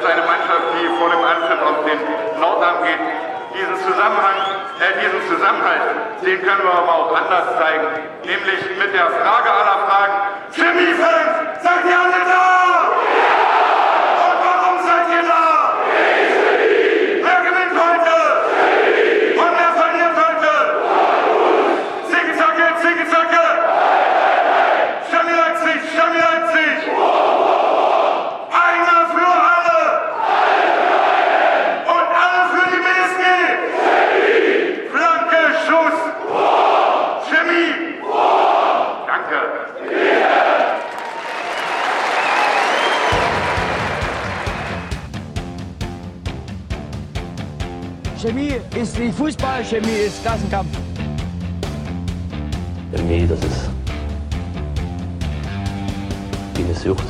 ist eine Mannschaft, die vor dem Antritt auf den Nordarm geht. Diesen Zusammenhalt, den können wir aber auch anders zeigen. Nämlich mit der Frage aller Fragen. Chemiefans, seid ihr alle da? Und warum seid ihr da? Wer gewinnt heute? Und wer verliert heute? Zicke-Zacke, Zicke-Zacke! Chemie Leipzig, Chemie Leipzig! Einer für alle! Und alle für die BSG! Flanke, Schuss! Chemie! Danke! Chemie ist nicht Fußball, Chemie ist Klassenkampf. Chemie, das ist wie eine Sucht.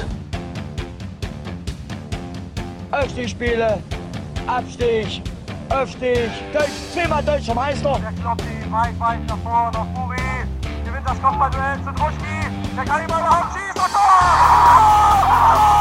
Aufstiegsspiele, Abstieg, Aufstieg, zweimal deutscher Meister. Der Kloppi, weit nach vorne, auf Buri, gewinnt das Kopfballduell zu Druschki, der kann ihn mal überhaupt schießen und Tor!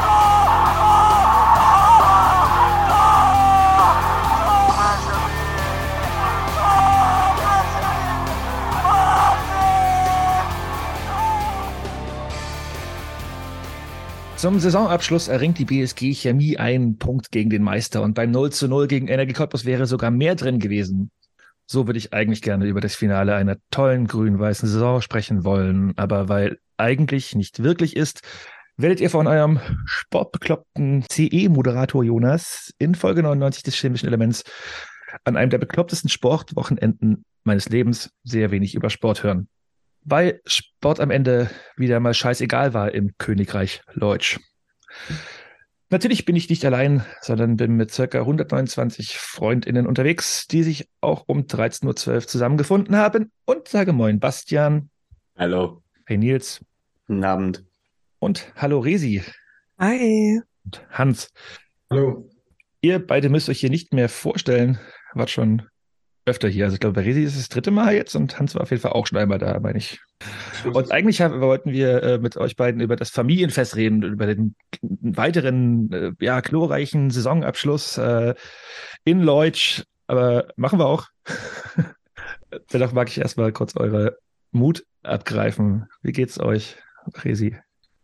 Zum Saisonabschluss erringt die BSG Chemie einen Punkt gegen den Meister und beim 0:0 gegen Energie Cottbus wäre sogar mehr drin gewesen. So würde ich eigentlich gerne über das Finale einer tollen grün-weißen Saison sprechen wollen, aber weil eigentlich nicht wirklich ist, werdet ihr von eurem sportbekloppten CE-Moderator Jonas in Folge 99 des chemischen Elements an einem der beklopptesten Sportwochenenden meines Lebens sehr wenig über Sport hören. Weil Sport am Ende wieder mal scheißegal war im Königreich Leutsch. Natürlich bin ich nicht allein, sondern bin mit ca. 129 FreundInnen unterwegs, die sich auch um 13:12 Uhr zusammengefunden haben und sage moin Bastian. Hallo. Hey Nils. Guten Abend. Und hallo Resi. Hi. Und Hans. Hallo. Ihr beide müsst euch hier nicht mehr vorstellen, wart schon öfter hier. Also ich glaube, bei Resi ist es das 3. Mal jetzt und Hans war auf jeden Fall auch schon einmal da, meine ich. Und eigentlich wollten wir mit euch beiden über das Familienfest reden, über den weiteren, glorreichen Saisonabschluss in Leutsch. Aber machen wir auch. Dennoch mag ich erstmal kurz eure Mut abgreifen. Wie geht's euch, Resi?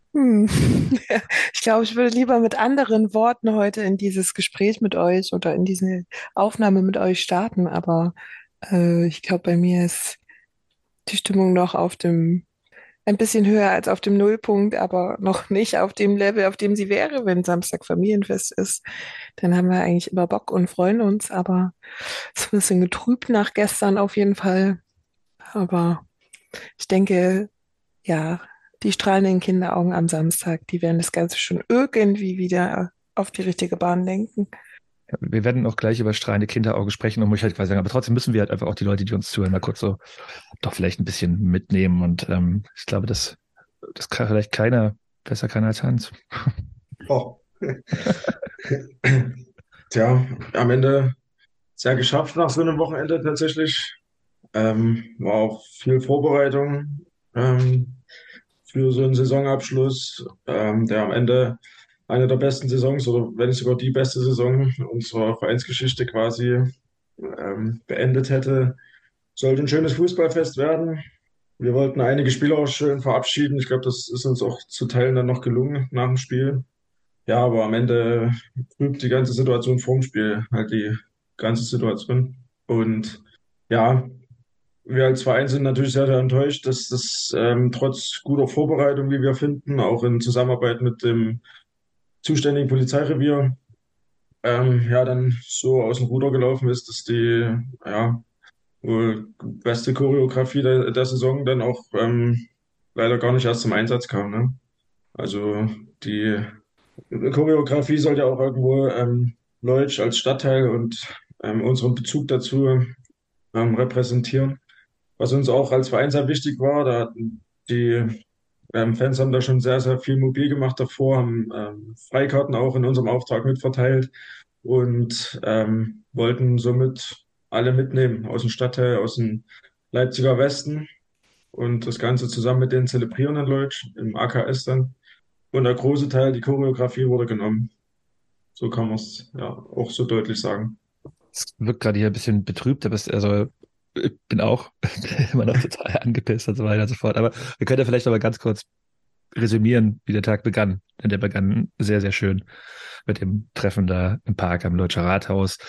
Ich glaube, ich würde lieber mit anderen Worten heute in dieses Gespräch mit euch oder in diese Aufnahme mit euch starten, aber ich glaube, bei mir ist die Stimmung noch ein bisschen höher als auf dem Nullpunkt, aber noch nicht auf dem Level, auf dem sie wäre, wenn Samstag Familienfest ist. Dann haben wir eigentlich immer Bock und freuen uns, aber es ist ein bisschen getrübt nach gestern auf jeden Fall. Aber ich denke, ja, die strahlenden Kinderaugen am Samstag, die werden das Ganze schon irgendwie wieder auf die richtige Bahn lenken. Ja, wir werden auch gleich über strahlende Kinderaugen sprechen und muss ich halt quasi sagen, aber trotzdem müssen wir halt einfach auch die Leute, die uns zuhören, mal kurz so doch vielleicht ein bisschen mitnehmen und ich glaube, das kann vielleicht keiner besser kann als Hans. Oh. Tja, am Ende sehr geschafft nach so einem Wochenende tatsächlich. War auch viel Vorbereitung für so einen Saisonabschluss, der am Ende eine der besten Saisons oder wenn nicht sogar die beste Saison unserer Vereinsgeschichte quasi beendet hätte. Sollte ein schönes Fußballfest werden. Wir wollten einige Spieler auch schön verabschieden. Ich glaube, das ist uns auch zu Teilen dann noch gelungen nach dem Spiel. Ja, aber am Ende trübt die ganze Situation vorm Spiel, halt die ganze Situation. Und ja, wir als Verein sind natürlich sehr, sehr enttäuscht, dass das trotz guter Vorbereitung, wie wir finden, auch in Zusammenarbeit mit dem zuständigen Polizeirevier, dann so aus dem Ruder gelaufen ist, dass die wohl beste Choreografie der Saison dann auch leider gar nicht erst zum Einsatz kam. Ne? Also die Choreografie sollte auch irgendwo Leutsch als Stadtteil und unseren Bezug dazu repräsentieren. Was uns auch als Verein sehr wichtig war, da hatten die Fans haben da schon sehr, sehr viel mobil gemacht davor, haben Freikarten auch in unserem Auftrag mitverteilt und wollten somit alle mitnehmen aus dem Stadtteil, aus dem Leipziger Westen und das Ganze zusammen mit den zelebrierenden Leuten im AKS dann. Und der große Teil, die Choreografie wurde genommen. So kann man es ja auch so deutlich sagen. Es wirkt gerade hier ein bisschen betrübt, aber also ich bin auch immer noch total angepisst und so weiter und so fort. Aber wir können ja vielleicht noch mal ganz kurz resümieren, wie der Tag begann. Denn der begann sehr, sehr schön mit dem Treffen da im Park am Leutscher Rathaus.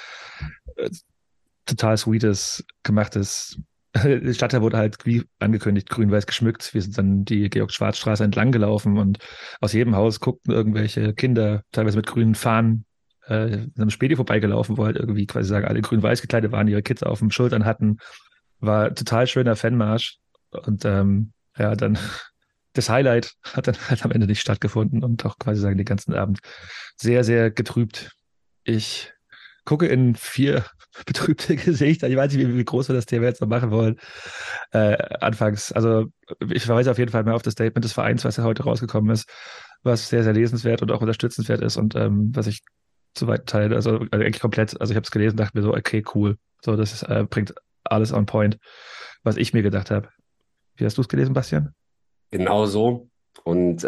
Äh, Total sweetes, gemachtes. Die Stadt wurde halt, wie angekündigt, grün-weiß geschmückt. Wir sind dann die Georg-Schwarz-Straße entlang gelaufen und aus jedem Haus guckten irgendwelche Kinder, teilweise mit grünen Fahnen, sind am Späti vorbeigelaufen, wo halt irgendwie quasi sagen, alle grün-weiß gekleidet waren, ihre Kids auf den Schultern hatten. War total schöner Fanmarsch. Und ja, dann das Highlight hat dann halt am Ende nicht stattgefunden und auch quasi sagen, den ganzen Abend sehr, sehr getrübt. Ich gucke in 4 betrübte Gesichter. Ich weiß nicht, wie groß wir das Thema jetzt noch machen wollen. Anfangs, also ich verweise auf jeden Fall mal auf das Statement des Vereins, was ja heute rausgekommen ist, was sehr, sehr lesenswert und auch unterstützenswert ist und was ich soweit teile, also eigentlich komplett, also ich habe es gelesen, dachte mir so, okay, cool. So, das ist, bringt alles on point, was ich mir gedacht habe. Wie hast du es gelesen, Bastian? Genau so. Und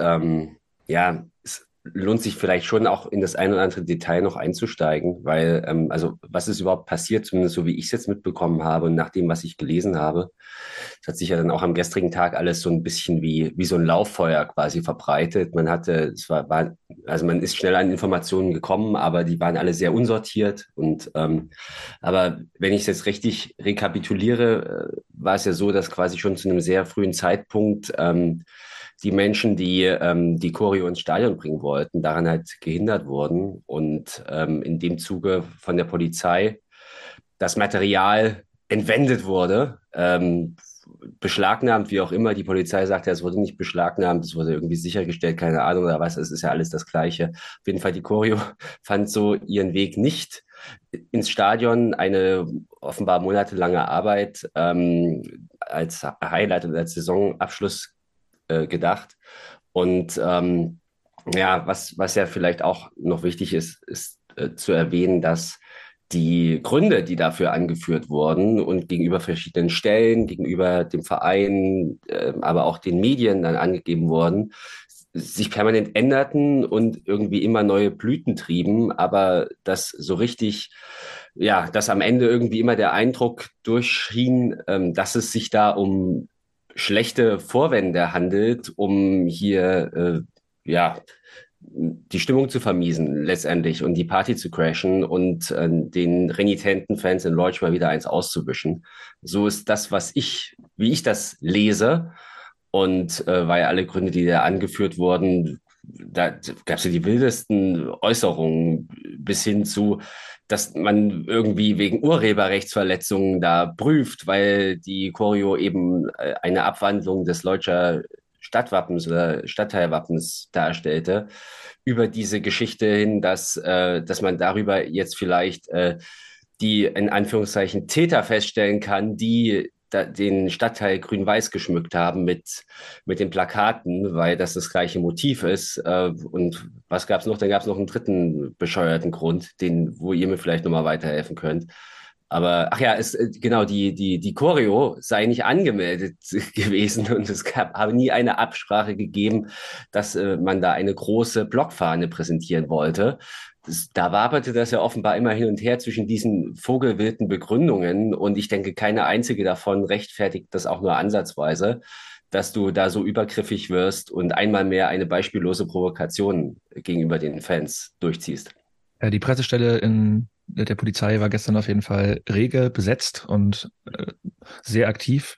ja, es lohnt sich vielleicht schon auch in das ein oder andere Detail noch einzusteigen, weil, also was ist überhaupt passiert, zumindest so wie ich es jetzt mitbekommen habe und nach dem, was ich gelesen habe, es hat sich ja dann auch am gestrigen Tag alles so ein bisschen wie so ein Lauffeuer quasi verbreitet. Man hatte, also man ist schnell an Informationen gekommen, aber die waren alle sehr unsortiert. Und aber wenn ich es jetzt richtig rekapituliere, war es ja so, dass quasi schon zu einem sehr frühen Zeitpunkt die Menschen, die die Choreo ins Stadion bringen wollten, daran halt gehindert wurden und in dem Zuge von der Polizei das Material entwendet wurde, beschlagnahmt, wie auch immer. Die Polizei sagt ja, es wurde nicht beschlagnahmt, es wurde irgendwie sichergestellt, keine Ahnung oder was, es ist ja alles das Gleiche. Auf jeden Fall, die Choreo fand so ihren Weg nicht ins Stadion, eine offenbar monatelange Arbeit als Highlight und als Saisonabschluss gedacht. Und ja, was ja vielleicht auch noch wichtig ist, ist zu erwähnen, dass die Gründe, die dafür angeführt wurden und gegenüber verschiedenen Stellen, gegenüber dem Verein, aber auch den Medien dann angegeben wurden, sich permanent änderten und irgendwie immer neue Blüten trieben, aber das so richtig, ja, dass am Ende irgendwie immer der Eindruck durchschien, dass es sich da um schlechte Vorwände handelt, um hier, ja, die Stimmung zu vermiesen letztendlich und die Party zu crashen und den renitenten Fans in Lodge mal wieder eins auszuwischen. So ist das, wie ich das lese. Und weil alle Gründe, die da angeführt wurden, da gab es ja die wildesten Äußerungen bis hin zu, dass man irgendwie wegen Urheberrechtsverletzungen da prüft, weil die Choreo eben eine Abwandlung des Leutscher Stadtwappens oder Stadtteilwappens darstellte, über diese Geschichte hin, dass man darüber jetzt vielleicht die in Anführungszeichen Täter feststellen kann, die den Stadtteil grün-weiß geschmückt haben mit den Plakaten, weil das gleiche Motiv ist. Und was gab es noch? Dann gab es noch einen dritten bescheuerten Grund, wo ihr mir vielleicht nochmal weiterhelfen könnt. Aber, ach ja, genau, die Choreo sei nicht angemeldet gewesen und habe nie eine Absprache gegeben, dass man da eine große Blockfahne präsentieren wollte. Da waberte das ja offenbar immer hin und her zwischen diesen vogelwilden Begründungen und ich denke, keine einzige davon rechtfertigt das auch nur ansatzweise, dass du da so übergriffig wirst und einmal mehr eine beispiellose Provokation gegenüber den Fans durchziehst. Ja, die Pressestelle in der Polizei war gestern auf jeden Fall rege besetzt und sehr aktiv,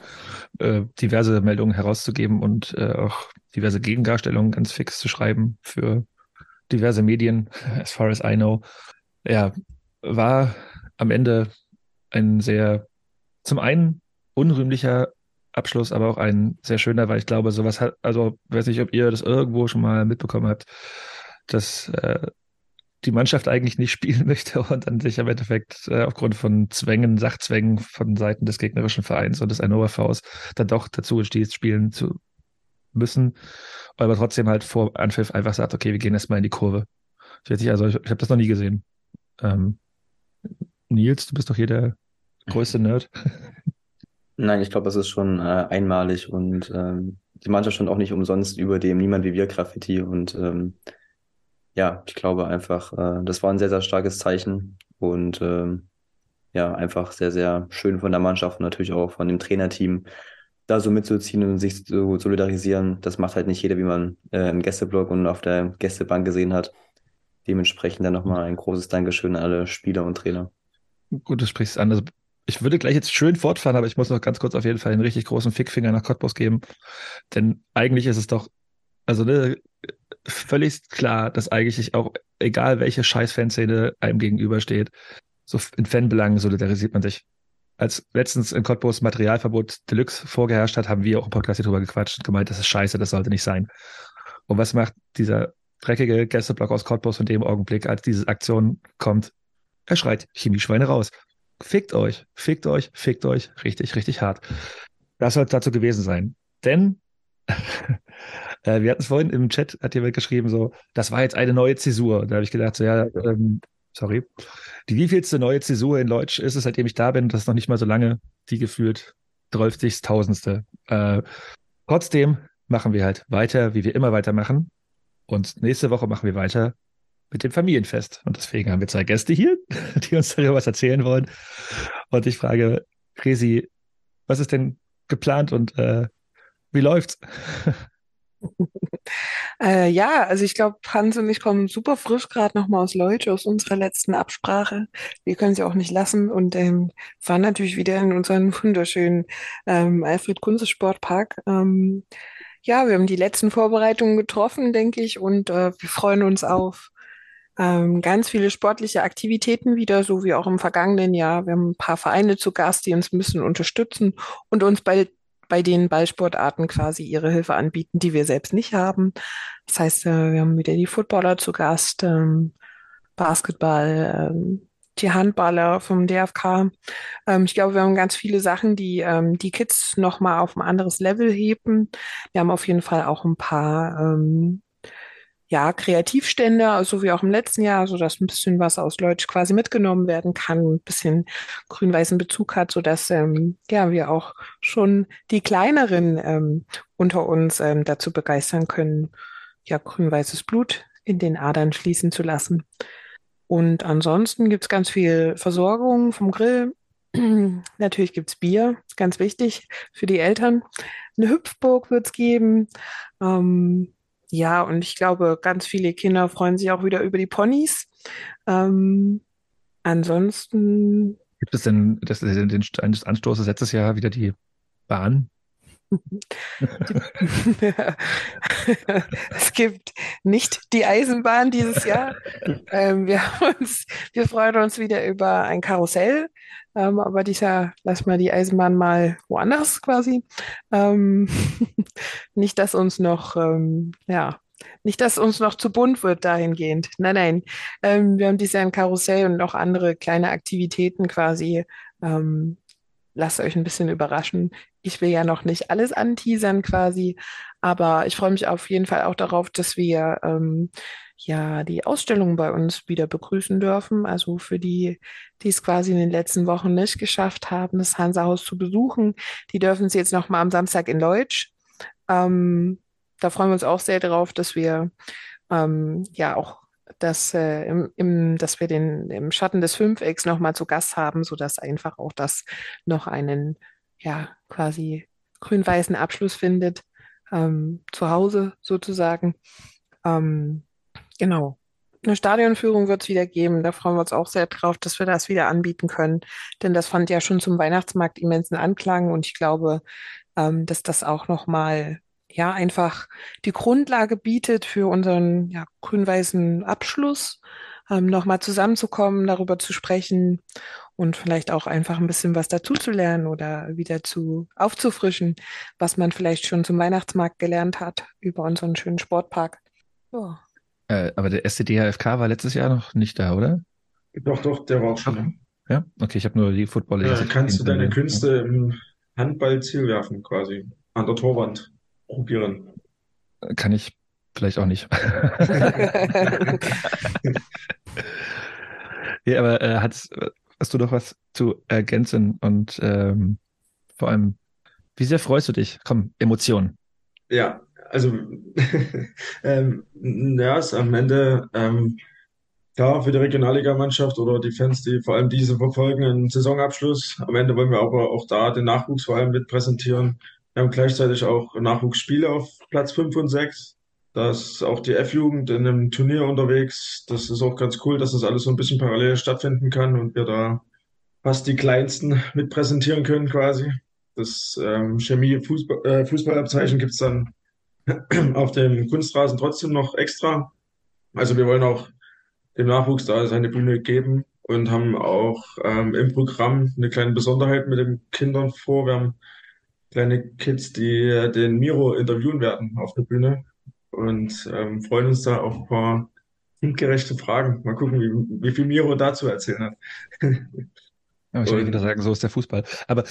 diverse Meldungen herauszugeben und auch diverse Gegendarstellungen ganz fix zu schreiben für diverse Medien, as far as I know. Ja, war am Ende ein sehr, zum einen unrühmlicher Abschluss, aber auch ein sehr schöner, weil ich glaube, sowas hat, also weiß nicht, ob ihr das irgendwo schon mal mitbekommen habt, dass die Mannschaft eigentlich nicht spielen möchte und dann sich im Endeffekt aufgrund von Zwängen, Sachzwängen von Seiten des gegnerischen Vereins und des Hannover Vfs dann doch dazu entschließt, spielen zu müssen, aber trotzdem halt vor Anpfiff einfach sagt, okay, wir gehen erstmal in die Kurve. Ich weiß nicht, also ich habe das noch nie gesehen. Nils, du bist doch hier der größte Nerd. Nein, ich glaube, das ist schon einmalig und die Mannschaft stand auch nicht umsonst über dem Niemand wie wir Graffiti und ja, ich glaube einfach, das war ein sehr, sehr starkes Zeichen und ja, einfach sehr, sehr schön von der Mannschaft und natürlich auch von dem Trainerteam, da so mitzuziehen und sich zu solidarisieren. Das macht halt nicht jeder, wie man im Gästeblock und auf der Gästebank gesehen hat. Dementsprechend dann nochmal ein großes Dankeschön an alle Spieler und Trainer. Gut, du sprichst es an. Also ich würde gleich jetzt schön fortfahren, aber ich muss noch ganz kurz auf jeden Fall einen richtig großen Fickfinger nach Cottbus geben. Denn eigentlich ist es doch, also ne, völlig klar, dass eigentlich auch, egal welche Scheiß-Fanszene einem gegenübersteht, so in Fanbelangen solidarisiert man sich. Als letztens in Cottbus Materialverbot Deluxe vorgeherrscht hat, haben wir auch im Podcast hier drüber gequatscht und gemeint, das ist scheiße, das sollte nicht sein. Und was macht dieser dreckige Gästeblock aus Cottbus in dem Augenblick, als diese Aktion kommt? Er schreit, Chemieschweine raus. Fickt euch, fickt euch, fickt euch. Richtig, richtig hart. Das soll dazu gewesen sein. Denn wir hatten es vorhin im Chat, hat jemand geschrieben, so, das war jetzt eine neue Zäsur. Da habe ich gedacht, so, ja, sorry. Die wievielste neue Zäsur in Leutsch ist es, seitdem ich da bin? Das ist noch nicht mal so lange. Die gefühlt 12.000. Trotzdem machen wir halt weiter, wie wir immer weitermachen. Und nächste Woche machen wir weiter mit dem Familienfest. Und deswegen haben wir 2 Gäste hier, die uns darüber was erzählen wollen. Und ich frage, Kresi, was ist denn geplant und wie läuft's? Ja, also ich glaube, Hans und ich kommen super frisch gerade nochmal aus Leutsch, aus unserer letzten Absprache. Wir können sie auch nicht lassen und fahren natürlich wieder in unseren wunderschönen Alfred-Kunze-Sportpark. Ja, wir haben die letzten Vorbereitungen getroffen, denke ich, und wir freuen uns auf ganz viele sportliche Aktivitäten wieder, so wie auch im vergangenen Jahr. Wir haben ein paar Vereine zu Gast, die uns ein bisschen unterstützen und uns bei den Ballsportarten quasi ihre Hilfe anbieten, die wir selbst nicht haben. Das heißt, wir haben wieder die Footballer zu Gast, Basketball, die Handballer vom DFK. Ich glaube, wir haben ganz viele Sachen, die die Kids nochmal auf ein anderes Level heben. Wir haben auf jeden Fall auch ein paar ja, Kreativstände, also wie auch im letzten Jahr, so dass ein bisschen was aus Leutsch quasi mitgenommen werden kann, ein bisschen grün-weißen Bezug hat, so dass ja, wir auch schon die kleineren unter uns dazu begeistern können, ja, grün-weißes Blut in den Adern fließen zu lassen. Und ansonsten gibt's ganz viel Versorgung vom Grill. Natürlich gibt's Bier, ganz wichtig für die Eltern. Eine Hüpfburg wird's geben. Ja, und ich glaube, ganz viele Kinder freuen sich auch wieder über die Ponys. Ähm, ansonsten, Gibt es denn den Anstoßes letztes Jahr wieder die Bahn? es gibt nicht die Eisenbahn dieses Jahr. Wir freuen uns wieder über ein Karussell. Aber dieses Jahr lassen wir die Eisenbahn mal woanders quasi. Ähm, nicht, dass uns noch, ja, nicht, dass uns noch zu bunt wird dahingehend. Nein, nein. Wir haben dieses Jahr ein Karussell und noch andere kleine Aktivitäten quasi. Ähm, lasst euch ein bisschen überraschen. Ich will ja noch nicht alles anteasern quasi, aber ich freue mich auf jeden Fall auch darauf, dass wir ja die Ausstellung bei uns wieder begrüßen dürfen. Also für die, die es quasi in den letzten Wochen nicht geschafft haben, das Hansa-Haus zu besuchen, die dürfen es jetzt noch mal am Samstag in Leutsch. Da freuen wir uns auch sehr drauf, dass wir ja auch dass wir den im Schatten des Fünfecks nochmal zu Gast haben, sodass einfach auch das noch einen, ja, quasi grün-weißen Abschluss findet, zu Hause sozusagen. Ähm, genau. Eine Stadionführung wird es wieder geben. Da freuen wir uns auch sehr drauf, dass wir das wieder anbieten können. Denn das fand ja schon zum Weihnachtsmarkt immensen Anklang und ich glaube, dass das auch nochmal ja einfach die Grundlage bietet für unseren ja, grün-weißen Abschluss, nochmal zusammenzukommen, darüber zu sprechen und vielleicht auch einfach ein bisschen was dazuzulernen oder wieder zu aufzufrischen, was man vielleicht schon zum Weihnachtsmarkt gelernt hat über unseren schönen Sportpark. Ja. Aber der SCD-HFK war letztes Jahr noch nicht da, oder? Doch, doch, der war auch schon. Ja, okay, ich habe nur die Footballer. Kannst du deine Künste im Handballziel werfen, quasi. An der Torwand probieren. Kann ich vielleicht auch nicht. Ja, aber hast du doch was zu ergänzen und vor allem, wie sehr freust du dich? Komm, Emotionen. Ja, Also, ja, ist am Ende klar für die Regionalligamannschaft oder die Fans, die vor allem diese verfolgen, ein Saisonabschluss. Am Ende wollen wir aber auch da den Nachwuchs vor allem mit präsentieren. Wir haben gleichzeitig auch Nachwuchsspiele auf Platz 5 und 6. Da ist auch die F-Jugend in einem Turnier unterwegs. Das ist auch ganz cool, dass das alles so ein bisschen parallel stattfinden kann und wir da fast die Kleinsten mit präsentieren können quasi. Das Chemie-Fußballabzeichen gibt's dann auf dem Kunstrasen trotzdem noch extra. Also wir wollen auch dem Nachwuchs da seine Bühne geben und haben auch im Programm eine kleine Besonderheit mit den Kindern vor. Wir haben kleine Kids, die den Miro interviewen werden auf der Bühne und freuen uns da auf ein paar kindgerechte Fragen. Mal gucken, wie viel Miro dazu erzählen hat. Wahrscheinlich wieder sagen, so ist der Fußball. Aber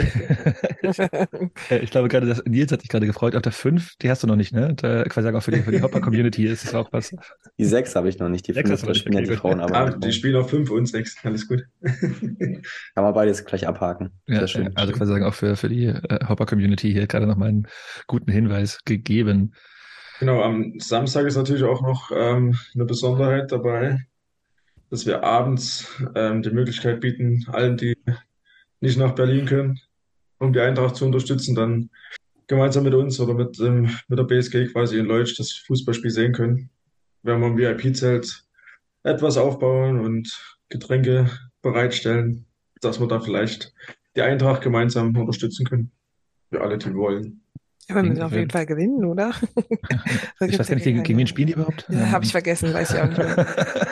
ich glaube gerade, dass Nils hat sich gerade gefreut. Auf der 5, die hast du noch nicht, ne? Da, quasi sagen auch für die Hopper-Community ist es auch was. Die 6 habe ich noch nicht, die 6 hast 5, du da noch nicht, spielen ja okay, die gut. Frauen, aber Die spielen auf 5 und 6. Alles gut. kann man beides gleich abhaken. Ja, Sehr schön. also quasi sagen auch für die Hopper-Community hier gerade nochmal einen guten Hinweis gegeben. Genau, am Samstag ist natürlich auch noch eine Besonderheit dabei, dass wir abends die Möglichkeit bieten, allen, die nicht nach Berlin können, um die Eintracht zu unterstützen, dann gemeinsam mit uns oder mit der BSG quasi in Leutsch das Fußballspiel sehen können. Wir haben am VIP-Zelt etwas aufbauen und Getränke bereitstellen, dass wir da vielleicht die Eintracht gemeinsam unterstützen können. Für alle, die wollen. Ja, wir müssen auf jeden Fall gewinnen, oder? Da Ich gibt's weiß ja gar nicht, gegen wen spielen die überhaupt? Ja, habe ich vergessen, weiß ich auch nicht mehr.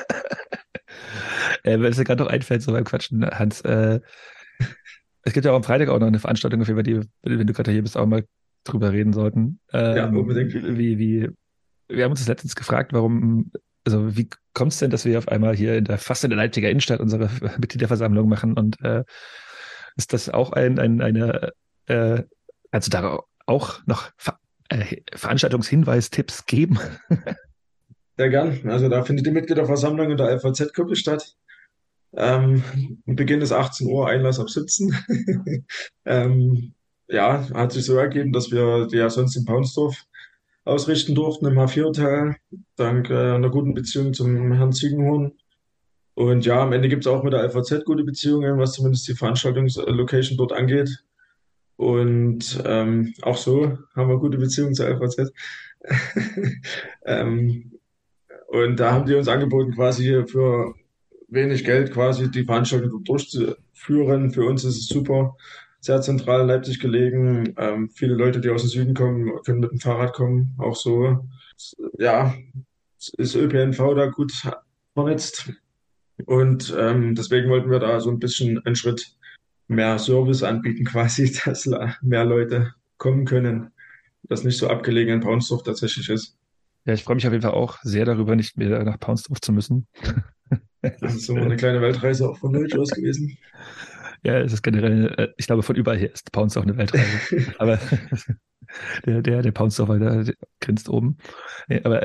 Wenn es dir gerade noch einfällt, so beim Quatschen, Hans, es gibt ja auch am Freitag auch noch eine Veranstaltung, über die, wenn du gerade hier bist, auch mal drüber reden sollten. Ja, unbedingt. Wir haben uns das letztens gefragt, also wie kommt es denn, dass wir auf einmal hier fast in der Leipziger Innenstadt unsere Mitgliederversammlung machen und ist das auch also da auch noch Veranstaltungshinweis-Tipps geben? Sehr gern. Also da findet die Mitgliederversammlung in der LVZ-Kuppel statt. Beginn ist 18 Uhr, Einlass ab 17. Ja, hat sich so ergeben, dass wir die ja sonst in Paunsdorf ausrichten durften im H4-Hotel, dank einer guten Beziehung zum Herrn Ziegenhorn. Und ja, am Ende gibt es auch mit der LVZ gute Beziehungen, was zumindest die Veranstaltungslocation dort angeht. Und auch so haben wir gute Beziehungen zur LVZ. Und da haben die uns angeboten, quasi hier für wenig Geld quasi die Veranstaltung dort durchzuführen. Für uns ist es super, sehr zentral in Leipzig gelegen. Viele Leute, die aus dem Süden kommen, können mit dem Fahrrad kommen. Auch so, ja, ist ÖPNV da gut vernetzt. Und deswegen wollten wir da so ein bisschen einen Schritt mehr Service anbieten, quasi, dass mehr Leute kommen können. Das nicht so abgelegen in Paunsdorf tatsächlich ist. Ja, ich freue mich auf jeden Fall auch sehr darüber, nicht mehr nach Paunsdorf zu müssen. Das ist so eine kleine Weltreise auch von Leutsch aus gewesen. Ja, es ist generell, ich glaube, von überall her ist Paunsdorf eine Weltreise. Aber der Paunsdorfer, der grinst oben. Nee, aber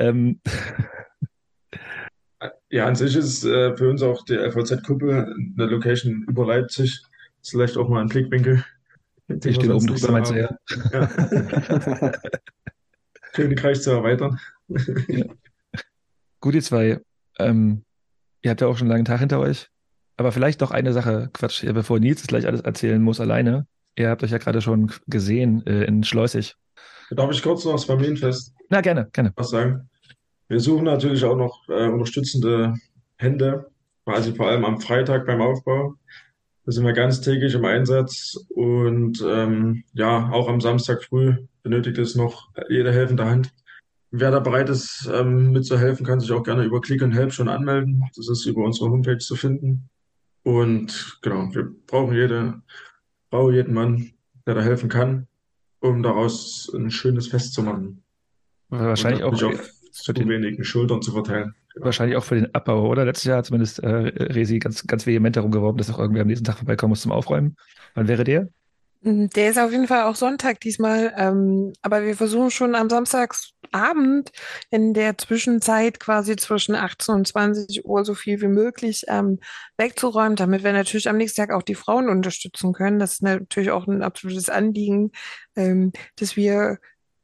ja, an sich ist für uns auch die LVZ-Kuppel eine Location über Leipzig. Ist vielleicht auch mal ein Blickwinkel, den die wir stehen oben sonst nicht drüber, so meinst du, haben. ja? Ja. Königreich zu erweitern. Ja. Gut, ihr zwei. Ihr habt ja auch schon einen langen Tag hinter euch. Aber vielleicht noch eine Sache, Quatsch, bevor Nils es gleich alles erzählen muss alleine. Ihr habt euch ja gerade schon gesehen in Schleusig. Darf ich kurz noch das Familienfest Na, gerne. was sagen? Wir suchen natürlich auch noch unterstützende Hände, quasi vor allem am Freitag beim Aufbau. Da sind wir ganztägig im Einsatz und ja, auch am Samstag früh benötigt es noch jede helfende Hand. Wer da bereit ist, mitzuhelfen, kann sich auch gerne über Click and Help schon anmelden. Das ist über unsere Homepage zu finden. Und genau, wir brauchen jede Frau, jeden Mann, der da helfen kann, um daraus ein schönes Fest zu machen. Wahrscheinlich und auch das nicht auf zu wenigen Schultern zu verteilen. Genau. Wahrscheinlich auch für den Abbau, oder? Letztes Jahr hat zumindest Resi ganz, ganz vehement darum geworben, dass auch irgendwer am nächsten Tag vorbeikommen muss zum Aufräumen. Wann wäre der? Der ist auf jeden Fall auch Sonntag diesmal, aber wir versuchen schon am Samstagsabend in der Zwischenzeit quasi zwischen 18 und 20 Uhr so viel wie möglich wegzuräumen, damit wir natürlich am nächsten Tag auch die Frauen unterstützen können. Das ist natürlich auch ein absolutes Anliegen, dass wir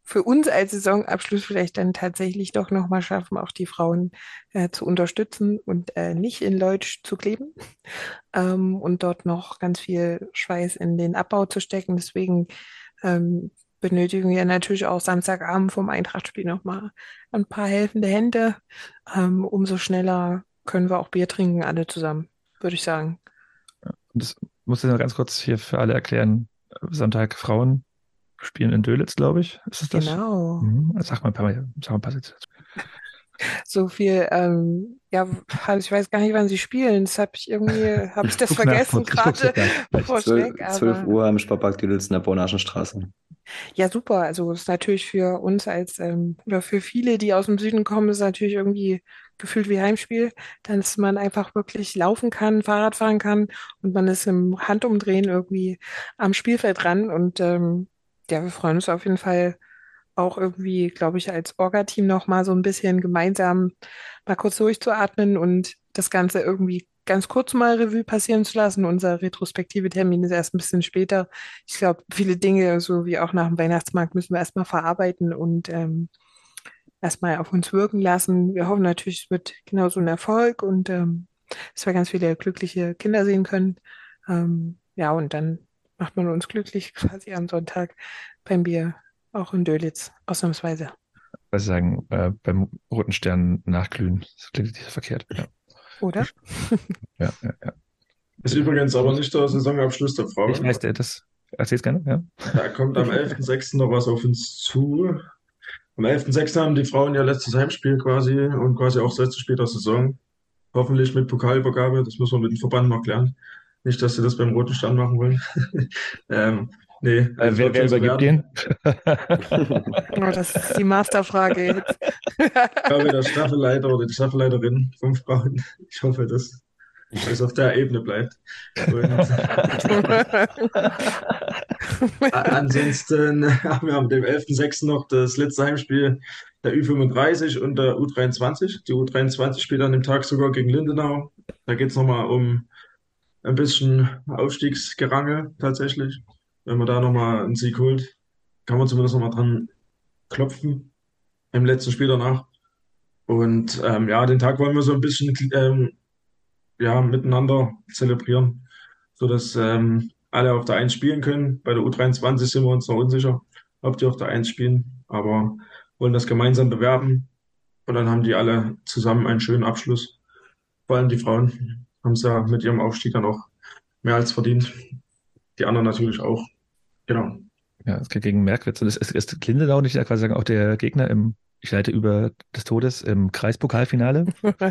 für uns als Saisonabschluss vielleicht dann tatsächlich doch nochmal schaffen, auch die Frauen zu unterstützen und nicht in Leutsch zu kleben und dort noch ganz viel Schweiß in den Abbau zu stecken. Deswegen benötigen wir natürlich auch Samstagabend vom Eintrachtspiel nochmal ein paar helfende Hände. Umso schneller können wir auch Bier trinken, alle zusammen, würde ich sagen. Und das muss ich noch ganz kurz hier für alle erklären. Sonntag Frauen spielen in Dölitz, glaube ich. Ist es das? Genau. Sag mal ein paar Sätze dazu. So viel, ich weiß gar nicht, wann sie spielen. Das habe ich das vergessen gerade vor Schreck. 12 Uhr am Sportpark Dölitz in der Bornaschen Straße. Ja, super. Also das ist natürlich für uns oder für viele, die aus dem Süden kommen, ist natürlich irgendwie gefühlt wie Heimspiel, dass man einfach wirklich laufen kann, Fahrrad fahren kann und man ist im Handumdrehen irgendwie am Spielfeld dran. Und wir freuen uns auf jeden Fall auch irgendwie, glaube ich, als Orga-Team noch mal so ein bisschen gemeinsam mal kurz durchzuatmen und das Ganze irgendwie ganz kurz mal Revue passieren zu lassen. Unser retrospektive Termin ist erst ein bisschen später. Ich glaube, viele Dinge, so wie auch nach dem Weihnachtsmarkt, müssen wir erstmal verarbeiten und erstmal auf uns wirken lassen. Wir hoffen natürlich, es wird genauso ein Erfolg und dass wir ganz viele glückliche Kinder sehen können. Und dann macht man uns glücklich quasi am Sonntag beim Bier, auch in Dölitz, ausnahmsweise. Was sagen, beim Roten Stern nachglühen. Das klingt nicht so verkehrt. Ja. Oder? Ja. Ist übrigens aber nicht der Saisonabschluss der Frauen. Ich weiß, das erzähl's gerne, ja. Da kommt am 11.06. noch was auf uns zu. Am 11.06. haben die Frauen ihr letztes Heimspiel quasi und quasi auch das letzte Spiel der Saison. Hoffentlich mit Pokalübergabe, das müssen wir mit dem Verband noch klären. Nicht, dass sie das beim Roten Stern machen wollen. Nee, wer übergibt den? Oh, das ist die Masterfrage jetzt. Ich glaube, der Staffelleiter oder die Staffelleiterin vom Frauen. Ich hoffe, dass es auf der Ebene bleibt. Und ansonsten haben wir am dem 11.06. noch das letzte Heimspiel der Ü35 und der U23. Die U23 spielt an dem Tag sogar gegen Lindenau. Da geht es nochmal um ein bisschen Aufstiegsgerangel tatsächlich. Wenn man da nochmal einen Sieg holt, kann man zumindest nochmal dran klopfen im letzten Spiel danach. Und den Tag wollen wir so ein bisschen miteinander zelebrieren, sodass alle auf der 1 spielen können. Bei der U23 sind wir uns noch unsicher, ob die auf der 1 spielen, aber wollen das gemeinsam bewerben. Und dann haben die alle zusammen einen schönen Abschluss. Vor allem die Frauen haben es ja mit ihrem Aufstieg dann auch mehr als verdient. Die anderen natürlich auch. Genau. Ja, es geht gegen Merkwitz. Und ist Lindenau nicht quasi sagen, auch der Gegner ich leite über des Todes im Kreispokalfinale?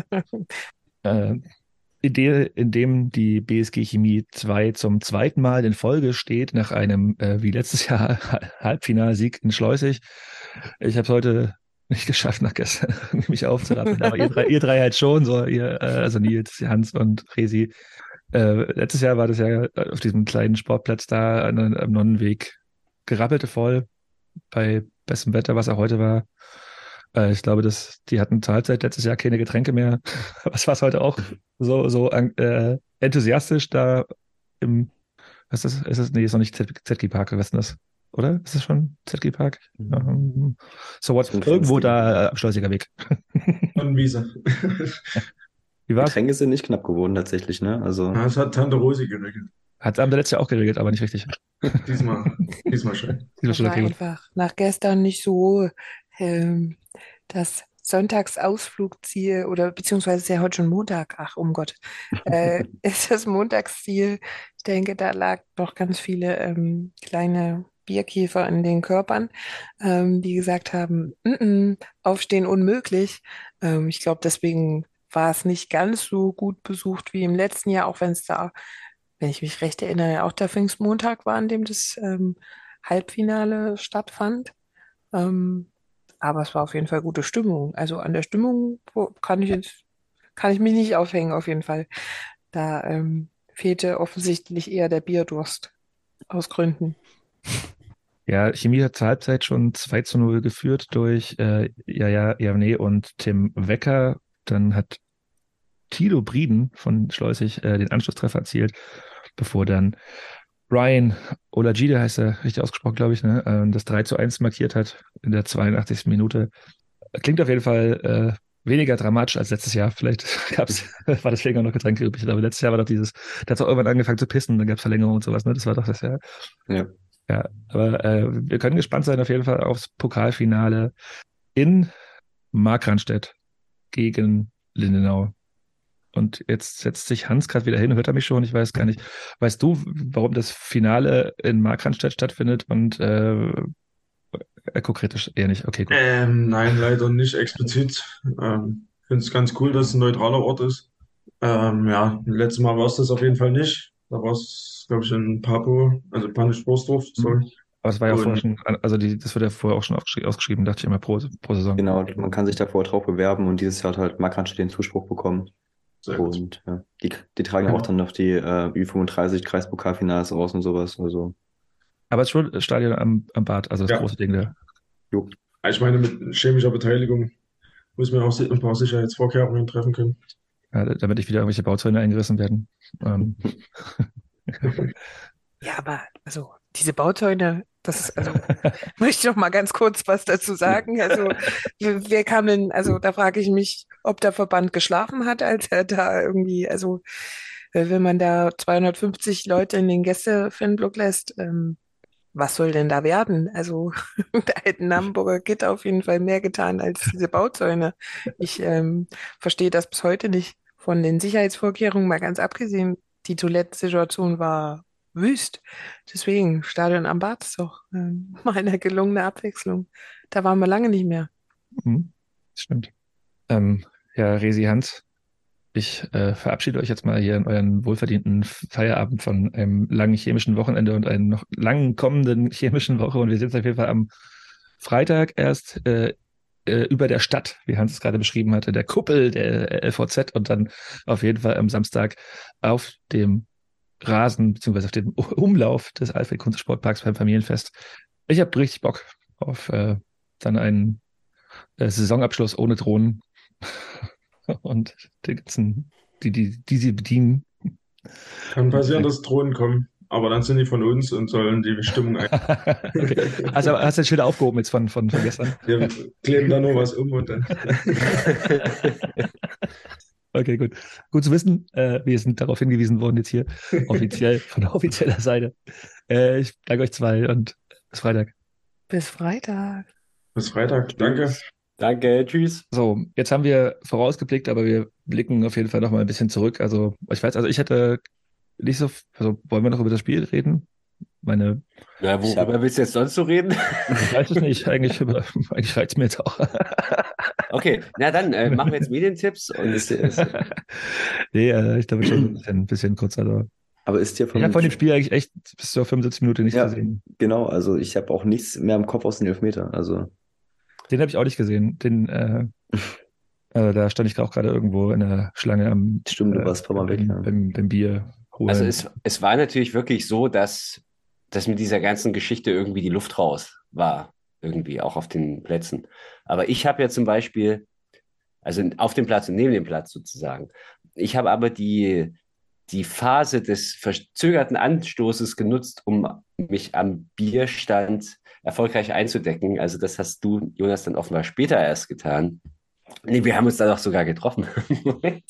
In dem die BSG Chemie 2 zum zweiten Mal in Folge steht, nach einem, wie letztes Jahr, Halbfinalsieg in Schleusig. Ich habe es heute nicht geschafft, nach gestern mich aufzurappeln, aber ihr drei halt schon, so also Nils, Hans und Resi. Letztes Jahr war das ja auf diesem kleinen Sportplatz da am Nonnenweg gerappelte voll bei bestem Wetter, was auch heute war. Ich glaube, die hatten zur Halbzeit letztes Jahr keine Getränke mehr. Was war es heute auch so enthusiastisch da was ist das? Nee, ist noch nicht ZG Park, was ist denn das? Oder? Ist das schon ZG Park? So what? Irgendwo da am Schleusiger Weg. Und Wiese. Wie war's? Getränke sind nicht knapp geworden tatsächlich, ne? Also Das hat Tante Rosi geregelt. Hat es am letztes Jahr auch geregelt, aber nicht richtig. Diesmal schön. Das war einfach nach gestern nicht so das Sonntagsausflugsziel oder beziehungsweise ist ja heute schon Montag, ach um Gott, ist das Montagsziel. Ich denke, da lag noch ganz viele kleine Bierkäfer in den Körpern, die gesagt haben, aufstehen unmöglich. Ich glaube, deswegen war es nicht ganz so gut besucht wie im letzten Jahr, auch wenn es da, wenn ich mich recht erinnere, auch der Pfingstmontag war, an dem das Halbfinale stattfand. Aber es war auf jeden Fall gute Stimmung. Also an der Stimmung kann ich mich nicht aufhängen, auf jeden Fall. Da fehlte offensichtlich eher der Bierdurst aus Gründen. Ja, Chemie hat zur Halbzeit schon 2:0 geführt durch Javne und Tim Wecker. Dann hat Thilo Brieden von Schleusig den Anschlusstreffer erzielt, bevor dann Ryan Olajide heißt er, richtig ausgesprochen, glaube ich, ne? Das 3:1 markiert hat in der 82. Minute. Klingt auf jeden Fall weniger dramatisch als letztes Jahr. Vielleicht war deswegen auch noch Getränke übrig. Aber letztes Jahr war doch der hat auch irgendwann angefangen zu pissen, dann gab es Verlängerung und sowas, ne? Das war doch das Jahr. Ja. Ja, aber wir können gespannt sein auf jeden Fall aufs Pokalfinale in Markranstädt gegen Lindenau. Und jetzt setzt sich Hans gerade wieder hin, hört er mich schon? Ich weiß gar nicht. Weißt du, warum das Finale in Markranstädt stattfindet? Und er guckt kritisch eher nicht. Okay, gut. Nein, leider nicht explizit. Ich finde es ganz cool, dass es ein neutraler Ort ist. Ja, letztes Mal war es das auf jeden Fall nicht. Da war es, glaube ich, in Papo, also Panisch-Borsdorf, sorry. Aber es war ja auch vorher Und schon, also das wird ja vorher auch schon ausgeschrieben, dachte ich immer pro Saison. Genau, man kann sich davor drauf bewerben und dieses Jahr hat halt Markranstädt den Zuspruch bekommen. sehr gut. Und die tragen ja auch dann noch die Ü35 Kreispokalfinals aus und sowas. Also, Aber das Stadion am Bad, also das Ja. große Ding da. jo. Ich meine, mit chemischer Beteiligung muss man auch ein paar Sicherheitsvorkehrungen treffen können. Ja, damit nicht wieder irgendwelche Bauzäune eingerissen werden. Ja, aber also diese Bauzäune, das ist, also möchte ich noch mal ganz kurz was dazu sagen. Also wer kam denn, also da frage ich mich, ob der Verband geschlafen hat, als er da irgendwie, also wenn man da 250 Leute in den Gäste-Fanblock lässt, was soll denn da werden? Also da hätten Hamburger Gitter auf jeden Fall mehr getan als diese Bauzäune. Ich verstehe das bis heute nicht. Von den Sicherheitsvorkehrungen mal ganz abgesehen, die Toilettensituation war wüst. Deswegen, Stadion am Bad ist doch mal eine gelungene Abwechslung. Da waren wir lange nicht mehr. Das stimmt. Ja, Resi Hans, ich verabschiede euch jetzt mal hier in euren wohlverdienten Feierabend von einem langen chemischen Wochenende und einer noch langen kommenden chemischen Woche. Und wir sind auf jeden Fall am Freitag erst über der Stadt, wie Hans es gerade beschrieben hatte, der Kuppel der LVZ und dann auf jeden Fall am Samstag auf dem Rasen beziehungsweise auf dem Umlauf des Alfred-Kunze-Sportparks beim Familienfest. Ich habe richtig Bock auf dann einen Saisonabschluss ohne Drohnen und die ganzen, die sie bedienen. Kann passieren, dass Drohnen kommen, aber dann sind die von uns und sollen die Stimmung ein. Okay. Also hast du jetzt wieder aufgehoben jetzt von gestern? Wir kleben da nur was um und dann. Okay, gut. Gut zu wissen. Wir sind darauf hingewiesen worden jetzt hier offiziell von offizieller Seite. Ich danke euch zwei und bis Freitag. Bis Freitag. Bis Freitag. Danke. Danke, tschüss. So, jetzt haben wir vorausgeblickt, aber wir blicken auf jeden Fall noch mal ein bisschen zurück. Also ich weiß, also ich hätte nicht so, also wollen wir noch über das Spiel reden? Ja, worüber willst du jetzt sonst so reden? Ich weiß es nicht, eigentlich reicht es mir jetzt auch. Okay, na dann machen wir jetzt Medientipps und Nee, ich glaube schon ein bisschen kurz. Also, Aber ist dir ich habe von dem Spiel eigentlich echt bis zur 75 Minuten nichts Ja, gesehen. genau, also ich habe auch nichts mehr im Kopf aus den Elfmeter. Also, Den habe ich auch nicht gesehen. Da stand ich auch gerade irgendwo in der Schlange am stimmt, du warst ein paar Mal weg. Ja. beim Bier holen. also es war natürlich wirklich so, dass mit dieser ganzen Geschichte irgendwie die Luft raus war, irgendwie auch auf den Plätzen. Aber ich habe ja zum Beispiel, also auf dem Platz und neben dem Platz sozusagen, ich habe aber die Phase des verzögerten Anstoßes genutzt, um mich am Bierstand erfolgreich einzudecken. Also das hast du, Jonas, dann offenbar später erst getan. Nee, wir haben uns da doch sogar getroffen. Moment.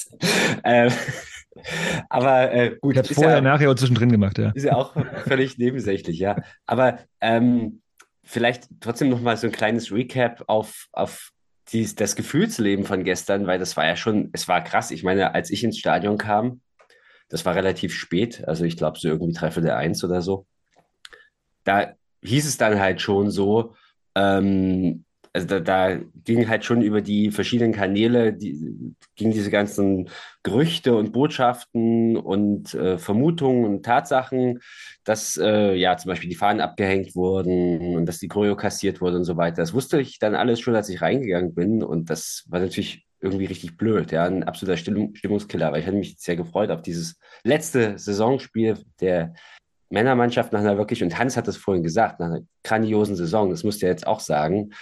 Aber gut, ich habe es vorher, nachher und zwischendrin gemacht, ja. ist ja auch völlig nebensächlich, ja. Aber vielleicht trotzdem noch mal so ein kleines Recap auf das Gefühlsleben von gestern, weil das war ja schon, es war krass. Ich meine, als ich ins Stadion kam, das war relativ spät, also ich glaube so irgendwie 1:45 oder so. Da hieß es dann halt schon so, also da ging halt schon über die verschiedenen Kanäle, ging diese ganzen Gerüchte und Botschaften und Vermutungen und Tatsachen, dass ja zum Beispiel die Fahnen abgehängt wurden und dass die Choreo kassiert wurde und so weiter. Das wusste ich dann alles schon, als ich reingegangen bin und das war natürlich irgendwie richtig blöd, ja, ein absoluter Stimmungskiller, weil ich hatte mich sehr gefreut auf dieses letzte Saisonspiel der Männermannschaft nach einer wirklich, und Hans hat das vorhin gesagt, nach einer grandiosen Saison, das musst du ja jetzt auch sagen,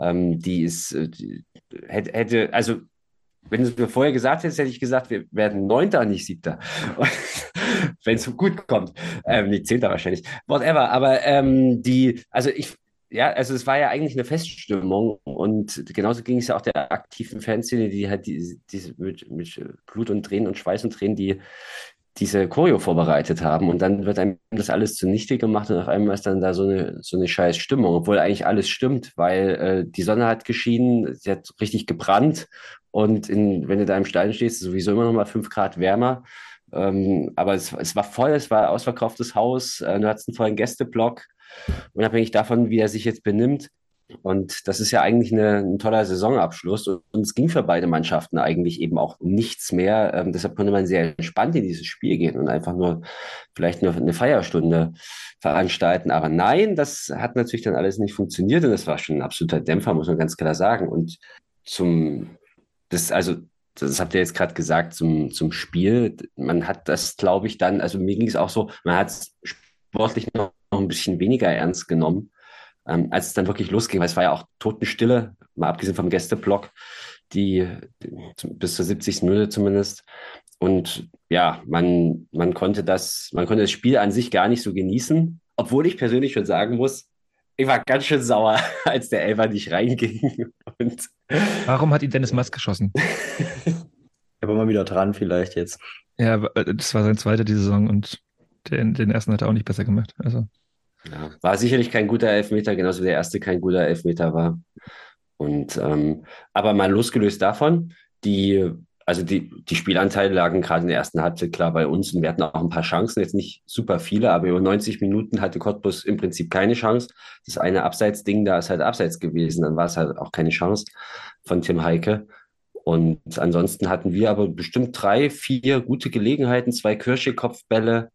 hätte, also wenn du es mir vorher gesagt hättest, hätte ich gesagt, wir werden Neunter, nicht Siebter. wenn es gut kommt. Nee, 10. wahrscheinlich. Whatever. Aber also es war ja eigentlich eine Feststimmung und genauso ging es ja auch der aktiven Fanszene, die halt diese mit Blut und Tränen und Schweiß und Tränen, die diese Choreo vorbereitet haben und dann wird einem das alles zunichte gemacht und auf einmal ist dann da so eine scheiß Stimmung, obwohl eigentlich alles stimmt, weil die Sonne hat geschienen, sie hat richtig gebrannt und wenn du da im Stadion stehst, ist es sowieso immer noch mal 5 Grad wärmer. Aber es war voll, es war ein ausverkauftes Haus, du hattest einen vollen Gästeblock, unabhängig davon, wie er sich jetzt benimmt. Und das ist ja eigentlich ein toller Saisonabschluss. Und es ging für beide Mannschaften eigentlich eben auch um nichts mehr. Deshalb konnte man sehr entspannt in dieses Spiel gehen und einfach nur vielleicht nur eine Feierstunde veranstalten. Aber nein, das hat natürlich dann alles nicht funktioniert. Und das war schon ein absoluter Dämpfer, muss man ganz klar sagen. Und das habt ihr jetzt gerade gesagt, zum Spiel. Man hat das, glaube ich, dann, also mir ging es auch so, man hat es sportlich noch ein bisschen weniger ernst genommen, als es dann wirklich losging, weil es war ja auch Totenstille, mal abgesehen vom Gästeblock, bis zur 70. Minute zumindest. Und ja, man konnte das Spiel an sich gar nicht so genießen, obwohl ich persönlich schon sagen muss, ich war ganz schön sauer, als der Elfer nicht reinging. Und Warum hat ihn Dennis Mast geschossen? Er war mal wieder dran vielleicht jetzt. Ja, das war sein zweiter die Saison und den ersten hat er auch nicht besser gemacht. Also. ja, war sicherlich kein guter Elfmeter, genauso wie der erste kein guter Elfmeter war. Und aber mal losgelöst davon, die Spielanteile lagen gerade in der ersten Halbzeit klar bei uns und wir hatten auch ein paar Chancen, jetzt nicht super viele, aber über 90 Minuten hatte Cottbus im Prinzip keine Chance. Das eine Abseitsding, da ist halt abseits gewesen, dann war es halt auch keine Chance von Tim Heike. Und ansonsten hatten wir aber bestimmt 3, 4 gute Gelegenheiten, 2 Kirsche-Kopfbälle,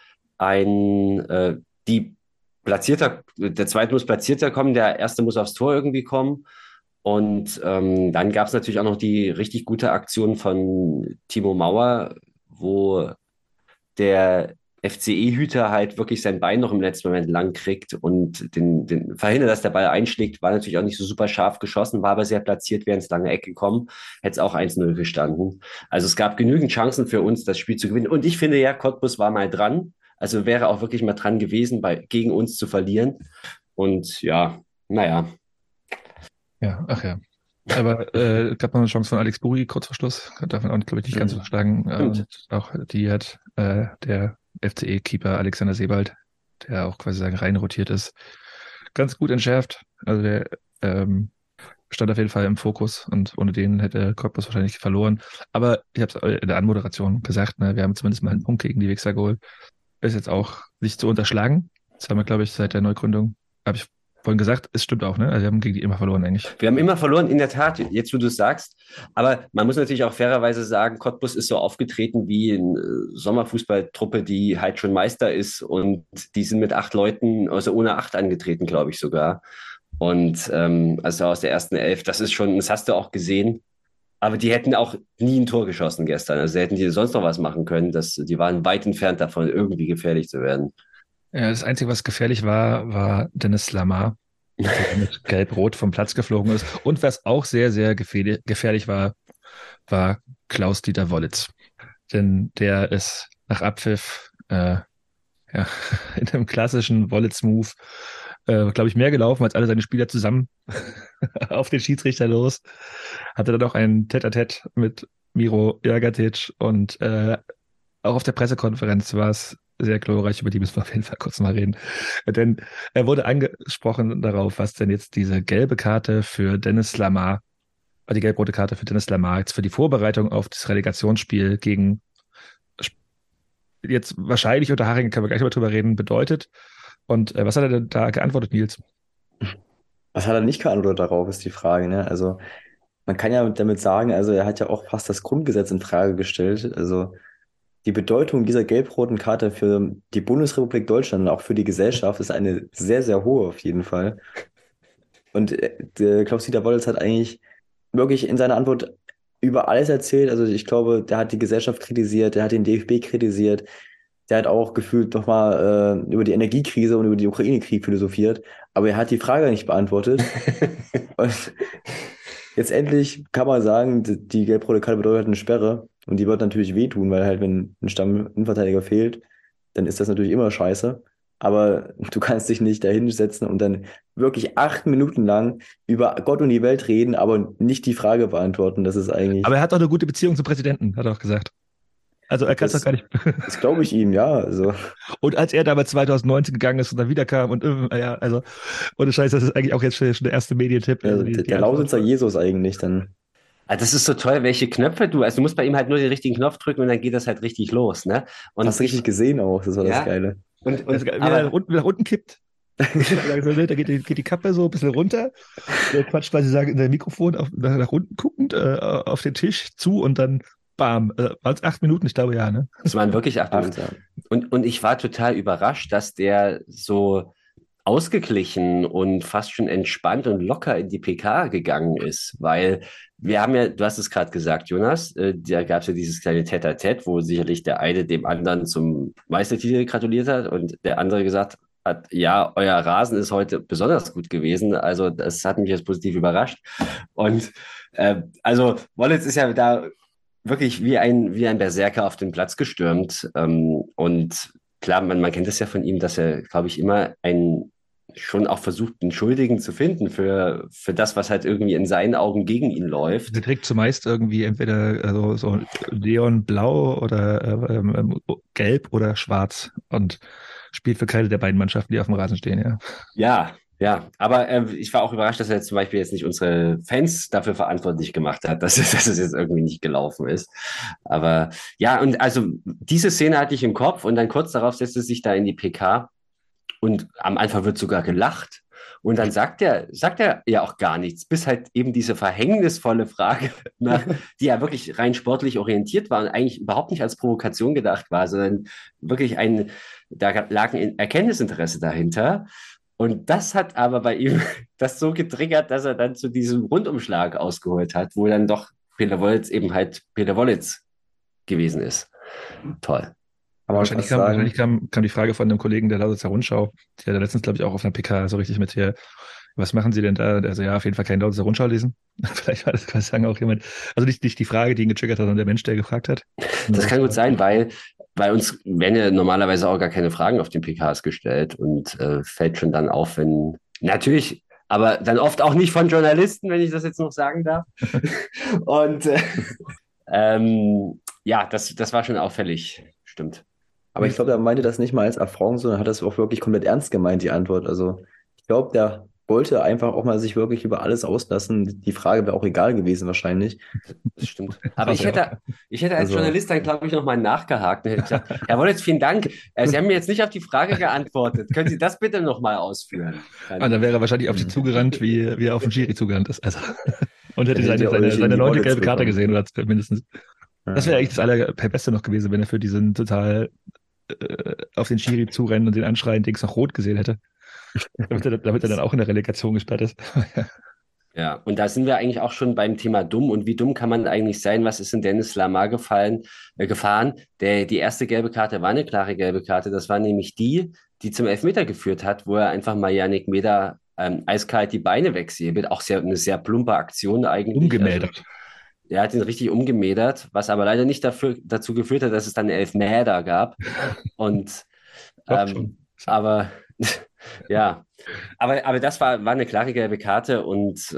der zweite muss platzierter kommen, der erste muss aufs Tor irgendwie kommen. Und dann gab es natürlich auch noch die richtig gute Aktion von Timo Mauer, wo der FCE-Hüter halt wirklich sein Bein noch im letzten Moment lang kriegt und den verhindert, dass der Ball einschlägt. War natürlich auch nicht so super scharf geschossen, war aber sehr platziert, wäre ins lange Eck gekommen, hätte es auch 1-0 gestanden. Also es gab genügend Chancen für uns, das Spiel zu gewinnen. Und ich finde ja, Cottbus war mal dran. Also wäre auch wirklich mal dran gewesen, gegen uns zu verlieren. Und ja, naja. Ja, ach ja. Aber gab noch eine Chance von Alex Buri, kurz vor Schluss. Darf man auch, glaube ich, nicht ganz unterschlagen. Und auch die hat der FCE-Keeper Alexander Sebald, der auch quasi sagen rein rotiert ist, ganz gut entschärft. Also der stand auf jeden Fall im Fokus und ohne den hätte Cottbus wahrscheinlich verloren. Aber ich habe es in der Anmoderation gesagt, ne, wir haben zumindest mal einen Punkt gegen die Wichser geholt. Ist jetzt auch nicht zu unterschlagen. Das haben wir, glaube ich, seit der Neugründung, habe ich vorhin gesagt, es stimmt auch, ne? Also wir haben gegen die immer verloren eigentlich. Wir haben immer verloren, in der Tat, jetzt wo du es sagst. Aber man muss natürlich auch fairerweise sagen, Cottbus ist so aufgetreten wie eine Sommerfußballtruppe, die halt schon Meister ist und die sind mit 8 Leuten, also ohne 8 angetreten, glaube ich sogar. Und also aus der ersten 11, das ist schon, das hast du auch gesehen. Aber die hätten auch nie ein Tor geschossen gestern. Also hätten die sonst noch was machen können. Die waren weit entfernt davon, irgendwie gefährlich zu werden. Ja, das Einzige, was gefährlich war Dennis Lamar, der mit Gelb-Rot vom Platz geflogen ist. Und was auch sehr, sehr gefährlich war Klaus-Dieter Wollitz. Denn der ist nach Abpfiff in einem klassischen Wollitz-Move glaube ich, mehr gelaufen als alle seine Spieler zusammen auf den Schiedsrichter los. Hatte dann auch ein Tête-à-Tête mit Miro Jagatic und auch auf der Pressekonferenz war es sehr glorreich, über die müssen wir auf jeden Fall kurz mal reden. Denn er wurde angesprochen darauf, was denn jetzt diese gelbe Karte für Dennis Lamar, die gelb-rote Karte für Dennis Lamar jetzt für die Vorbereitung auf das Relegationsspiel gegen jetzt wahrscheinlich Unterhaching, können wir gleich mal drüber reden, bedeutet. Und was hat er denn da geantwortet, Nils? Was hat er nicht geantwortet darauf, ist die Frage, ne? Also man kann ja damit sagen, also er hat ja auch fast das Grundgesetz in Frage gestellt. Also die Bedeutung dieser gelb-roten Karte für die Bundesrepublik Deutschland und auch für die Gesellschaft ist eine sehr, sehr hohe auf jeden Fall. Und Klaus-Dieter Wollitz hat eigentlich wirklich in seiner Antwort über alles erzählt. Also ich glaube, der hat die Gesellschaft kritisiert, der hat den DFB kritisiert, der hat auch gefühlt nochmal über die Energiekrise und über die Ukraine-Krieg philosophiert, aber er hat die Frage nicht beantwortet. Jetzt endlich kann man sagen, die gelb-rote Karte bedeutet halt eine Sperre und die wird natürlich wehtun, weil halt, wenn ein Stamminnenverteidiger fehlt, dann ist das natürlich immer scheiße. Aber du kannst dich nicht da hinsetzen und dann wirklich 8 Minuten lang über Gott und die Welt reden, aber nicht die Frage beantworten. Das ist eigentlich, Aber er hat doch eine gute Beziehung zum Präsidenten, hat er auch gesagt. Also er kann es doch gar nicht. das glaube ich ihm, ja. Also, Und als er damals 2019 gegangen ist und dann wiederkam und ja, also ohne Scheiß, das ist eigentlich auch jetzt schon der erste Medientipp. Also der Lausitzer Jesus eigentlich dann. Also das ist so toll, welche Knöpfe also du musst bei ihm halt nur den richtigen Knopf drücken und dann geht das halt richtig los, ne? Und Hast richtig gesehen auch, das war Ja. das Geile. Und, wie er nach unten kippt. Da geht die Kappe so ein bisschen runter. Der quatscht quasi sagen in sein Mikrofon nach unten guckend auf den Tisch zu und dann bam. War es 8 Minuten? Ich glaube ja, ne? es waren wirklich 8 Minuten. Und ich war total überrascht, dass der so ausgeglichen und fast schon entspannt und locker in die PK gegangen ist, weil wir haben ja, du hast es gerade gesagt, Jonas, da gab es ja dieses kleine Tête-à-Tête, wo sicherlich der eine dem anderen zum Meistertitel gratuliert hat und der andere gesagt hat, ja, euer Rasen ist heute besonders gut gewesen, also das hat mich jetzt positiv überrascht und also Wollitz ist ja da wirklich wie ein Berserker auf den Platz gestürmt und klar, man kennt es ja von ihm, dass er, glaube ich, immer schon auch versucht, einen Schuldigen zu finden für das, was halt irgendwie in seinen Augen gegen ihn läuft. Der trägt zumeist irgendwie entweder so Neonblau oder Gelb oder Schwarz und spielt für keine der beiden Mannschaften, die auf dem Rasen stehen, ja. Ja, aber ich war auch überrascht, dass er jetzt zum Beispiel jetzt nicht unsere Fans dafür verantwortlich gemacht hat, dass es jetzt irgendwie nicht gelaufen ist. Aber ja, und also diese Szene hatte ich im Kopf und dann kurz darauf setzt es sich da in die PK. Und am Anfang wird sogar gelacht. Und dann sagt er ja auch gar nichts, bis halt eben diese verhängnisvolle Frage, die ja wirklich rein sportlich orientiert war und eigentlich überhaupt nicht als Provokation gedacht war, sondern wirklich da lag ein Erkenntnisinteresse dahinter. Und das hat aber bei ihm das so getriggert, dass er dann zu diesem Rundumschlag ausgeholt hat, wo dann doch Peter Wollitz eben halt Peter Wollitz gewesen ist. Toll. Aber Wahrscheinlich kam die Frage von einem Kollegen der Lausitzer Rundschau, der da letztens, glaube ich, auch auf einer PK so richtig mit hier, was machen Sie denn da? Also ja, auf jeden Fall keine Lausitzer Rundschau lesen. Vielleicht war das quasi sagen auch jemand, also nicht die Frage, die ihn getriggert hat, sondern der Mensch, der gefragt hat. Das kann gut sein, weil bei uns werden ja normalerweise auch gar keine Fragen auf den PKs gestellt und fällt schon dann auf, wenn, natürlich, aber dann oft auch nicht von Journalisten, wenn ich das jetzt noch sagen darf. Und ja, das war schon auffällig, stimmt. Aber ich glaube, er meinte das nicht mal als Affront, sondern hat das auch wirklich komplett ernst gemeint, die Antwort. Also ich glaube, der wollte einfach auch mal sich wirklich über alles auslassen. Die Frage wäre auch egal gewesen wahrscheinlich. Das stimmt. Aber ich hätte als Also- Journalist dann, glaube ich, nochmal nachgehakt und hätte gesagt, Herr Wollitz, vielen Dank. Sie haben mir jetzt nicht auf die Frage geantwortet. Können Sie das bitte nochmal ausführen? Und dann wäre er wahrscheinlich auf die zugerannt, wie er auf den Schiri zugerannt ist. Also, und hätte Dann hätte er euch in seine die 9. Rolle gelbe Karte bekommen. gesehen oder mindestens. Das wäre eigentlich das Allerbeste noch gewesen, wenn er für diesen total auf den Schiri zurennen und den anschreien Dings noch rot gesehen hätte. Damit er dann auch in der Relegation gesperrt ist. Ja, und da sind wir eigentlich auch schon beim Thema dumm. Und wie dumm kann man eigentlich sein? Was ist in Dennis Lamar gefahren? Die erste gelbe Karte war eine klare gelbe Karte. Das war nämlich die zum Elfmeter geführt hat, wo er einfach mal Yannick Meder eiskalt die Beine wegsäbelt. Auch eine sehr plumpe Aktion eigentlich. Umgemädert. Also, er hat ihn richtig umgemädert, was aber leider nicht dazu geführt hat, dass es dann 11 Elfmeter gab. Und aber ja, aber das war eine klare gelbe Karte und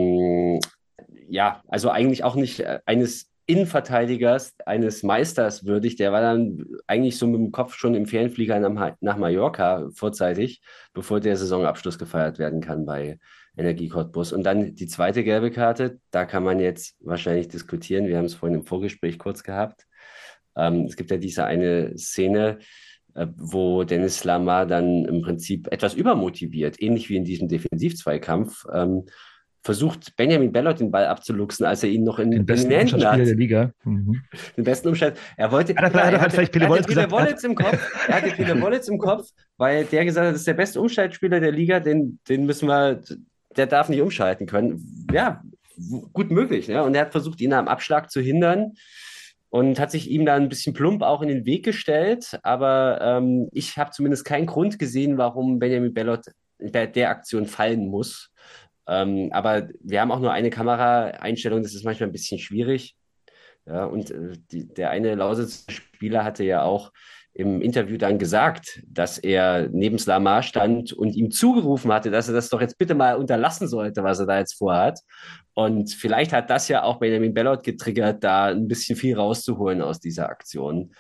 ja, also eigentlich auch nicht eines Innenverteidigers, eines Meisters würdig. Der war dann eigentlich so mit dem Kopf schon im Ferienflieger nach Mallorca vorzeitig, bevor der Saisonabschluss gefeiert werden kann bei Energie Cottbus. Und dann die zweite gelbe Karte, da kann man jetzt wahrscheinlich diskutieren. Wir haben es vorhin im Vorgespräch kurz gehabt. Es gibt ja diese eine Szene, wo Dennis Lamar dann im Prinzip etwas übermotiviert, ähnlich wie in diesem Defensivzweikampf, versucht Benjamin Bellot den Ball abzuluxen, als er ihn noch in Den besten den Händen hat. Umschaltspieler der Liga. Mhm. Den besten Umstand. Er hatte vielleicht Pele Wollitz im Kopf. Er hatte Pele Wollitz im Kopf, weil der gesagt hat, das ist der beste Umschaltspieler der Liga, den müssen wir, der darf nicht umschalten können. Ja, gut möglich. Ja? Und er hat versucht, ihn am Abschlag zu hindern und hat sich ihm da ein bisschen plump auch in den Weg gestellt. Aber ich habe zumindest keinen Grund gesehen, warum Benjamin Bellot bei der Aktion fallen muss. Aber wir haben auch nur eine Kameraeinstellung, das ist manchmal ein bisschen schwierig. Ja, und der eine Lausitzer Spieler hatte ja auch im Interview dann gesagt, dass er neben Slamar stand und ihm zugerufen hatte, dass er das doch jetzt bitte mal unterlassen sollte, was er da jetzt vorhat. Und vielleicht hat das ja auch Benjamin Bellot getriggert, da ein bisschen viel rauszuholen aus dieser Aktion.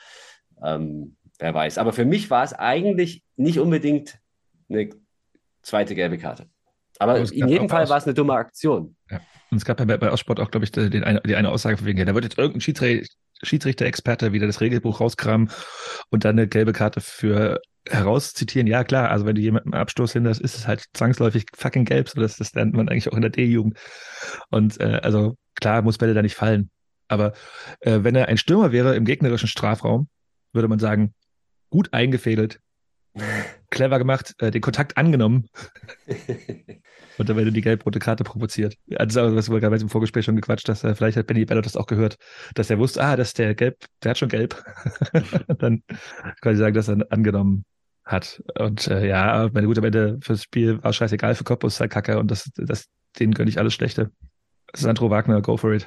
Wer weiß. Aber für mich war es eigentlich nicht unbedingt eine zweite gelbe Karte. Aber in jedem Fall war es eine dumme Aktion. Ja. Und es gab ja bei Aussport auch, glaube ich, die eine Aussage von wegen, ja, da wird jetzt irgendein Schiedsrichter-Experte wieder das Regelbuch rauskramen und dann eine gelbe Karte für herauszitieren. Ja, klar, also wenn du jemanden Abstoß hinderst, ist es halt zwangsläufig fucking gelb. So, das lernt man eigentlich auch in der D-Jugend. Und also klar, muss Bälle da nicht fallen. Aber wenn er ein Stürmer wäre im gegnerischen Strafraum, würde man sagen, gut eingefädelt, clever gemacht, den Kontakt angenommen. Und dann wäre die gelb-rote Karte provoziert. Also, was wir gerade im Vorgespräch schon gequatscht, dass vielleicht hat Benny Bellot das auch gehört, dass er wusste, dass der hat schon gelb. Dann kann ich sagen, dass er angenommen hat. Und ja, meine gut, am Ende fürs Spiel war scheißegal, für Cottbus ist halt Kacke und denen gönne ich alles Schlechte. Sandro Wagner, go for it.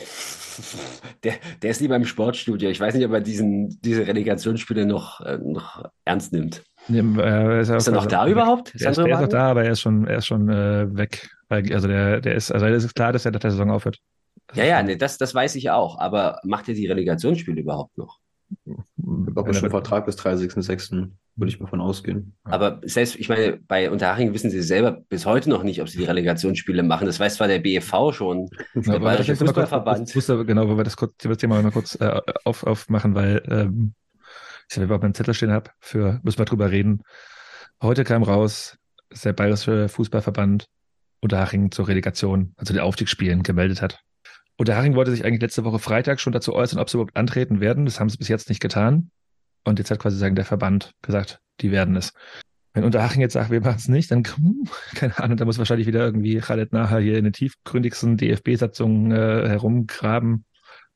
Der ist lieber im Sportstudio. Ich weiß nicht, ob er diese Relegationsspiele noch ernst nimmt. Ist er noch da überhaupt? Er ist noch da, aber er ist schon weg. Also es ist klar, dass er nach der Saison aufhört. Ja, nee, das weiß ich auch. Aber macht er die Relegationsspiele überhaupt noch? Ich glaube, schon Vertrag bis 30.06. würde ich mal von ausgehen. Aber selbst, ich meine, bei Unterhaching wissen sie selber bis heute noch nicht, ob sie die Relegationsspiele machen. Das weiß zwar der BFV schon, der Bayerische Fußballverband. Genau, weil wir das Thema mal kurz aufmachen, weil ich überhaupt meinen Zettel stehen habe, müssen wir drüber reden. Heute kam raus, dass der Bayerische Fußballverband Unterhaching zur Relegation, also den Aufstiegsspielen, gemeldet hat. Unterhaching wollte sich eigentlich letzte Woche Freitag schon dazu äußern, ob sie überhaupt antreten werden. Das haben sie bis jetzt nicht getan. Und jetzt hat quasi der Verband gesagt, die werden es. Wenn Unterhaching jetzt sagt, wir machen es nicht, dann, keine Ahnung, da muss wahrscheinlich wieder irgendwie Khaled Naher hier in den tiefgründigsten DFB-Satzungen herumgraben.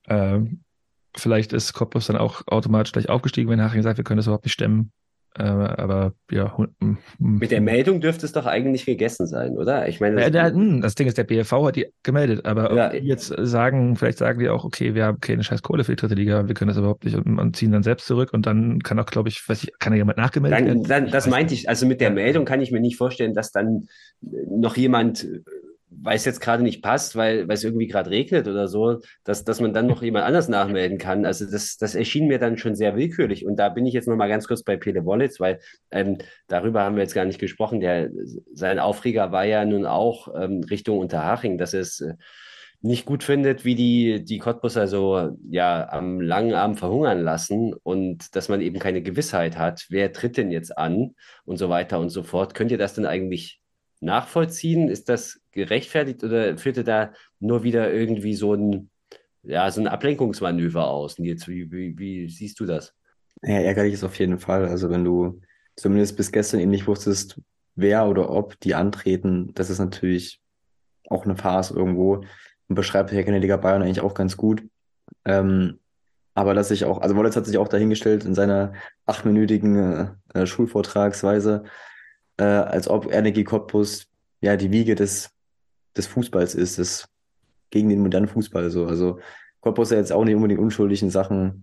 Vielleicht ist Cottbus dann auch automatisch gleich aufgestiegen, wenn Haching sagt, wir können das überhaupt nicht stemmen. Aber ja. Mit der Meldung dürfte es doch eigentlich gegessen sein, oder? Ich meine, das Ding ist, der BFV hat die gemeldet, aber ja, die jetzt vielleicht sagen die auch, okay, wir haben keine scheiß Kohle für die dritte Liga, wir können das überhaupt nicht und ziehen dann selbst zurück und dann kann auch, glaube ich, kann ja jemand nachgemeldet werden? Das meinte ich, also mit der Meldung kann ich mir nicht vorstellen, dass dann noch jemand, weil es jetzt gerade nicht passt, weil es irgendwie gerade regnet oder so, dass man dann noch jemand anders nachmelden kann. Also das erschien mir dann schon sehr willkürlich. Und da bin ich jetzt noch mal ganz kurz bei Pele Wollitz, weil darüber haben wir jetzt gar nicht gesprochen. Sein Aufreger war ja nun auch Richtung Unterhaching, dass er es nicht gut findet, wie die Cottbusser so am langen Arm verhungern lassen und dass man eben keine Gewissheit hat, wer tritt denn jetzt an und so weiter und so fort. Könnt ihr das denn eigentlich nachvollziehen? Ist das gerechtfertigt oder führte da nur wieder irgendwie so ein Ablenkungsmanöver aus? Nils, wie siehst du das? Ja, ärgerlich ist auf jeden Fall. Also wenn du zumindest bis gestern eben nicht wusstest, wer oder ob die antreten, das ist natürlich auch eine Farce irgendwo und beschreibt Herr in der Liga Bayern eigentlich auch ganz gut. Aber dass ich auch, also Wollitz hat sich auch dahingestellt in seiner 8-minütigen Schulvortragsweise, als ob Energie Cottbus die Wiege des Fußballs ist, gegen den modernen Fußball so. Also Cottbus ist ja jetzt auch nicht unbedingt unschuldig in Sachen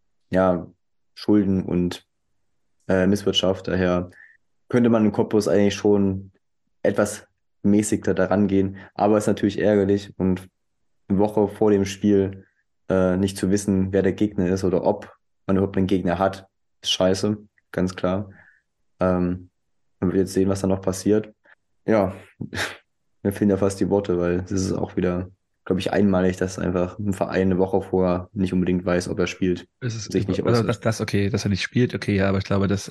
Schulden und Misswirtschaft. Daher könnte man in Cottbus eigentlich schon etwas mäßigter daran gehen. Aber es ist natürlich ärgerlich und eine Woche vor dem Spiel nicht zu wissen, wer der Gegner ist oder ob man überhaupt einen Gegner hat, ist scheiße, ganz klar. Man wird jetzt sehen, was da noch passiert. Ja, mir fehlen ja fast die Worte, weil es ist auch wieder, glaube ich, einmalig, dass einfach ein Verein eine Woche vorher nicht unbedingt weiß, ob er spielt. Sich nicht okay, dass er nicht spielt, okay, ja, aber ich glaube, dass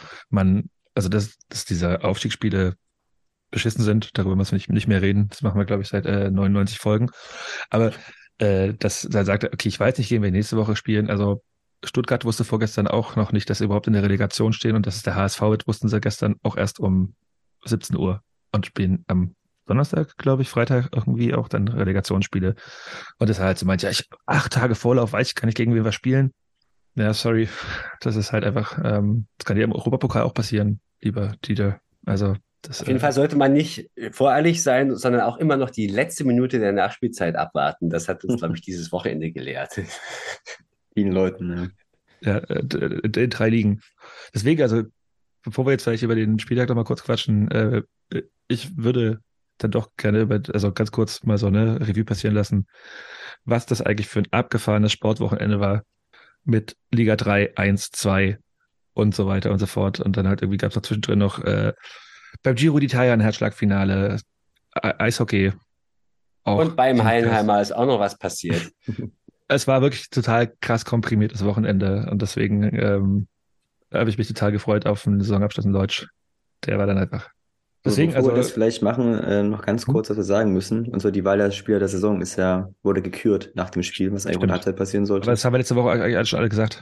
dass diese Aufstiegsspiele beschissen sind, darüber müssen wir nicht mehr reden. Das machen wir, glaube ich, seit 99 Folgen. Aber dass er sagt, okay, ich weiß nicht, gehen wir nächste Woche spielen. Also Stuttgart wusste vorgestern auch noch nicht, dass sie überhaupt in der Relegation stehen und dass es der HSV wird, wussten sie gestern auch erst um 17 Uhr und spielen am Donnerstag, glaube ich, Freitag irgendwie auch dann Relegationsspiele. Und das halt so meint, 8 Tage Vorlauf, weiß ich, kann ich gegen wen was spielen? Ja, sorry, das ist halt einfach, das kann dir im Europapokal auch passieren, lieber Dieter. Also Auf jeden Fall sollte man nicht voreilig sein, sondern auch immer noch die letzte Minute der Nachspielzeit abwarten. Das hat uns, glaube ich, dieses Wochenende gelehrt. Vielen Leuten, ne? Ja, in 3 Ligen. Deswegen, also, bevor wir jetzt vielleicht über den Spieltag noch mal kurz quatschen, ich würde dann doch gerne also ganz kurz mal so eine Revue passieren lassen, was das eigentlich für ein abgefahrenes Sportwochenende war mit Liga 3, 1, 2 und so weiter und so fort. Und dann halt irgendwie gab es noch zwischendrin noch beim Giro d'Italia ein Herzschlagfinale, Eishockey auch. Und beim Heidenheimer ist auch noch was passiert. Es war wirklich total krass komprimiertes Wochenende und deswegen habe ich mich total gefreut auf den Saisonabschluss in Deutsch. Der war dann einfach. Deswegen, Bevor wir also, das vielleicht machen, noch ganz kurz, was wir sagen müssen. Und so die Wahl der Spieler der Saison wurde gekürt nach dem Spiel, was eigentlich in der Halbzeit passieren sollte. aber das haben wir letzte Woche eigentlich schon alle gesagt.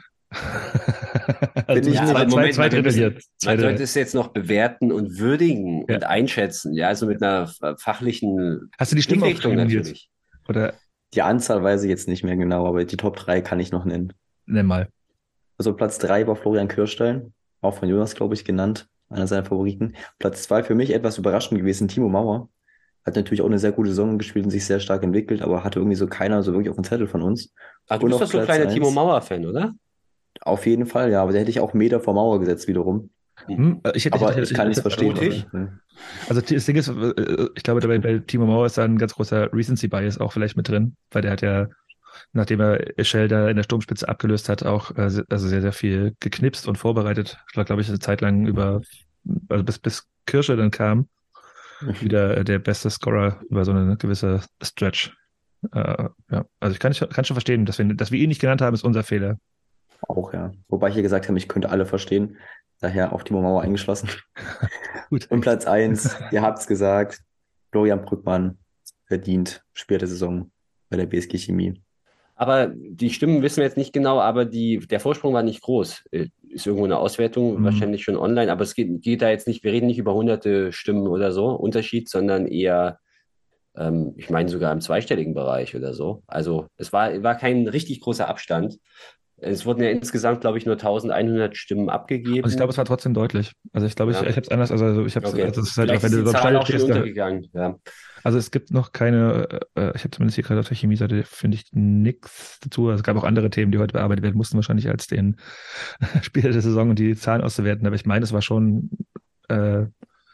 Bin ich nicht. Zwei Drittel hier. Man sollte es jetzt noch bewerten und würdigen Ja. und einschätzen, ja, also mit einer fachlichen Hast du die Stimme Blickrichtung aufgeschrieben, natürlich. Oder Die Anzahl weiß ich jetzt nicht mehr genau, aber die Top 3 kann ich noch nennen. nenn mal. Also Platz 3 war Florian Kirstein, auch von Jonas, glaube ich, genannt, einer seiner Favoriten. Platz 2 für mich etwas überraschend gewesen, Timo Mauer. Hat natürlich auch eine sehr gute Saison gespielt und sich sehr stark entwickelt, aber hatte irgendwie so keiner so wirklich auf dem Zettel von uns. Aber du Und bist auf doch so ein Platz kleiner 1. Timo Mauer-Fan, oder? Auf jeden Fall, ja, aber der hätte ich auch Meter vor Mauer gesetzt wiederum. Aber ich kann nichts verstehen. mutig. Also das Ding ist, ich glaube, bei Timo Mauer ist da ein ganz großer Recency-Bias auch vielleicht mit drin, weil der hat ja, nachdem er Eschel da in der Sturmspitze abgelöst hat, auch also sehr, sehr viel geknipst und vorbereitet. Ich glaube ich, eine Zeit lang also bis Kirsche dann kam, wieder der beste Scorer über so eine gewisse Stretch. Ja, also ich kann schon verstehen, dass wir ihn nicht genannt haben, ist unser Fehler. Auch, ja. Wobei ich hier gesagt habe, ich könnte alle verstehen. Daher auf Timo Mauer eingeschlossen. Gut. Und Platz 1, ihr habt's gesagt, Florian Brückmann verdient Spieler der Saison bei der BSG Chemie. Aber die Stimmen wissen wir jetzt nicht genau, aber der Vorsprung war nicht groß. Ist irgendwo eine Auswertung, wahrscheinlich schon online, aber es geht da jetzt nicht, wir reden nicht über hunderte Stimmen oder so, Unterschied, sondern eher, ich meine sogar im zweistelligen Bereich oder so. Also es war kein richtig großer Abstand. Es wurden ja insgesamt, glaube ich, nur 1100 Stimmen abgegeben. Also ich glaube, es war trotzdem deutlich. Also ich glaube, ich habe es anders, also ich habe Okay. also es ist halt auch, Vielleicht wenn ist du die beim Zahl Stadion auch schon stehst, untergegangen. Ja. also es gibt noch keine, ich habe zumindest hier gerade auf der Chemie-Seite, finde ich nichts dazu. Also es gab auch andere Themen, die heute bearbeitet werden mussten, wahrscheinlich als den Spieler der Saison und die Zahlen auszuwerten. Aber ich meine, es war schon von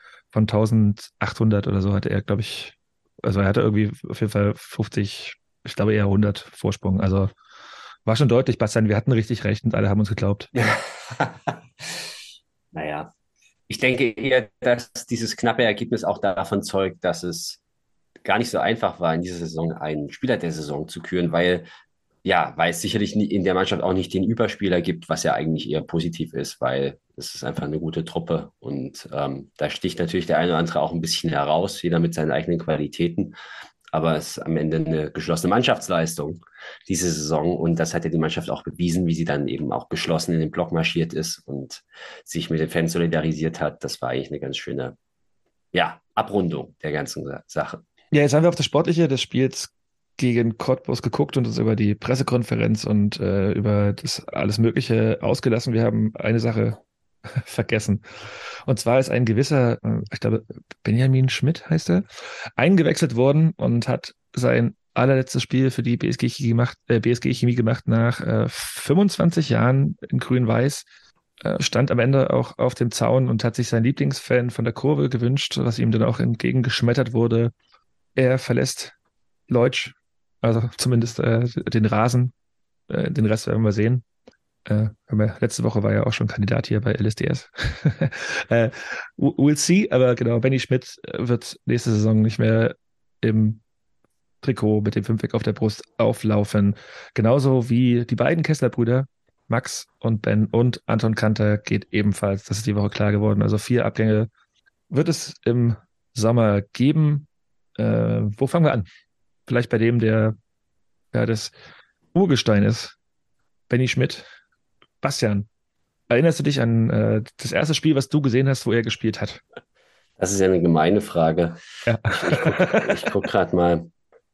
1800 oder so hatte er, glaube ich, also er hatte irgendwie auf jeden Fall 50, ich glaube eher 100 Vorsprung. Also war schon deutlich, Bastian, wir hatten richtig recht und alle haben uns geglaubt. Naja, ich denke eher, dass dieses knappe Ergebnis auch davon zeugt, dass es gar nicht so einfach war, in dieser Saison einen Spieler der Saison zu küren, weil es sicherlich in der Mannschaft auch nicht den Überspieler gibt, was ja eigentlich eher positiv ist, weil es ist einfach eine gute Truppe und da sticht natürlich der eine oder andere auch ein bisschen heraus, jeder mit seinen eigenen Qualitäten. Aber es ist am Ende eine geschlossene Mannschaftsleistung, diese Saison. Und das hat ja die Mannschaft auch bewiesen, wie sie dann eben auch geschlossen in den Block marschiert ist und sich mit den Fans solidarisiert hat. Das war eigentlich eine ganz schöne, Abrundung der ganzen Sache. Ja, jetzt haben wir auf das Sportliche des Spiels gegen Cottbus geguckt und uns über die Pressekonferenz und über das alles Mögliche ausgelassen. Wir haben eine Sache vergessen. Und zwar ist ein gewisser, ich glaube, Benjamin Schmidt heißt er, eingewechselt worden und hat sein allerletztes Spiel für die BSG Chemie gemacht nach 25 Jahren in Grün-Weiß. Stand am Ende auch auf dem Zaun und hat sich sein Lieblingsfan von der Kurve gewünscht, was ihm dann auch entgegengeschmettert wurde. Er verlässt Leutsch, also zumindest den Rasen. Den Rest werden wir sehen. Letzte Woche war ja auch schon Kandidat hier bei LSDS. We'll see, aber genau, Benny Schmidt wird nächste Saison nicht mehr im Trikot mit dem Fünfeck auf der Brust auflaufen. Genauso wie die beiden Kessler-Brüder, Max und Ben und Anton Kanter geht ebenfalls. Das ist die Woche klar geworden. Also 4 Abgänge wird es im Sommer geben. Wo fangen wir an? Vielleicht bei dem, der das Urgestein ist. Benny Schmidt. Bastian, erinnerst du dich an das erste Spiel, was du gesehen hast, wo er gespielt hat? Das ist ja eine gemeine Frage. Ja. Ich guck gerade mal.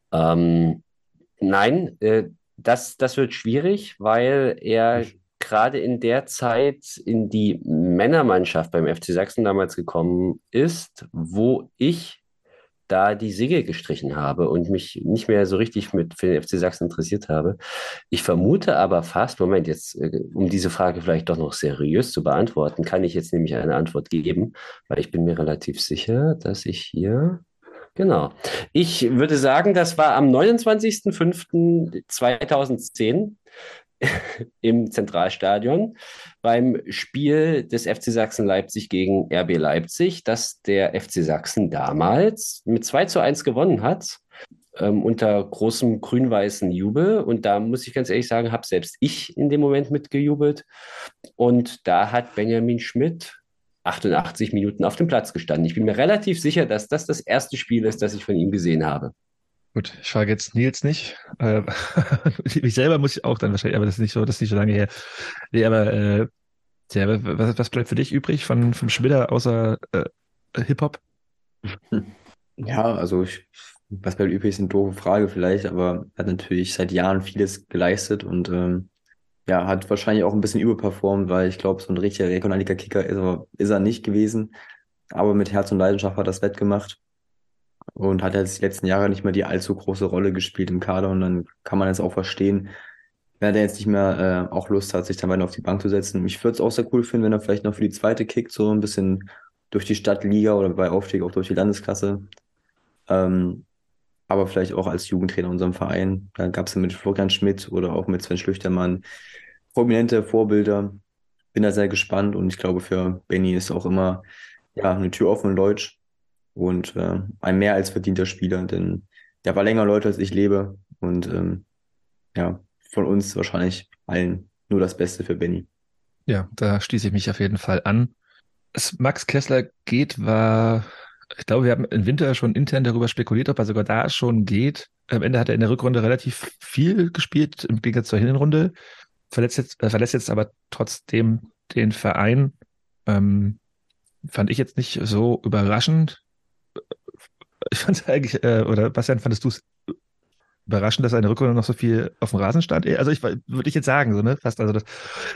Nein, das wird schwierig, weil er gerade in der Zeit in die Männermannschaft beim FC Sachsen damals gekommen ist, wo ich da die Segel gestrichen habe und mich nicht mehr so richtig für den FC Sachsen interessiert habe. Ich vermute aber fast, Moment, jetzt, um diese Frage vielleicht doch noch seriös zu beantworten, kann ich jetzt nämlich eine Antwort geben, weil ich bin mir relativ sicher, dass ich hier, genau, ich würde sagen, das war am 29.05.2010 im Zentralstadion beim Spiel des FC Sachsen Leipzig gegen RB Leipzig, das der FC Sachsen damals mit 2:1 gewonnen hat, unter großem grün-weißen Jubel. Und da muss ich ganz ehrlich sagen, habe selbst ich in dem Moment mitgejubelt. Und da hat Benjamin Schmidt 88 Minuten auf dem Platz gestanden. Ich bin mir relativ sicher, dass das das erste Spiel ist, das ich von ihm gesehen habe. Gut, ich frage jetzt Nils nicht. Mich selber muss ich auch dann wahrscheinlich, aber das ist nicht so lange her. Nee, aber ja, was bleibt für dich übrig vom Schmidt außer Hip-Hop? Ja, also was bleibt übrig, ist eine doofe Frage vielleicht, aber er hat natürlich seit Jahren vieles geleistet und ja, hat wahrscheinlich auch ein bisschen überperformt, weil ich glaube, so ein richtiger Regionalliga-Kicker ist er nicht gewesen, aber mit Herz und Leidenschaft hat er das wettgemacht und hat jetzt die letzten Jahre nicht mehr die allzu große Rolle gespielt im Kader und dann kann man es auch verstehen, wenn er jetzt nicht mehr auch Lust hat, sich dann weiter auf die Bank zu setzen. Ich würde es auch sehr cool finden, wenn er vielleicht noch für die zweite kickt, so ein bisschen durch die Stadtliga oder bei Aufstieg auch durch die Landesklasse. Aber vielleicht auch als Jugendtrainer in unserem Verein. Da gab es ja mit Florian Schmidt oder auch mit Sven Schlüchtermann prominente Vorbilder. Bin da sehr gespannt und ich glaube, für Benny ist auch immer ja, eine Tür offen in Deutsch und ein mehr als verdienter Spieler, denn der war länger Leute, als ich lebe und ja, von uns wahrscheinlich allen nur das Beste für Benny. Ja, da schließe ich mich auf jeden Fall an. Dass Max Kessler geht, ich glaube, wir haben im Winter schon intern darüber spekuliert, ob er sogar da schon geht. Am Ende hat er in der Rückrunde relativ viel gespielt, im Gegensatz zur Hinrunde. Verletzt jetzt aber trotzdem den Verein. Fand ich jetzt nicht so überraschend. Ich fand es eigentlich, oder Bastian, fandest du es überraschend, dass er in der Rückrunde noch so viel auf dem Rasen stand? Also würde ich jetzt sagen, so, ne? Fast, also das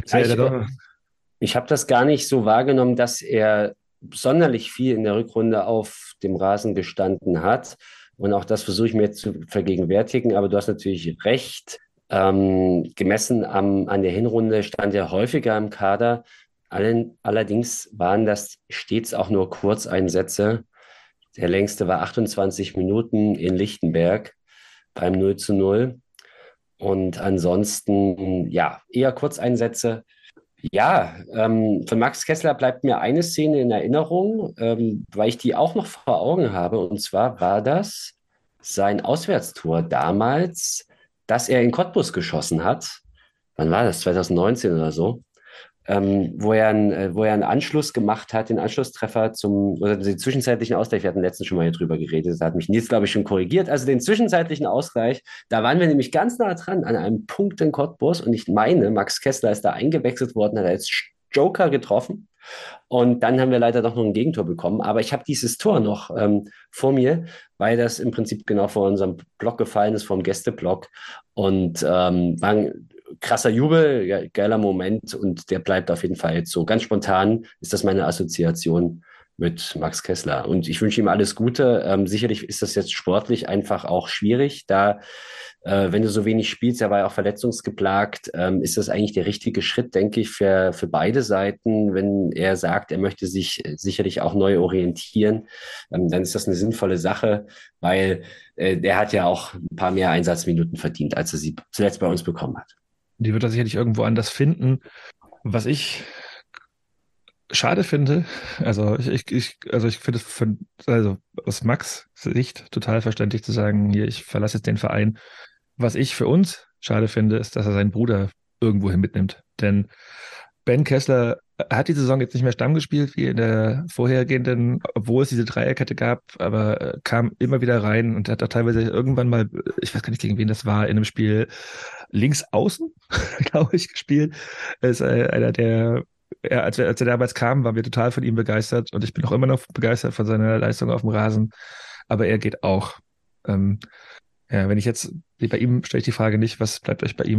ich habe das gar nicht so wahrgenommen, dass er sonderlich viel in der Rückrunde auf dem Rasen gestanden hat. Und auch das versuche ich mir jetzt zu vergegenwärtigen. Aber du hast natürlich recht. Gemessen an der Hinrunde stand er häufiger im Kader. Allerdings waren das stets auch nur Kurzeinsätze. Der längste war 28 Minuten in Lichtenberg beim 0:0. Und ansonsten, ja, eher Kurzeinsätze. Ja, von Max Kessler bleibt mir eine Szene in Erinnerung, weil ich die auch noch vor Augen habe. Und zwar war das sein Auswärtstor damals, das er in Cottbus geschossen hat. Wann war das? 2019 oder so. Wo er einen Anschluss gemacht hat, den Anschlusstreffer oder den zwischenzeitlichen Ausgleich. Wir hatten letztens schon mal hier drüber geredet. Da hat mich Nils, glaube ich, schon korrigiert. Also den zwischenzeitlichen Ausgleich, da waren wir nämlich ganz nah dran an einem Punkt in Cottbus. Und ich meine, Max Kessler ist da eingewechselt worden, hat als Joker getroffen. Und dann haben wir leider doch noch ein Gegentor bekommen. Aber ich habe dieses Tor noch vor mir, weil das im Prinzip genau vor unserem Block gefallen ist, vom Gästeblock. Und war ein krasser Jubel, ja, geiler Moment und der bleibt auf jeden Fall jetzt so. Ganz spontan ist das meine Assoziation mit Max Kessler und ich wünsche ihm alles Gute. Sicherlich ist das jetzt sportlich einfach auch schwierig, da wenn du so wenig spielst, er war ja auch verletzungsgeplagt, ist das eigentlich der richtige Schritt, denke ich, für beide Seiten, wenn er sagt, er möchte sich sicherlich auch neu orientieren, dann ist das eine sinnvolle Sache, weil der hat ja auch ein paar mehr Einsatzminuten verdient, als er sie zuletzt bei uns bekommen hat. Die wird er sicherlich irgendwo anders finden. Was ich schade finde, also ich finde es aus Max' Sicht total verständlich zu sagen, hier, ich verlasse jetzt den Verein. Was ich für uns schade finde, ist, dass er seinen Bruder irgendwohin mitnimmt. Denn Ben Kessler hat die Saison jetzt nicht mehr Stamm gespielt wie in der vorhergehenden, obwohl es diese Dreierkette gab, aber kam immer wieder rein und hat auch teilweise irgendwann mal, ich weiß gar nicht, gegen wen das war, in einem Spiel links außen, glaube ich, gespielt. Er ist einer, als er damals kam, waren wir total von ihm begeistert und ich bin auch immer noch begeistert von seiner Leistung auf dem Rasen, aber er geht auch. Ja, wenn ich jetzt, bei ihm stelle ich die Frage nicht, was bleibt euch bei ihm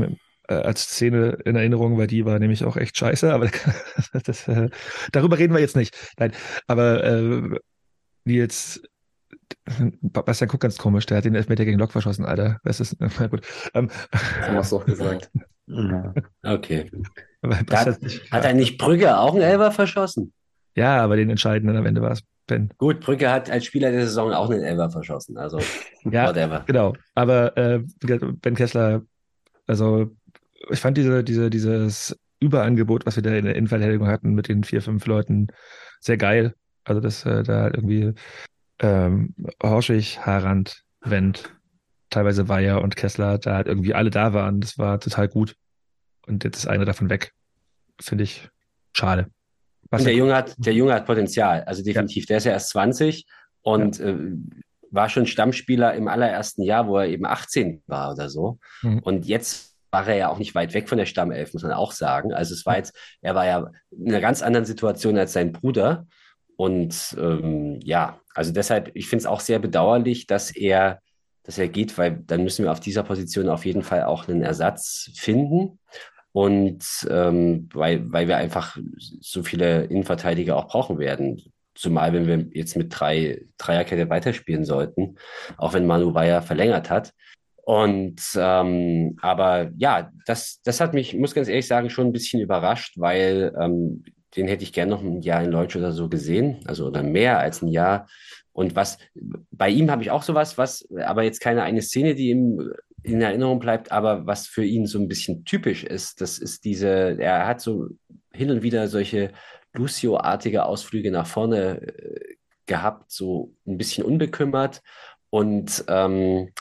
als Szene in Erinnerung, weil die war nämlich auch echt scheiße, aber darüber reden wir jetzt nicht. Nein, aber Nils, Bastian guckt ganz komisch, der hat den Elfmeter gegen Lok verschossen, Alter. Was ist, na gut. Das haben wir es doch gesagt. Ja. Okay. Hat er nicht Brügge auch einen Elfer verschossen? Ja, aber den entscheidenden am Ende war es Ben. Gut, Brügge hat als Spieler der Saison auch einen Elfer verschossen, also ja, whatever. Genau. Aber Ben Kessler, also ich fand dieses Überangebot, was wir da in der Innenverteidigung hatten mit den 4, 5 Leuten, sehr geil. Also dass da irgendwie Horschig, Harand, Wendt, teilweise Weiher und Kessler, da halt irgendwie alle da waren. Das war total gut. Und jetzt ist einer davon weg. Finde ich schade. Und der Junge hat Potenzial, also definitiv. Ja. Der ist ja erst 20 und war schon Stammspieler im allerersten Jahr, wo er eben 18 war oder so. Mhm. Und jetzt war er ja auch nicht weit weg von der Stammelf, muss man auch sagen. Also er war ja in einer ganz anderen Situation als sein Bruder. Und also deshalb, ich finde es auch sehr bedauerlich, dass er geht, weil dann müssen wir auf dieser Position auf jeden Fall auch einen Ersatz finden. Und weil wir einfach so viele Innenverteidiger auch brauchen werden. Zumal, wenn wir jetzt mit Dreierkette weiterspielen sollten, auch wenn Manu Weiher verlängert hat. Und aber ja, das hat mich, muss ganz ehrlich sagen, schon ein bisschen überrascht, weil den hätte ich gerne noch ein Jahr in Leutsch oder so gesehen, also oder mehr als ein Jahr. Und bei ihm habe ich auch sowas, aber jetzt keine eine Szene, die ihm in Erinnerung bleibt, aber was für ihn so ein bisschen typisch ist, das ist er hat so hin und wieder solche Lucio-artige Ausflüge nach vorne gehabt, so ein bisschen unbekümmert und und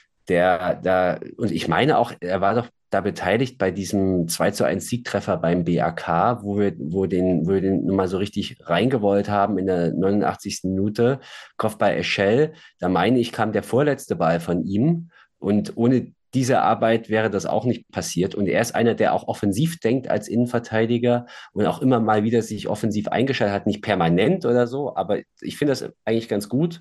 ich meine auch, er war doch da beteiligt bei diesem 2:1 Siegtreffer beim BAK, wo wir den nun mal so richtig reingewollt haben in der 89. Minute, Kopfball Eschel, da meine ich, kam der vorletzte Ball von ihm und ohne diese Arbeit wäre das auch nicht passiert. Und er ist einer, der auch offensiv denkt als Innenverteidiger und auch immer mal wieder sich offensiv eingeschaltet hat, nicht permanent oder so, aber ich finde das eigentlich ganz gut.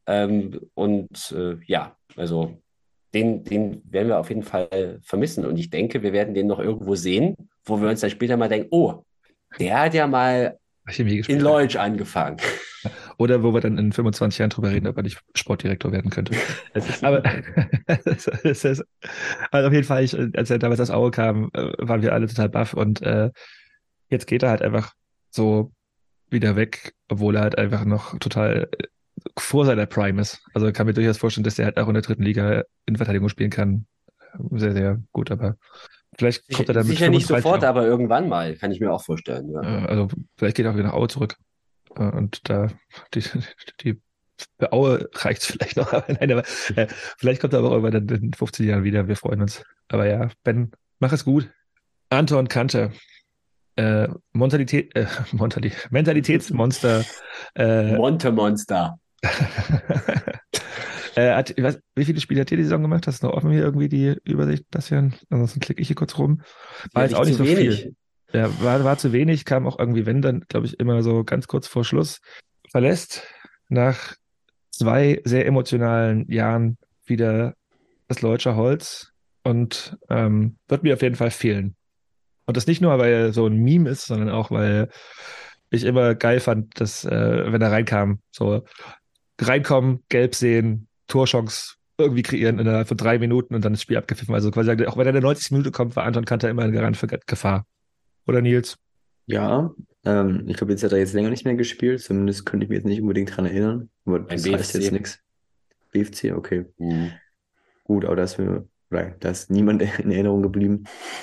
Also den werden wir auf jeden Fall vermissen. Und ich denke, wir werden den noch irgendwo sehen, wo wir uns dann später mal denken, oh, der hat ja mal in Leutsch angefangen. Oder wo wir dann in 25 Jahren drüber reden, ob er nicht Sportdirektor werden könnte. Aber also auf jeden Fall, als er damals aus Aue kam, waren wir alle total baff. Und jetzt geht er halt einfach so wieder weg, obwohl er halt einfach noch total vor seiner Prime ist. Also kann mir durchaus vorstellen, dass er halt auch in der 3. Liga in Verteidigung spielen kann. Sehr, sehr gut, aber vielleicht kommt er dann mit sicher nicht sofort, aber irgendwann mal, kann ich mir auch vorstellen. Ja. Also vielleicht geht er auch wieder nach Aue zurück. Und da die für Aue reicht es vielleicht noch, aber nein, aber vielleicht kommt er aber auch irgendwann in 15 Jahren wieder. Wir freuen uns. Aber ja, Ben, mach es gut. Anton Kante. Mentalitätsmonster. Monte-Monster. Wie viele Spiele hat ihr die Saison gemacht? Hast du noch offen hier irgendwie die Übersicht, das hier? Ansonsten klicke ich hier kurz rum. War jetzt auch nicht so viel. Ja, war zu wenig, kam auch irgendwie, wenn dann, glaube ich, immer so ganz kurz vor Schluss. Verlässt nach 2 sehr emotionalen Jahren wieder das Leutscher Holz und wird mir auf jeden Fall fehlen. Und das nicht nur, weil er so ein Meme ist, sondern auch, weil ich immer geil fand, dass, wenn er reinkam, so reinkommen, gelb sehen, Torchance irgendwie kreieren innerhalb von 3 Minuten und dann das Spiel abgepfiffen. Also quasi, auch wenn er in der 90. Minute kommt, war Anton Kante immer ein Garant für Gefahr. Oder Nils? Ja, ich glaube, jetzt hat er jetzt länger nicht mehr gespielt. Zumindest könnte ich mich jetzt nicht unbedingt dran erinnern. Aber das heißt jetzt nichts. BFC, okay. Mhm. Gut, aber da ist niemand in Erinnerung geblieben.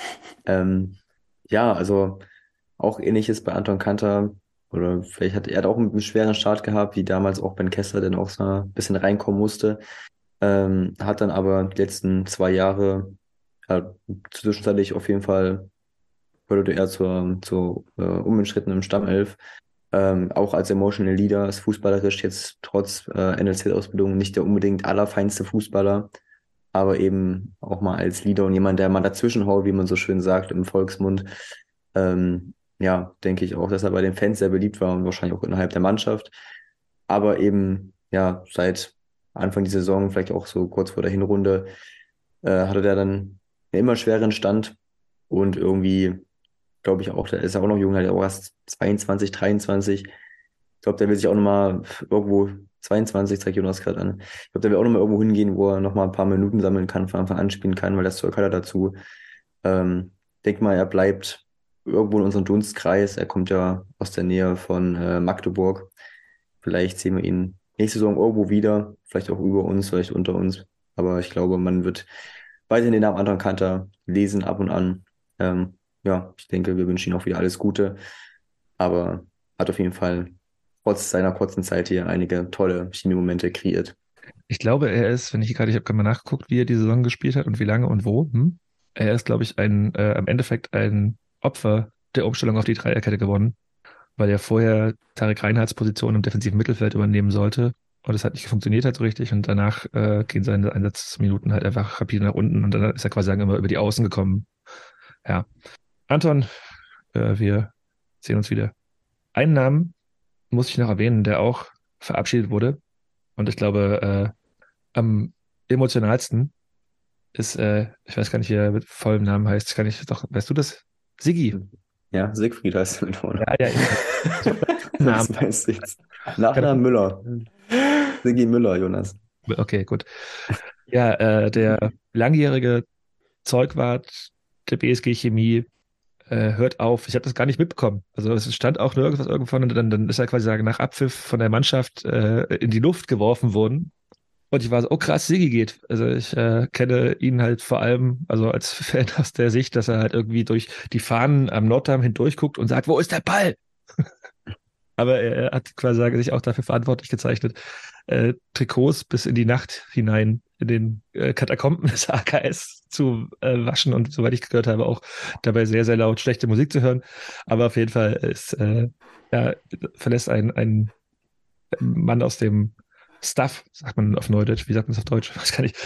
Ja, also auch Ähnliches bei Anton Kanter. Oder vielleicht hat er auch einen schweren Start gehabt, wie damals auch Ben Kessler, der auch so ein bisschen reinkommen musste. Hat dann aber die letzten 2 Jahre zwischenzeitlich auf jeden Fall gehörte er zur unbestrittenen Stammelf. Auch als Emotional Leader ist fußballerisch jetzt trotz NLZ-Ausbildung nicht der unbedingt allerfeinste Fußballer, aber eben auch mal als Leader und jemand, der mal dazwischen haut, wie man so schön sagt im Volksmund. Ja, denke ich auch, dass er bei den Fans sehr beliebt war und wahrscheinlich auch innerhalb der Mannschaft. Aber eben, ja, seit Anfang dieser Saison, vielleicht auch so kurz vor der Hinrunde, hatte der dann einen immer schwereren Stand. Und irgendwie, glaube ich auch, der ist ja auch noch jung, der ist auch erst 22, 23. Ich glaube, der will sich auch nochmal irgendwo, 22, zeigt Jonas gerade an. Ich glaube, der will auch nochmal irgendwo hingehen, wo er nochmal ein paar Minuten sammeln kann, von Anfang an spielen kann, weil das gehört er dazu. Denk mal, er bleibt irgendwo in unserem Dunstkreis. Er kommt ja aus der Nähe von Magdeburg. Vielleicht sehen wir ihn nächste Saison irgendwo wieder, vielleicht auch über uns, vielleicht unter uns. Aber ich glaube, man wird weiterhin den Namen Anton Kanter lesen ab und an. Ja, ich denke, wir wünschen ihm auch wieder alles Gute. Aber hat auf jeden Fall trotz seiner kurzen Zeit hier einige tolle Chemie-Momente kreiert. Ich glaube, er ist, ich habe gerade mal nachgeguckt, wie er die Saison gespielt hat und wie lange und wo. Er ist, glaube ich, im Endeffekt ein Opfer der Umstellung auf die Dreierkette geworden, weil er vorher Tarek Reinhardts Position im defensiven Mittelfeld übernehmen sollte. Und das hat nicht funktioniert halt so richtig. Und danach gehen seine Einsatzminuten halt einfach rapide nach unten. Und dann ist er quasi immer über die Außen gekommen. Ja. Anton, wir sehen uns wieder. Einen Namen muss ich noch erwähnen, der auch verabschiedet wurde. Und ich glaube, am emotionalsten ist, ich weiß gar nicht, wie er mit vollem Namen heißt. Weißt du das? Siggi. Ja, Siegfried heißt er mit vorne. Ja. Das weiß ich jetzt. Nachname Müller. Siggi Müller, Jonas. Okay, gut. Ja, der langjährige Zeugwart der BSG Chemie hört auf. Ich habe das gar nicht mitbekommen. Also es stand auch nirgendwas irgendwann und dann ist er quasi nach Abpfiff von der Mannschaft in die Luft geworfen worden. Und ich war so, oh krass, Sigi geht. Also ich kenne ihn halt vor allem, also als Fan aus der Sicht, dass er halt irgendwie durch die Fahnen am Norddamm hindurch guckt und sagt, wo ist der Ball? Aber er hat quasi sich auch dafür verantwortlich gezeichnet, Trikots bis in die Nacht hinein in den Katakomben des AKS zu waschen und soweit ich gehört habe, auch dabei sehr, sehr laut schlechte Musik zu hören. Aber auf jeden Fall verlässt ein Mann aus dem Staff, sagt man auf Neudeutsch, wie sagt man es auf Deutsch? Ich weiß gar nicht.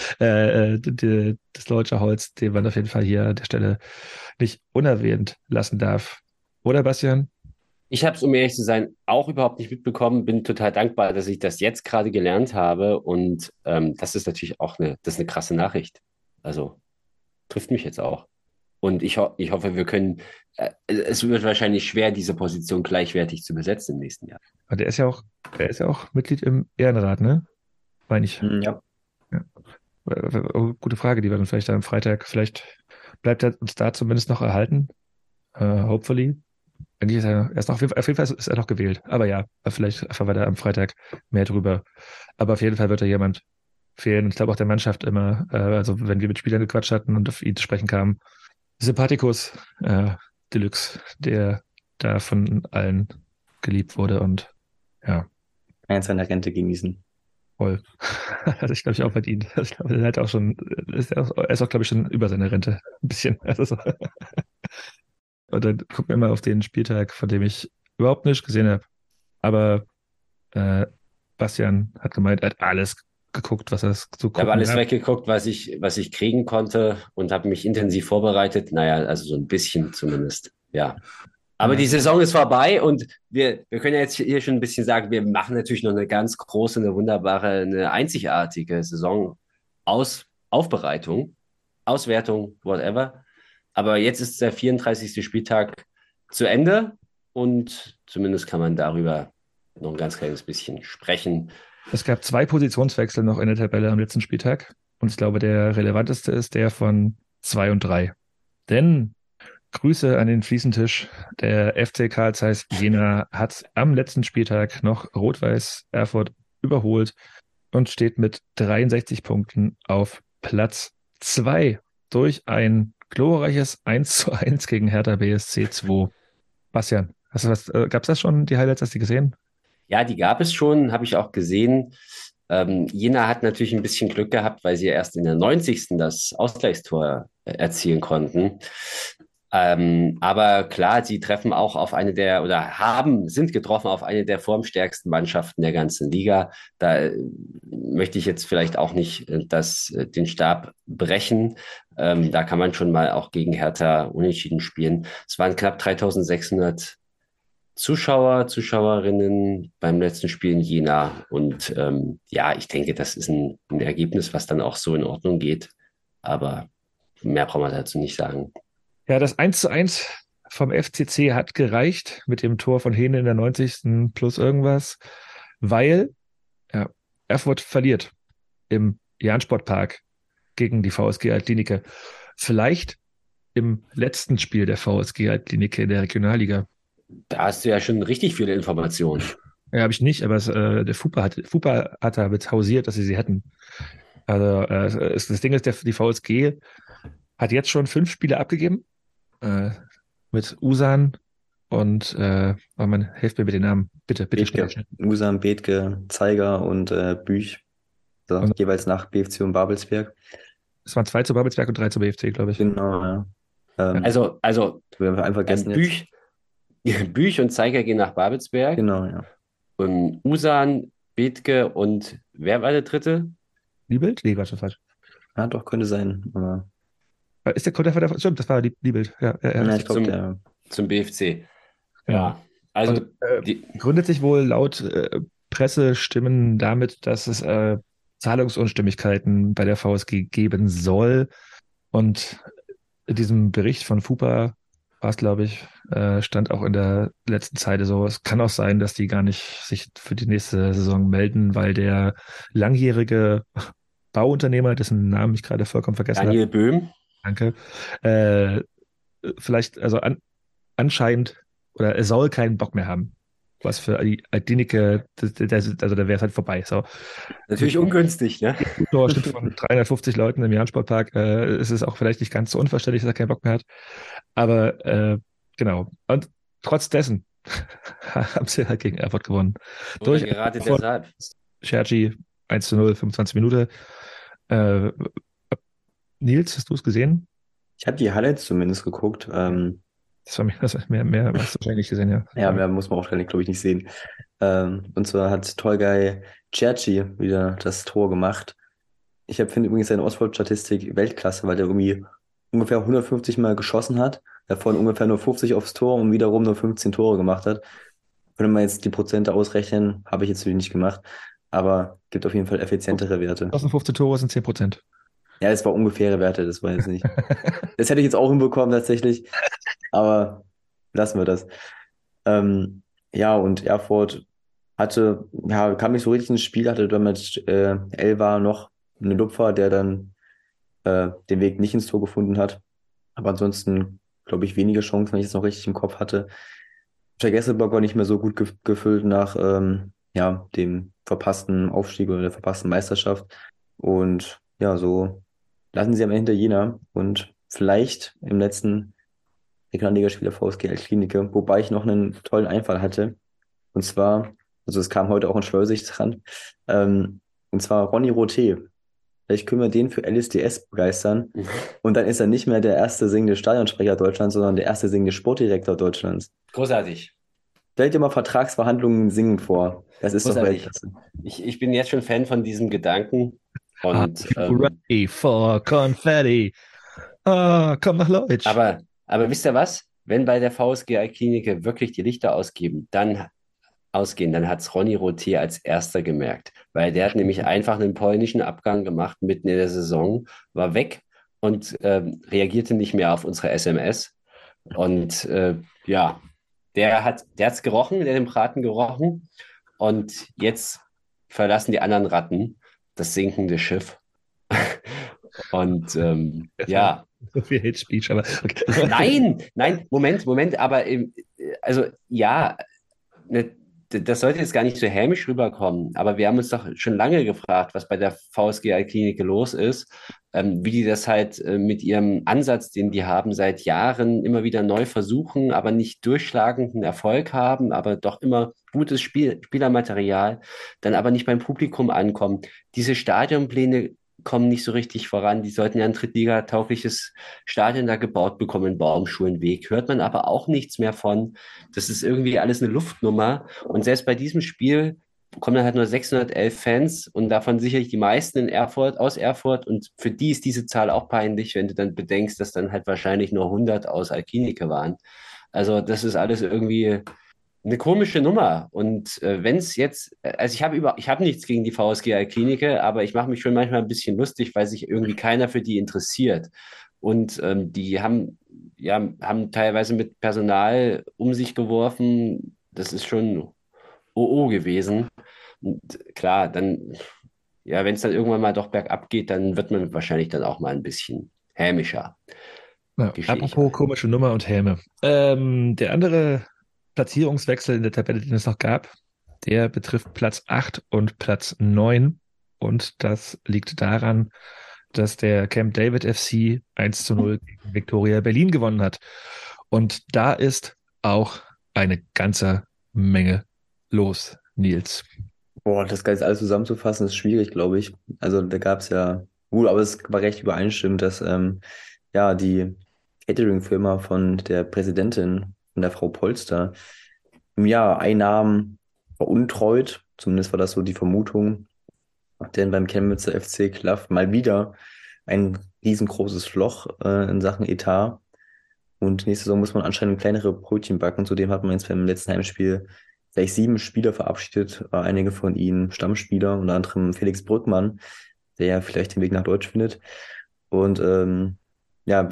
Das deutsche Holz, den man auf jeden Fall hier an der Stelle nicht unerwähnt lassen darf. Oder, Bastian? Ich habe es, um ehrlich zu sein, auch überhaupt nicht mitbekommen. Bin total dankbar, dass ich das jetzt gerade gelernt habe. Und das ist natürlich auch das ist eine krasse Nachricht. Also trifft mich jetzt auch. Und ich hoffe, wir können, es wird wahrscheinlich schwer, diese Position gleichwertig zu besetzen im nächsten Jahr. Aber der ist ja auch Mitglied im Ehrenrat, ne? Meine ich. Ja. Gute Frage, die wir dann vielleicht am Freitag, vielleicht bleibt er uns da zumindest noch erhalten. Hopefully. Eigentlich ist er noch, auf jeden Fall ist er noch gewählt. Aber ja, vielleicht erfahren wir da am Freitag mehr drüber. Aber auf jeden Fall wird da jemand fehlen. Und ich glaube auch der Mannschaft immer, also wenn wir mit Spielern gequatscht hatten und auf ihn zu sprechen kamen, Sympathikus Deluxe, der da von allen geliebt wurde und ja. Eins seiner Rente genießen. Voll. Also ich glaube, ich auch verdient. Ich glaube, er hat auch schon, er ist auch, glaube ich, schon über seine Rente. Ein bisschen. Also so. Und dann gucken wir mal auf den Spieltag, von dem ich überhaupt nichts gesehen habe. Aber Bastian hat gemeint, er hat alles geguckt, was er so Ich habe gucken alles hat. weggeguckt, was ich kriegen konnte und habe mich intensiv vorbereitet. Naja, also so ein bisschen zumindest, ja. Aber die Saison ist vorbei und wir können ja jetzt hier schon ein bisschen sagen, wir machen natürlich noch eine ganz große, eine wunderbare, eine einzigartige Saison Aufbereitung, Auswertung, whatever. Aber jetzt ist der 34. Spieltag zu Ende und zumindest kann man darüber noch ein ganz kleines bisschen sprechen. Es gab 2 Positionswechsel noch in der Tabelle am letzten Spieltag. Und ich glaube, der relevanteste ist der von 2 und 3. Denn Grüße an den Fliesentisch. Der FC Carl Zeiss Jena hat am letzten Spieltag noch Rot-Weiß Erfurt überholt und steht mit 63 Punkten auf Platz 2 durch ein glorreiches 1:1 gegen Hertha BSC 2. Bastian, gab es das schon, die Highlights, hast du die gesehen? Ja, die gab es schon, habe ich auch gesehen. Jena hat natürlich ein bisschen Glück gehabt, weil sie erst in der 90. das Ausgleichstor erzielen konnten. Aber klar, sie treffen auch auf sind getroffen auf eine der formstärksten Mannschaften der ganzen Liga. Da möchte ich jetzt vielleicht auch nicht den Stab brechen. Da kann man schon mal auch gegen Hertha unentschieden spielen. Es waren knapp 3600 Zuschauer, Zuschauerinnen beim letzten Spiel in Jena. Und ich denke, das ist ein Ergebnis, was dann auch so in Ordnung geht. Aber mehr brauchen wir dazu nicht sagen. Ja, das 1:1 vom FCC hat gereicht mit dem Tor von Hähne in der 90. plus irgendwas, weil ja, Erfurt verliert im Jahn-Sportpark gegen die VSG Altlinike. Vielleicht im letzten Spiel der VSG Altlinike in der Regionalliga. Da hast du ja schon richtig viele Informationen. Ja, habe ich nicht, aber der FUPA hat damit hausiert, dass sie hätten. Also das Ding ist, die VSG hat jetzt schon 5 Spiele abgegeben mit Usan und oh man, helft mir mit den Namen. Bitte Bethke, schnell. Usan, Bethke, Zeiger und Büch. So, Und- jeweils nach BFC und Babelsberg. Es waren 2 zu Babelsberg und 3 zu BFC, glaube ich. Genau, ja. Also Wir haben einfach vergessen jetzt. Büch und Zeiger gehen nach Babelsberg. Genau, ja. Und Usan, Bethke und wer war der dritte? Liebelt? Nee, Quatsch, das ist falsch. Ja, doch, könnte sein. Aber Ist der stimmt, das war Liebelt. Ja, ja, ich glaube, zum- Zum BFC. Genau. Ja, also Und, die, gründet sich wohl laut Pressestimmen damit, dass es Zahlungsunstimmigkeiten bei der VSG geben soll. Und in diesem Bericht von FUPA war es, glaube ich, stand auch in der letzten Zeile so, es kann auch sein, dass die gar nicht sich für die nächste Saison melden, weil der langjährige Bauunternehmer, dessen Namen ich gerade vollkommen vergessen habe, Daniel Böhm. danke, vielleicht, also anscheinend, oder er soll keinen Bock mehr haben. Was für die Altlinike, also da wäre es halt vorbei. So. Natürlich ungünstig, ne? Zuschauerschnitt von 350 Leuten im Jahn-Sportpark, ist es auch vielleicht nicht ganz so unverständlich, dass er keinen Bock mehr hat. Aber genau. Und trotz dessen haben sie halt gegen Erfurt gewonnen. Oder Durch gerade Erfurt. deshalb. Scherci 1:0, 25 Minuten. Nils, hast du es gesehen? ich habe die Highlights zumindest geguckt. Das war mehr hast du wahrscheinlich nicht gesehen, ja. Ja, mehr muss man auch, glaube ich, nicht sehen. Und zwar hat Tolgay Cerci wieder das Tor gemacht. Finde übrigens seine Ostwald-Statistik Weltklasse, weil der irgendwie ungefähr 150 Mal geschossen hat, davon ungefähr nur 50 aufs Tor und wiederum nur 15 Tore gemacht hat. Wenn man jetzt die Prozente ausrechnen, habe ich jetzt natürlich nicht gemacht, aber gibt auf jeden Fall effizientere Werte. 15 Tore sind 10%. Ja, das war ungefähre Werte, das war jetzt nicht. Das hätte ich jetzt auch hinbekommen tatsächlich, aber lassen wir das. Ja, und Erfurt kam nicht so richtig ins Spiel, hatte dann mit Elva noch einen Lupfer, der dann den Weg nicht ins Tor gefunden hat. Aber ansonsten, glaube ich, wenige Chancen, wenn ich es noch richtig im Kopf hatte. Der Gästeblock war nicht mehr so gut gefüllt nach dem verpassten Aufstieg oder der verpassten Meisterschaft. Und ja, so lassen sie am Ende Jena und vielleicht im letzten Regionalligaspiel der VSG Altlinike, wobei ich noch einen tollen Einfall hatte. Und zwar, also es kam heute auch in Schleusig dran, und zwar Ronny Roté. Vielleicht können wir den für LSDS begeistern. Und dann ist er nicht mehr der erste singende Stadionsprecher Deutschlands, sondern der erste singende Sportdirektor Deutschlands. Großartig. Stell dir mal Vertragsverhandlungen singend vor. Das ist doch Großartig. Weltklasse. Ich bin jetzt schon Fan von diesem Gedanken. Und, Ready for Confetti. Komm nach Leutsch. aber wisst ihr was? Wenn bei der VSG Altlinike wirklich die Lichter ausgehen, dann hat es Ronny Roté als erster gemerkt. Weil der hat nämlich einfach einen polnischen Abgang gemacht mitten in der Saison, war weg und reagierte nicht mehr auf unsere SMS. Und der hat's gerochen, der hat den Braten gerochen. Und jetzt verlassen die anderen Ratten das sinkende Schiff. Und ja. So viel Hate Speech, aber okay. Nein, Moment, aber also ja, das sollte jetzt gar nicht so hämisch rüberkommen, aber wir haben uns doch schon lange gefragt, was bei der VSG Altlinike los ist, wie die das halt mit ihrem Ansatz, den die haben, seit Jahren immer wieder neu versuchen, aber nicht durchschlagenden Erfolg haben, aber doch immer gutes Spielermaterial, dann aber nicht beim Publikum ankommen. Diese Stadionpläne kommen nicht so richtig voran. Die sollten ja ein Drittliga-taugliches Stadion da gebaut bekommen in Baumschulenweg. Hört man aber auch nichts mehr von. Das ist irgendwie alles eine Luftnummer. Und selbst bei diesem Spiel kommen dann halt nur 611 Fans und davon sicherlich die meisten aus Erfurt. Und für die ist diese Zahl auch peinlich, wenn du dann bedenkst, dass dann halt wahrscheinlich nur 100 aus Altlinike waren. Also das ist alles irgendwie eine komische Nummer. Und wenn es jetzt, also ich habe nichts gegen die VSG Altlinike, aber ich mache mich schon manchmal ein bisschen lustig, weil sich irgendwie keiner für die interessiert. und die haben teilweise mit Personal um sich geworfen. Das ist schon OO gewesen. Und klar, dann, ja, wenn es dann irgendwann mal doch bergab geht, dann wird man wahrscheinlich dann auch mal ein bisschen hämischer. Ja, Gestehe ich apropos ein. komische Nummer und Häme. Der andere Platzierungswechsel in der Tabelle, den es noch gab, der betrifft Platz 8 und Platz 9. Und das liegt daran, dass der Camp David FC 1:0 gegen Viktoria Berlin gewonnen hat. Und da ist auch eine ganze Menge los, Nils. Boah, das Ganze alles zusammenzufassen ist schwierig, glaube ich. Also da gab es ja, gut, aber es war recht übereinstimmend, dass ja die Catering-Firma von der Präsidentin, von der Frau Polster, ja Einnahmen veruntreut. Zumindest war das so die Vermutung. Denn beim Chemnitzer FC klafft mal wieder ein riesengroßes Loch in Sachen Etat. Und nächste Saison muss man anscheinend kleinere Brötchen backen. Zudem hat man jetzt beim letzten Heimspiel gleich 7 Spieler verabschiedet. Einige von ihnen Stammspieler, unter anderem Felix Brückmann, der ja vielleicht den Weg nach Deutsch findet. Und ja,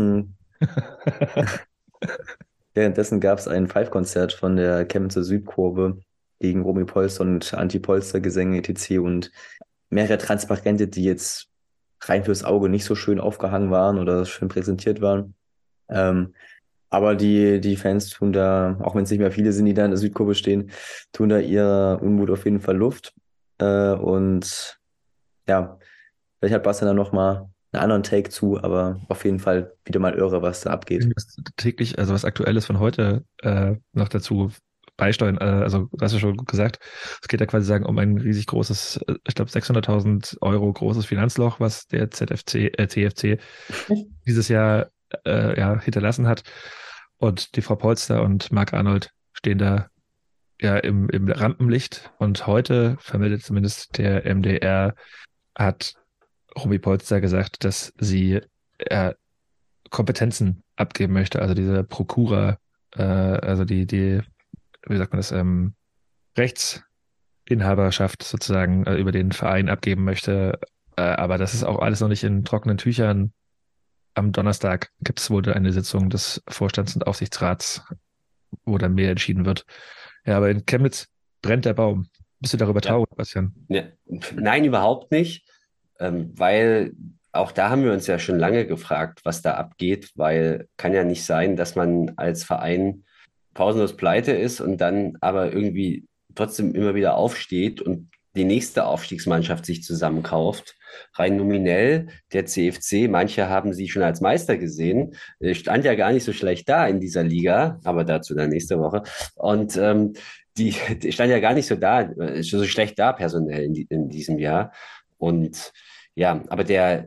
währenddessen gab es ein Five-Konzert von der Chemnitzer Südkurve gegen Romy Polster und Anti-Polster-Gesänge etc. und mehrere Transparente, die jetzt rein fürs Auge nicht so schön aufgehangen waren oder schön präsentiert waren. Aber die Fans tun da, auch wenn es nicht mehr viele sind, die da in der Südkurve stehen, tun da ihr Unmut auf jeden Fall Luft. Und ja, vielleicht hat Bastian da nochmal einen anderen Take zu, aber auf jeden Fall wieder mal irre, was da abgeht. Was täglich, also was Aktuelles von heute noch dazu beisteuern. Also du hast ja schon gesagt, es geht ja quasi sagen um ein riesig großes, ich glaube 600.000 Euro großes Finanzloch, was der TFC dieses Jahr ja, hinterlassen hat. Und die Frau Polster und Marc Arnold stehen da ja im Rampenlicht. Und heute vermeldet zumindest der MDR, hat Romy Polster gesagt, dass sie Kompetenzen abgeben möchte. Also diese Prokura, also die wie sagt man das, Rechtsinhaberschaft sozusagen über den Verein abgeben möchte. Aber das ist auch alles noch nicht in trockenen Tüchern. Am Donnerstag gibt es wohl eine Sitzung des Vorstands und Aufsichtsrats, wo dann mehr entschieden wird. Ja, aber in Chemnitz brennt der Baum. Bist du darüber traurig, Bastian? Ja. Nein, überhaupt nicht, weil auch da haben wir uns ja schon lange gefragt, was da abgeht, weil kann ja nicht sein, dass man als Verein pausenlos pleite ist und dann aber irgendwie trotzdem immer wieder aufsteht und die nächste Aufstiegsmannschaft sich zusammenkauft. Rein nominell, der CFC, manche haben sie schon als Meister gesehen, stand ja gar nicht so schlecht da in dieser Liga, aber dazu dann nächste Woche. Und die stand ja gar nicht so schlecht da personell in diesem Jahr. Und ja, aber der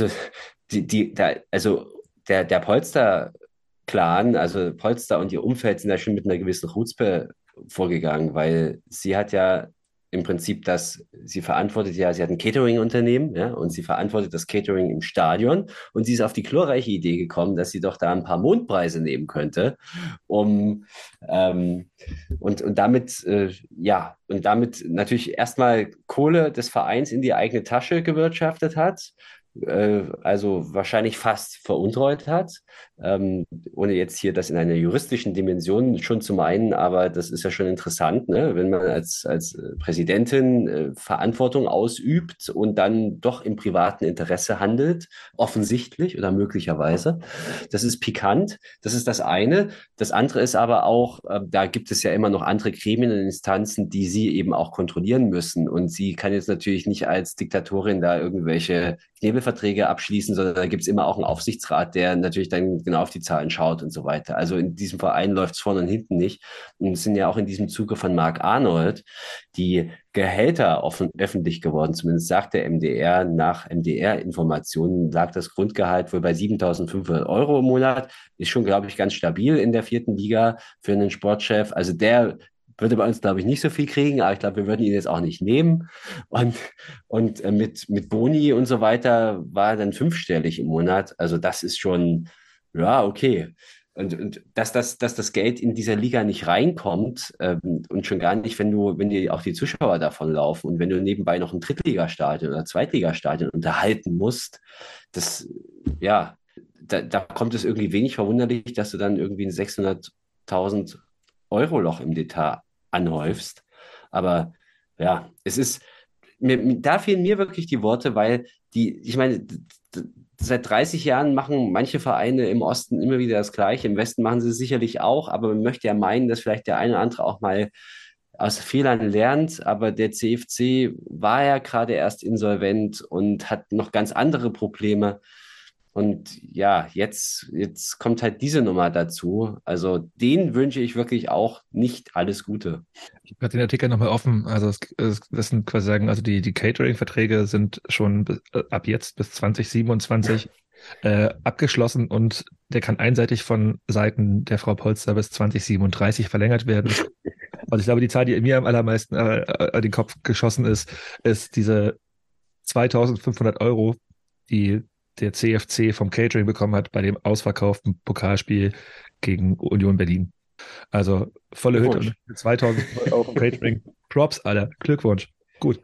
Polster-Clan, also Polster und ihr Umfeld sind da schon mit einer gewissen Chutzpe vorgegangen, weil sie hat ja im Prinzip sie hat ein Catering-Unternehmen, ja, und sie verantwortet das Catering im Stadion und sie ist auf die glorreiche Idee gekommen, dass sie doch da ein paar Mondpreise nehmen könnte, und damit natürlich erstmal Kohle des Vereins in die eigene Tasche gewirtschaftet hat, also wahrscheinlich fast veruntreut hat, ohne jetzt hier das in einer juristischen Dimension schon zu meinen, aber das ist ja schon interessant, ne? Wenn man als Präsidentin Verantwortung ausübt und dann doch im privaten Interesse handelt, offensichtlich oder möglicherweise. Das ist pikant, das ist das eine. Das andere ist aber auch, da gibt es ja immer noch andere Gremien und Instanzen, die sie eben auch kontrollieren müssen, und sie kann jetzt natürlich nicht als Diktatorin da irgendwelche Knebelverträge abschließen, sondern da gibt es immer auch einen Aufsichtsrat, der natürlich dann genau auf die Zahlen schaut und so weiter. Also in diesem Verein läuft es vorne und hinten nicht. Und es sind ja auch in diesem Zuge von Marc Arnold die Gehälter öffentlich geworden. Zumindest sagt der MDR, nach MDR-Informationen lag das Grundgehalt wohl bei 7.500 Euro im Monat. Ist schon, glaube ich, ganz stabil in der 4. Liga für einen Sportchef. Also der würde bei uns, glaube ich, nicht so viel kriegen, aber ich glaube, wir würden ihn jetzt auch nicht nehmen. Und mit Boni und so weiter war er dann 5-stellig im Monat. Also das ist schon, ja, okay. Und dass das Geld in dieser Liga nicht reinkommt, und schon gar nicht, wenn dir auch die Zuschauer davonlaufen und wenn du nebenbei noch ein Drittligastadion oder Zweitligastadion unterhalten musst, das da kommt es irgendwie wenig verwunderlich, dass du dann irgendwie ein 600.000 Euro Loch im Detail anhäufst. Aber ja, da fehlen mir wirklich die Worte, weil ich meine, seit 30 Jahren machen manche Vereine im Osten immer wieder das Gleiche. Im Westen machen sie es sicherlich auch, aber man möchte ja meinen, dass vielleicht der eine oder andere auch mal aus Fehlern lernt. Aber der CFC war ja gerade erst insolvent und hat noch ganz andere Probleme. Und ja, jetzt kommt halt diese Nummer dazu. Also denen wünsche ich wirklich auch nicht alles Gute. Ich habe den Artikel nochmal offen. Also das sind quasi sagen, also die Catering-Verträge sind schon ab jetzt bis 2027 abgeschlossen und der kann einseitig von Seiten der Frau Polster bis 2037 verlängert werden. Also ich glaube, die Zahl, die mir am allermeisten an den Kopf geschossen ist diese 2.500 Euro, die der CFC vom Catering bekommen hat bei dem ausverkauften Pokalspiel gegen Union Berlin. Also volle Hütte und 2.000 Euro vom Catering. Props, Alter. Glückwunsch. Gut.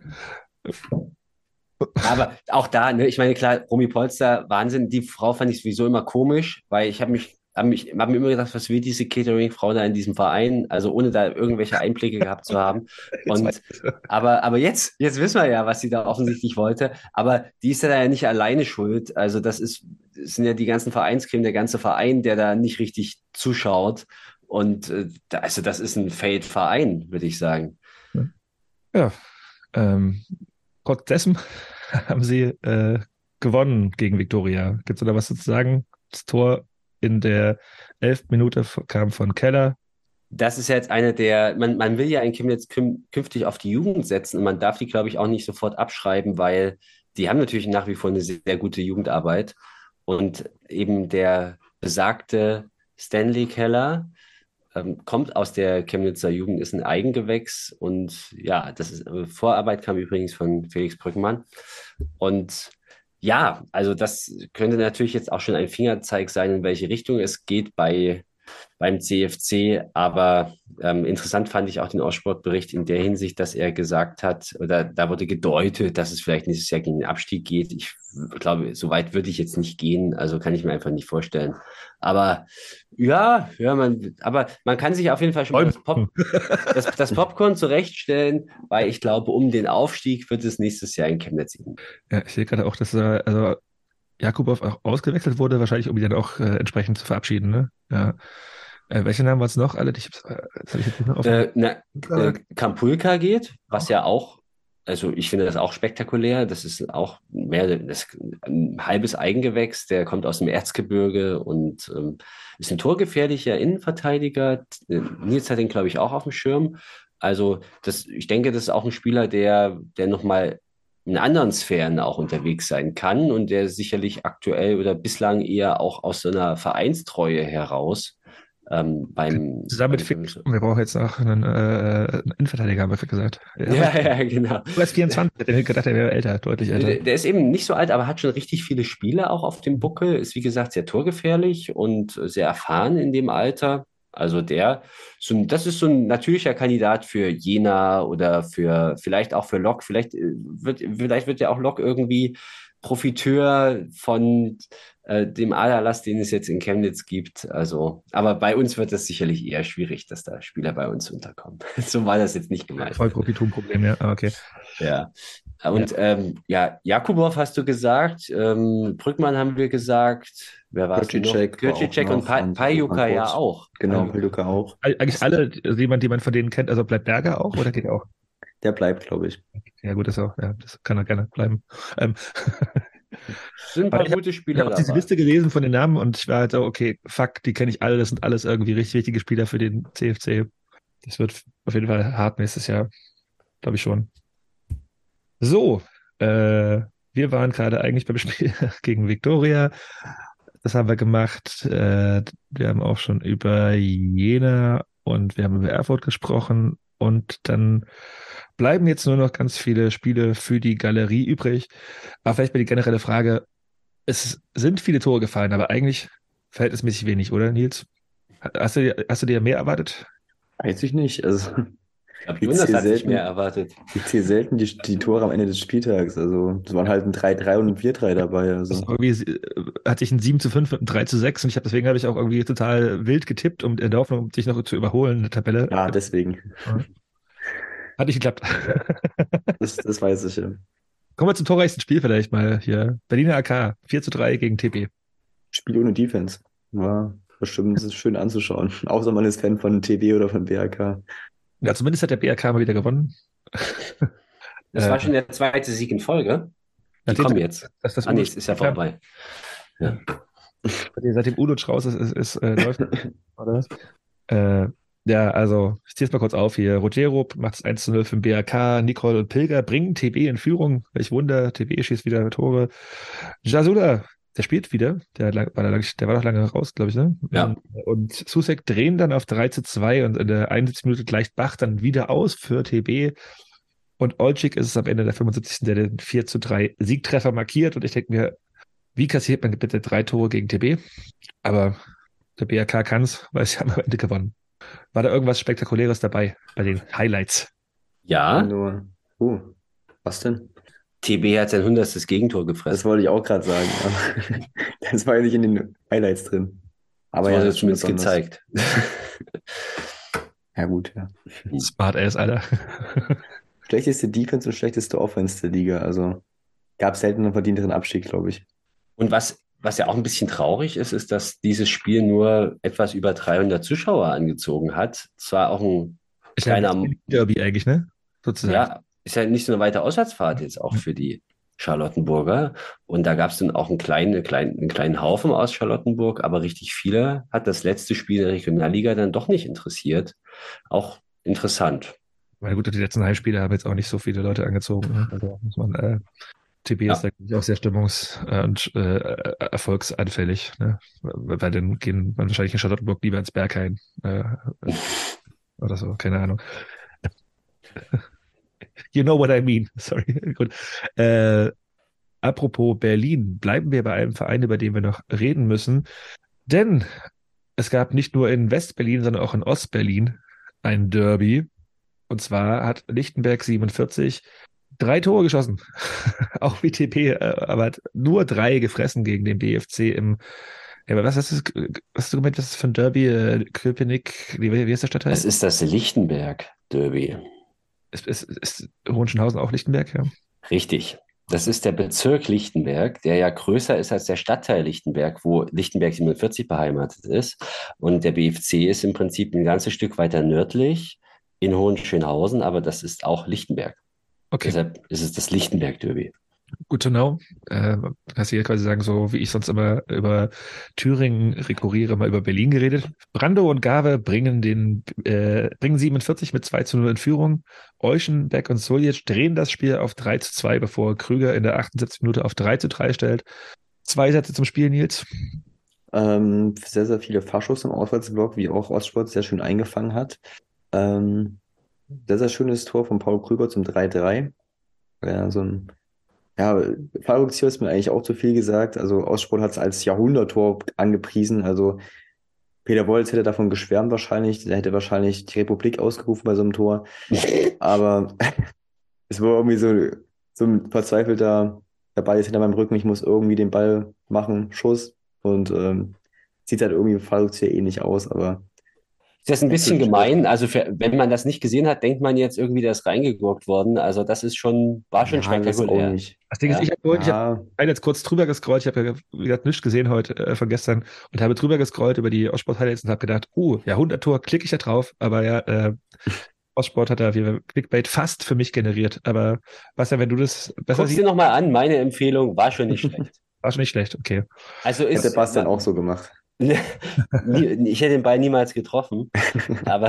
Aber auch da, ne, ich meine, klar, Romy Polster, Wahnsinn, die Frau fand ich sowieso immer komisch, weil ich habe mir immer gedacht, was will diese Catering-Frau da in diesem Verein, also ohne da irgendwelche Einblicke gehabt zu haben. Aber jetzt wissen wir ja, was sie da offensichtlich wollte, aber die ist ja nicht alleine schuld, also das sind ja die ganzen Vereinscremen, der ganze Verein, der da nicht richtig zuschaut und also das ist ein Failed-Verein, würde ich sagen. Ja, trotz dessen haben sie gewonnen gegen Viktoria. Gibt es da was zu sagen? Das Tor in der 11. Minute kam von Keller. Das ist jetzt man will ja ein Chemnitz künftig auf die Jugend setzen und man darf die, glaube ich, auch nicht sofort abschreiben, weil die haben natürlich nach wie vor eine sehr, sehr gute Jugendarbeit und eben der besagte Stanley Keller kommt aus der Chemnitzer Jugend, ist ein Eigengewächs und ja, Vorarbeit kam übrigens von Felix Brückmann und ja, also das könnte natürlich jetzt auch schon ein Fingerzeig sein, in welche Richtung es geht beim CFC. Aber interessant fand ich auch den Ostsportbericht in der Hinsicht, dass er gesagt hat, oder da wurde gedeutet, dass es vielleicht nächstes Jahr gegen den Abstieg geht. Ich glaube, so weit würde ich jetzt nicht gehen. Also kann ich mir einfach nicht vorstellen. Aber man kann sich auf jeden Fall schon mal das Popcorn zurechtstellen, weil ich glaube, um den Aufstieg wird es nächstes Jahr in Chemnitz gehen. Ja, ich sehe gerade auch, dass Jakubow auch ausgewechselt wurde, wahrscheinlich, um ihn dann auch entsprechend zu verabschieden. Ne? Ja. Welche Namen waren es noch? Alle, das habe ich jetzt nicht mehr auf. Kampulka geht, was ja auch, also ich finde das auch spektakulär. Das ist auch ein halbes Eigengewächs, der kommt aus dem Erzgebirge und ist ein torgefährlicher Innenverteidiger. Nils hat den, glaube ich, auch auf dem Schirm. Also ich denke, das ist auch ein Spieler, der nochmal in anderen Sphären auch unterwegs sein kann und der sicherlich aktuell oder bislang eher auch aus so einer Vereinstreue heraus zusammen mit Fick. Wir brauchen jetzt noch einen Innenverteidiger, haben wir gesagt. Ja, genau. Du bist 24, ich hätte gedacht, er wäre älter, deutlich älter. Der ist eben nicht so alt, aber hat schon richtig viele Spiele auch auf dem Buckel, ist wie gesagt sehr torgefährlich und sehr erfahren in dem Alter. Also das ist so ein natürlicher Kandidat für Jena oder vielleicht auch für Lok. Vielleicht wird ja auch Lok irgendwie Profiteur von dem Aderlass, den es jetzt in Chemnitz gibt. Also, aber bei uns wird es sicherlich eher schwierig, dass da Spieler bei uns unterkommen. So war das jetzt nicht gemeint. Voll Profitum-Problem, ja, okay. Ja. Und Jakubow hast du gesagt, Brückmann haben wir gesagt, wer war es noch? Kürcicek und Pajuka ja auch. Genau, Pajuka auch. Eigentlich alle, jemand, die man von denen kennt, also bleibt Berger auch oder geht er auch? Der bleibt, glaube ich. Ja gut, das kann er gerne bleiben. Sind ein paar gute Spieler dabei. Ich habe diese Liste gelesen von den Namen und ich war halt so, okay, fuck, die kenne ich alle, das sind alles irgendwie richtig wichtige Spieler für den CFC. Das wird auf jeden Fall hart nächstes Jahr, glaube ich schon. So, wir waren gerade eigentlich beim Spiel gegen Viktoria. Das haben wir gemacht. Wir haben auch schon über Jena und wir haben über Erfurt gesprochen. Und dann bleiben jetzt nur noch ganz viele Spiele für die Galerie übrig. Aber vielleicht mal die generelle Frage, es sind viele Tore gefallen, aber eigentlich verhältnismäßig wenig, oder Nils? Hast du dir mehr erwartet? Weiß ich nicht. Also Ich glaube, Ich Jonas zähle hat sich selten, mehr erwartet. ich zähle selten die Tore am Ende des Spieltags. Also es waren halt ein 3-3 und ein 4-3 dabei. Das Also irgendwie hatte ich ein 7:5 und ein 3:6 und deswegen habe ich auch irgendwie total wild getippt, um in der Hoffnung, dich noch zu überholen in der Tabelle. ja, deswegen. Hat nicht geklappt. Das weiß ich ja. Kommen wir zum torreichsten Spiel vielleicht mal hier. Berliner AK 4:3 gegen TB. Spiel ohne Defense. War bestimmt schön anzuschauen. Außer man ist Fan von TB oder von BRK. Ja, zumindest hat der BRK mal wieder gewonnen. Das war schon der zweite Sieg in Folge. Die Nachdem kommen jetzt. das Nee, es ist ja vorbei. Ja. Seitdem Ulic raus läuft. Oder was? Ja, also, ich ziehe es mal kurz auf hier. Rogero macht es 1:0 für den BRK. Nicole und Pilger bringen TB in Führung. Welch Wunder. TB schießt wieder Tore. Jasula, der spielt wieder. Der war doch lange raus, glaube ich, ne? Ja. Und Susek drehen dann auf 3:2 und in der 71. Minute gleicht Bach dann wieder aus für TB. Und Olczyk ist es am Ende der 75. der den 4:3 Siegtreffer markiert. Und ich denke mir, wie kassiert man bitte 3 Tore gegen TB? Aber der BRK kann es, weil sie haben am Ende gewonnen. War da irgendwas Spektakuläres dabei bei den Highlights? Ja, Nur, was denn? TB hat sein 100. Gegentor Das gefressen. wollte ich auch gerade sagen. Aber das war ja nicht in den Highlights drin. Aber Das ja, wurde das ist schon zumindest besonders. gezeigt. Ja, gut, ja. Smart Ass, Alter. Schlechteste Defense und schlechteste Offense der Liga. Also gab selten einen verdienteren Abstieg, glaube ich. Und was ja auch ein bisschen traurig ist, ist, dass dieses Spiel nur etwas über 300 Zuschauer angezogen hat. Zwar auch ein Ist ja kleiner, ein Derby eigentlich, ne? Sozusagen. ja, ist ja nicht so eine weite Auswärtsfahrt jetzt auch für die Charlottenburger. Und da gab es dann auch einen kleinen Haufen aus Charlottenburg, aber richtig viele hat das letzte Spiel der Regionalliga dann doch nicht interessiert. Auch interessant. Weil gut, die letzten Heimspiele haben jetzt auch nicht so viele Leute angezogen. Ne? Also muss man, TB ist Ja. da glaub ich, auch sehr und erfolgsanfällig. Ne? Weil dann gehen man wahrscheinlich in Charlottenburg lieber ins Berghain. Oder so, keine Ahnung. You know what I mean. Sorry. Gut. Apropos Berlin, bleiben wir bei einem Verein, über den wir noch reden müssen. Denn es gab nicht nur in West-Berlin, sondern auch in Ost-Berlin ein Derby. Und zwar hat Lichtenberg 47 3 Tore geschossen. Auch wie TP, aber hat nur 3 gefressen gegen den BFC im. Ja, aber was hast du gemeint, was ist das für ein Derby? Köpenick, wie ist der Stadtteil? Das ist das Lichtenberg-Derby. Ist Hohenschönhausen auch Lichtenberg, ja? Richtig. Das ist der Bezirk Lichtenberg, der ja größer ist als der Stadtteil Lichtenberg, wo Lichtenberg 47 beheimatet ist. Und der BFC ist im Prinzip ein ganzes Stück weiter nördlich in Hohenschönhausen, aber das ist auch Lichtenberg. Okay, Deshalb ist es das Lichtenberg-Derby. good to know. Kannst du hier quasi sagen, so wie ich sonst immer über Thüringen rekurriere, mal über Berlin geredet. Brando und Gave bringen 47 mit 2:0 in Führung. Euschenbeck und Suljic drehen das Spiel auf 3:2, bevor Krüger in der 78. Minute auf 3:3 stellt. 2 Sätze zum Spiel, Nils. Sehr, sehr viele Faschos im Auswärtsblock, wie auch Ostsport sehr schön eingefangen hat. Sehr, sehr schönes Tor von Paul Krüger zum 3:3. Ja, Fallrückzieher ist mir eigentlich auch zu viel gesagt. Also Ostsport hat es als Jahrhunderttor angepriesen. Also Peter Wolz hätte davon geschwärmt wahrscheinlich. Der hätte wahrscheinlich die Republik ausgerufen bei so einem Tor. Aber es war irgendwie so ein verzweifelter, der Ball ist hinter meinem Rücken, ich muss irgendwie den Ball machen, Schuss. Und sieht halt irgendwie im Fallrückzieher ähnlich aus, aber Das ist ein bisschen gemein. Also wenn man das nicht gesehen hat, denkt man jetzt irgendwie, der ist reingegurkt worden. Also das ist war schon ja, das auch spektakulär. nicht. Das Ding ist, ich habe jetzt kurz drüber gescrollt. Ich habe ja, wie gesagt, nichts gesehen heute von gestern und habe drüber gescrollt über die Ostsport-Highlights und habe gedacht, Jahrhunderttor, klicke ich da drauf. Aber ja, Ostsport hat da wie Clickbait fast für mich generiert. Aber Bastian, wenn du das besser Guck's siehst, dir nochmal an. Meine Empfehlung war schon nicht schlecht. war schon nicht schlecht. Okay. Also Hat der Bastian auch so gemacht. Ich hätte den Ball niemals getroffen. Aber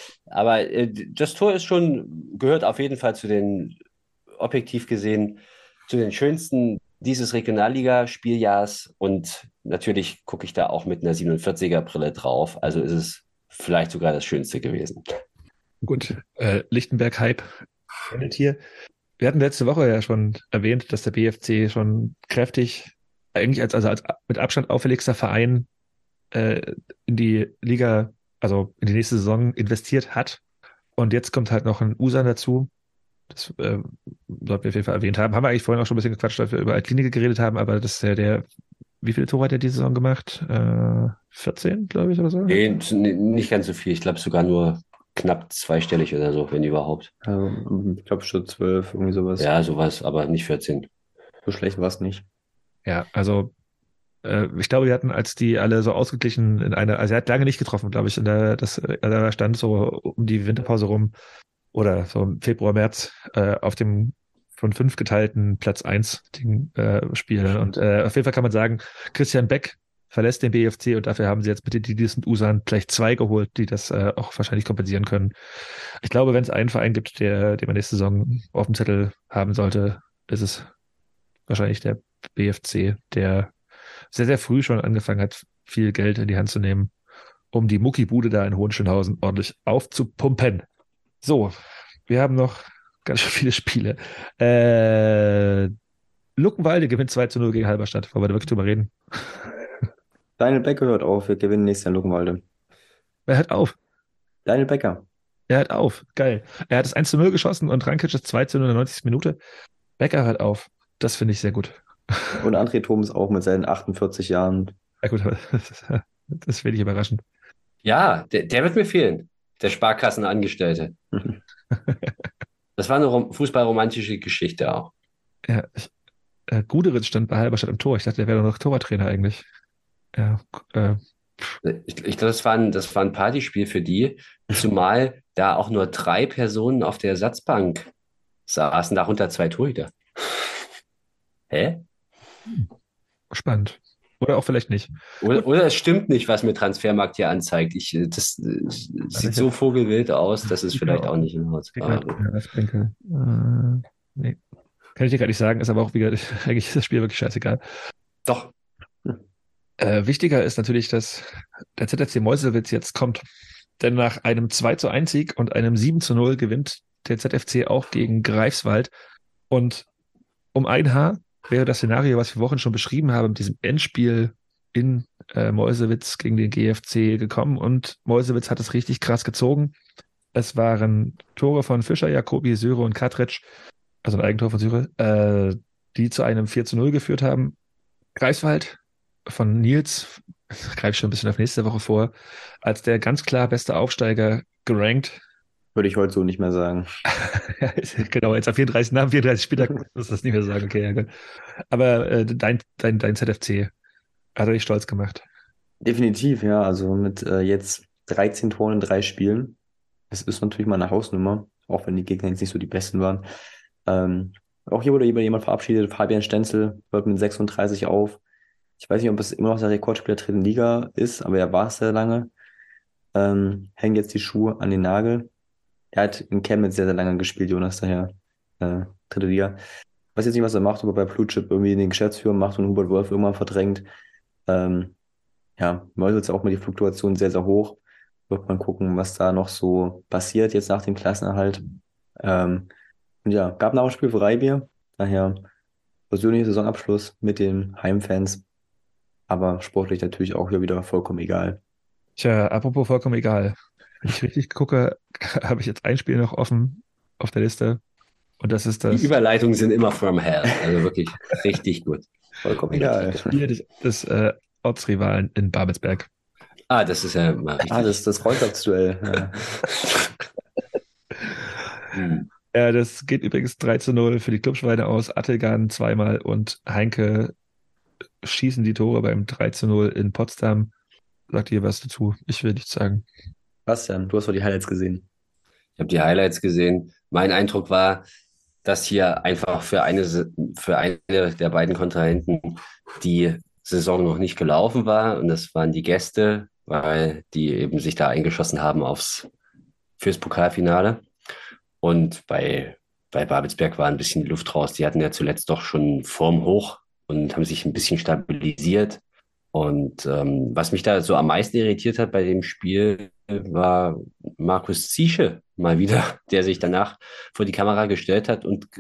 das Tor gehört auf jeden Fall objektiv gesehen, zu den schönsten dieses Regionalliga-Spieljahrs. Und natürlich gucke ich da auch mit einer 47er-Brille drauf. Also ist es vielleicht sogar das Schönste gewesen. Gut, Lichtenberg-Hype endet hier. Wir hatten letzte Woche ja schon erwähnt, dass der BFC schon kräftig, eigentlich als mit Abstand auffälligster Verein in die Liga, also in die nächste Saison investiert hat. Und jetzt kommt halt noch ein Usan dazu. Das sollten wir auf jeden Fall erwähnt haben. Haben wir eigentlich vorhin auch schon ein bisschen gequatscht, weil wir über Altlinike geredet haben, aber das ist ja wie viele Tore hat er diese Saison gemacht? 14, glaube ich, oder so? Nee, nicht ganz so viel. Ich glaube sogar nur knapp zweistellig oder so, wenn überhaupt. Also, ich glaube schon 12, irgendwie sowas. Ja, sowas, aber nicht 14. So schlecht war es nicht. Ja, also ich glaube, wir hatten, als die alle so ausgeglichen also er hat lange nicht getroffen, glaube ich, da stand so um die Winterpause rum oder so im Februar, März auf dem von 5 geteilten Platz 1 Spiel. Und auf jeden Fall kann man sagen, Christian Beck verlässt den BFC und dafür haben sie jetzt mit den Didis und Usan gleich 2 geholt, die das auch wahrscheinlich kompensieren können. Ich glaube, wenn es einen Verein gibt, den man nächste Saison auf dem Zettel haben sollte, ist es wahrscheinlich der BFC, der sehr, sehr früh schon angefangen hat, viel Geld in die Hand zu nehmen, um die Muckibude da in Hohenschönhausen ordentlich aufzupumpen. So, wir haben noch ganz schön viele Spiele. Luckenwalde gewinnt 2-0 gegen Halberstadt. Wollen wir da wirklich drüber reden? Daniel Becker hört auf, wir gewinnen nächstes Jahr in Luckenwalde. Er hört auf. Daniel Becker. Er hört auf. Geil. Er hat das 1-0 geschossen und Rankic das 2-0 in der 90. Minute. Becker hört auf. Das finde ich sehr gut. Und André Thoms auch mit seinen 48 Jahren. Ja gut, aber das finde ich überraschend. Ja, der wird mir fehlen. Der Sparkassenangestellte. Das war eine fußballromantische Geschichte auch. Ja, Guderitz stand bei Halberstadt im Tor. Ich dachte, der wäre doch noch Torwarttrainer eigentlich. Ja, Ich glaube, das war ein Partyspiel für die, zumal da auch nur 3 Personen auf der Ersatzbank saßen, darunter 2 Torhüter. Hä? spannend. Oder auch vielleicht nicht. Oder es stimmt nicht, was mir Transfermarkt hier anzeigt. Das sieht so vogelwild aus, dass es vielleicht auch nicht in Haus war. Nee. Kann ich dir gar nicht sagen, ist aber auch wieder, eigentlich ist das Spiel wirklich scheißegal. Doch. Wichtiger ist natürlich, dass der ZFC Meuselwitz jetzt kommt. Denn nach einem 2-1-Sieg und einem 7-0 gewinnt der ZFC auch gegen Greifswald. Und um ein Haar wäre das Szenario, was wir Wochen schon beschrieben haben, mit diesem Endspiel in Meuselwitz gegen den GFC gekommen. Und Meuselwitz hat es richtig krass gezogen. Es waren Tore von Fischer, Jacobi, Syre und Katritsch, also ein Eigentor von Syre, die zu einem 4-0 geführt haben. Greifswald von Nils, greife ich schon ein bisschen auf nächste Woche vor, als der ganz klar beste Aufsteiger gerankt. Würde ich heute so nicht mehr sagen. Genau, jetzt nach 34 Spieltagen muss ich das nicht mehr sagen. Okay, ja, gut. Aber dein ZFC hat er dich stolz gemacht. Definitiv, ja. Also mit jetzt 13 Toren in 3 Spielen. Das ist natürlich mal eine Hausnummer, auch wenn die Gegner jetzt nicht so die besten waren. Auch hier wurde jemand verabschiedet. Fabian Stenzel hört mit 36 auf. Ich weiß nicht, ob es immer noch der Rekordspieler der 3. Liga ist, aber er war es sehr lange. Hängen jetzt die Schuhe an den Nagel. Er hat in Chemnitz sehr, sehr lange gespielt, Jonas, daher 3. Liga. Ich weiß jetzt nicht, was er macht, ob er bei Blue Chip irgendwie den Geschäftsführer macht und Hubert Wolf irgendwann verdrängt. Ja, Meuselwitz ist auch mal die Fluktuation sehr, sehr hoch. Wird man gucken, was da noch so passiert jetzt nach dem Klassenerhalt. Und ja, gab noch ein Spiel für Freibier. Daher persönlicher Saisonabschluss mit den Heimfans. Aber sportlich natürlich auch hier wieder vollkommen egal. Tja, apropos vollkommen egal. Wenn ich richtig gucke, habe ich jetzt ein Spiel noch offen auf der Liste. Und das ist das Die Überleitungen sind immer from hell. Also wirklich richtig gut. Vollkommen egal. Spiel des Ortsrivalen in Babelsberg. Ah, das ist ja mal richtig. Das Freundschaftsduell. Ja. Ja, das geht übrigens 3-0 für die Clubschweine aus. Attilgan zweimal und Heinke schießen die Tore beim 3-0 in Potsdam. Sagt ihr was dazu? Ich will nichts sagen. Bastian, du hast doch die Highlights gesehen. Ich habe die Highlights gesehen. Mein Eindruck war, dass hier einfach für eine der beiden Kontrahenten die Saison noch nicht gelaufen war. Und das waren die Gäste, weil die eben sich da eingeschossen haben fürs Pokalfinale. Und bei Babelsberg war ein bisschen die Luft raus. Die hatten ja zuletzt doch schon Form hoch und haben sich ein bisschen stabilisiert. Und was mich da so am meisten irritiert hat bei dem Spiel, war Markus Ziesche mal wieder, der sich danach vor die Kamera gestellt hat und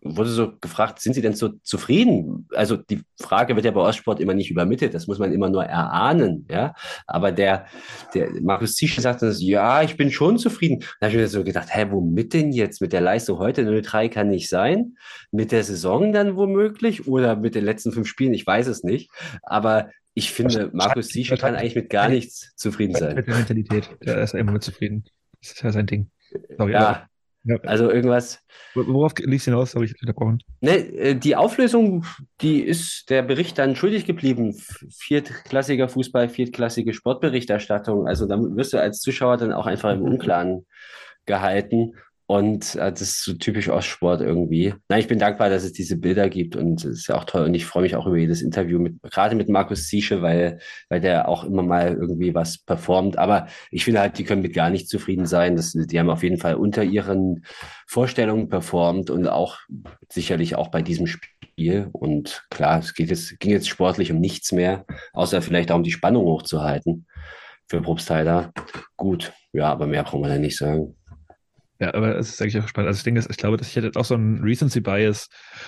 wurde so gefragt, sind Sie denn so zufrieden? Also die Frage wird ja bei Ostsport immer nicht übermittelt, das muss man immer nur erahnen, ja. Aber der Markus Zieschel sagte das, ja, ich bin schon zufrieden. Da habe ich mir so gedacht, hä, womit denn jetzt? Mit der Leistung heute 0-3 kann nicht sein. Mit der Saison dann womöglich oder mit den letzten 5 Spielen, ich weiß es nicht. Aber ich finde, Markus Zieschel kann eigentlich mit gar nichts zufrieden sein. Mit der Mentalität, der ist immer mit zufrieden. Das ist ja sein Ding. Sorry, Ja, also irgendwas. Worauf lief es hinaus? Habe ich unterbrochen. Ne, die Auflösung, die ist der Bericht dann schuldig geblieben. Viertklassiger Fußball, viertklassige Sportberichterstattung. Also da wirst du als Zuschauer dann auch einfach im Unklaren gehalten. Und das ist so typisch Ostsport irgendwie. Nein, ich bin dankbar, dass es diese Bilder gibt und es ist ja auch toll. Und ich freue mich auch über jedes Interview gerade mit Markus Zieschel, weil der auch immer mal irgendwie was performt. Aber ich finde halt, die können mit gar nicht zufrieden sein. Die haben auf jeden Fall unter ihren Vorstellungen performt und auch sicherlich auch bei diesem Spiel. Und klar, ging jetzt sportlich um nichts mehr, außer vielleicht auch um die Spannung hochzuhalten für Probstheida. Gut, ja, aber mehr brauchen wir da nicht sagen. Ja, aber es ist eigentlich auch spannend. Also das Ding ist, ich glaube, dass ich hätte auch so einen Recency Bias,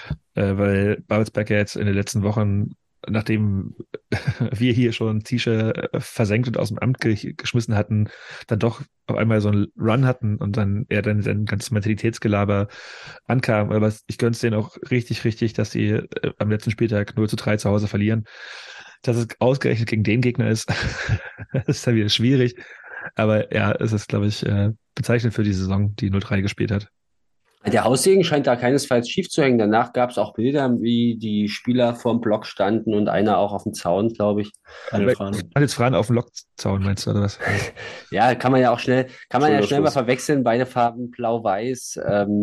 weil Babelsberg ja jetzt in den letzten Wochen, nachdem wir hier schon Zieschel versenkt und aus dem Amt geschmissen hatten, dann doch auf einmal so einen Run hatten und dann er dann sein ganzes Mentalitätsgelaber ankam. Aber ich gönn's denen auch richtig, richtig, dass sie am letzten Spieltag 0-3 zu Hause verlieren. Dass es ausgerechnet gegen den Gegner ist, ist dann wieder schwierig. Aber ja, es ist, glaube ich, bezeichnend für die Saison, die 0-3 gespielt hat. Der Haussegen scheint da keinesfalls schief zu hängen. Danach gab es auch Bilder, wie die Spieler vorm Block standen und einer auch auf dem Zaun, glaube ich. Jetzt Fran auf dem Lockzaun, meinst du, oder was? Ja, kann man ja schnell mal verwechseln, beide Farben blau-weiß.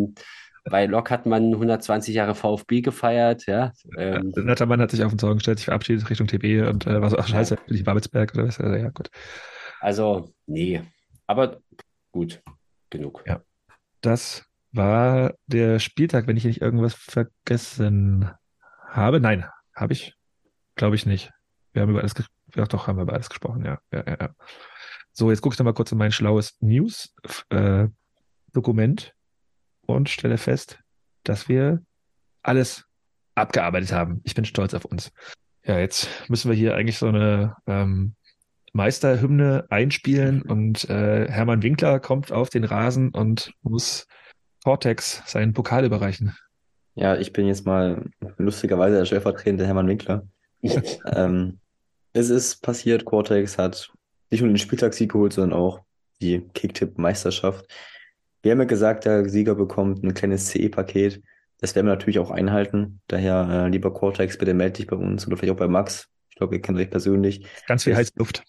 Bei Lok hat man 120 Jahre VfB gefeiert, ja. Nattermann hat sich auf den Zaun gestellt, sich verabschiedet Richtung TB und war so, ach scheiße, bin ich Babelsberg oder was? Also, ja, gut. Also, nee. Aber gut, genug. Ja. Das war der Spieltag, wenn ich nicht irgendwas vergessen habe. Nein, habe ich? Glaube ich nicht. Wir haben über alles haben wir über alles gesprochen, ja. So, jetzt gucke ich noch mal kurz in mein schlaues News-Dokument und stelle fest, dass wir alles abgearbeitet haben. Ich bin stolz auf uns. Ja, jetzt müssen wir hier eigentlich so eine Meisterhymne einspielen und Hermann Winkler kommt auf den Rasen und muss Cortex seinen Pokal überreichen. Ja, ich bin jetzt mal lustigerweise der stellvertretende Hermann Winkler. Es ist passiert, Cortex hat nicht nur den Spieltagssieg geholt, sondern auch die Kicktipp-Meisterschaft. Wir haben ja gesagt, der Sieger bekommt ein kleines CE-Paket. Das werden wir natürlich auch einhalten. Daher, lieber Cortex, bitte melde dich bei uns oder vielleicht auch bei Max. Ich glaube, ihr kennt euch persönlich. Ganz viel heiße Luft.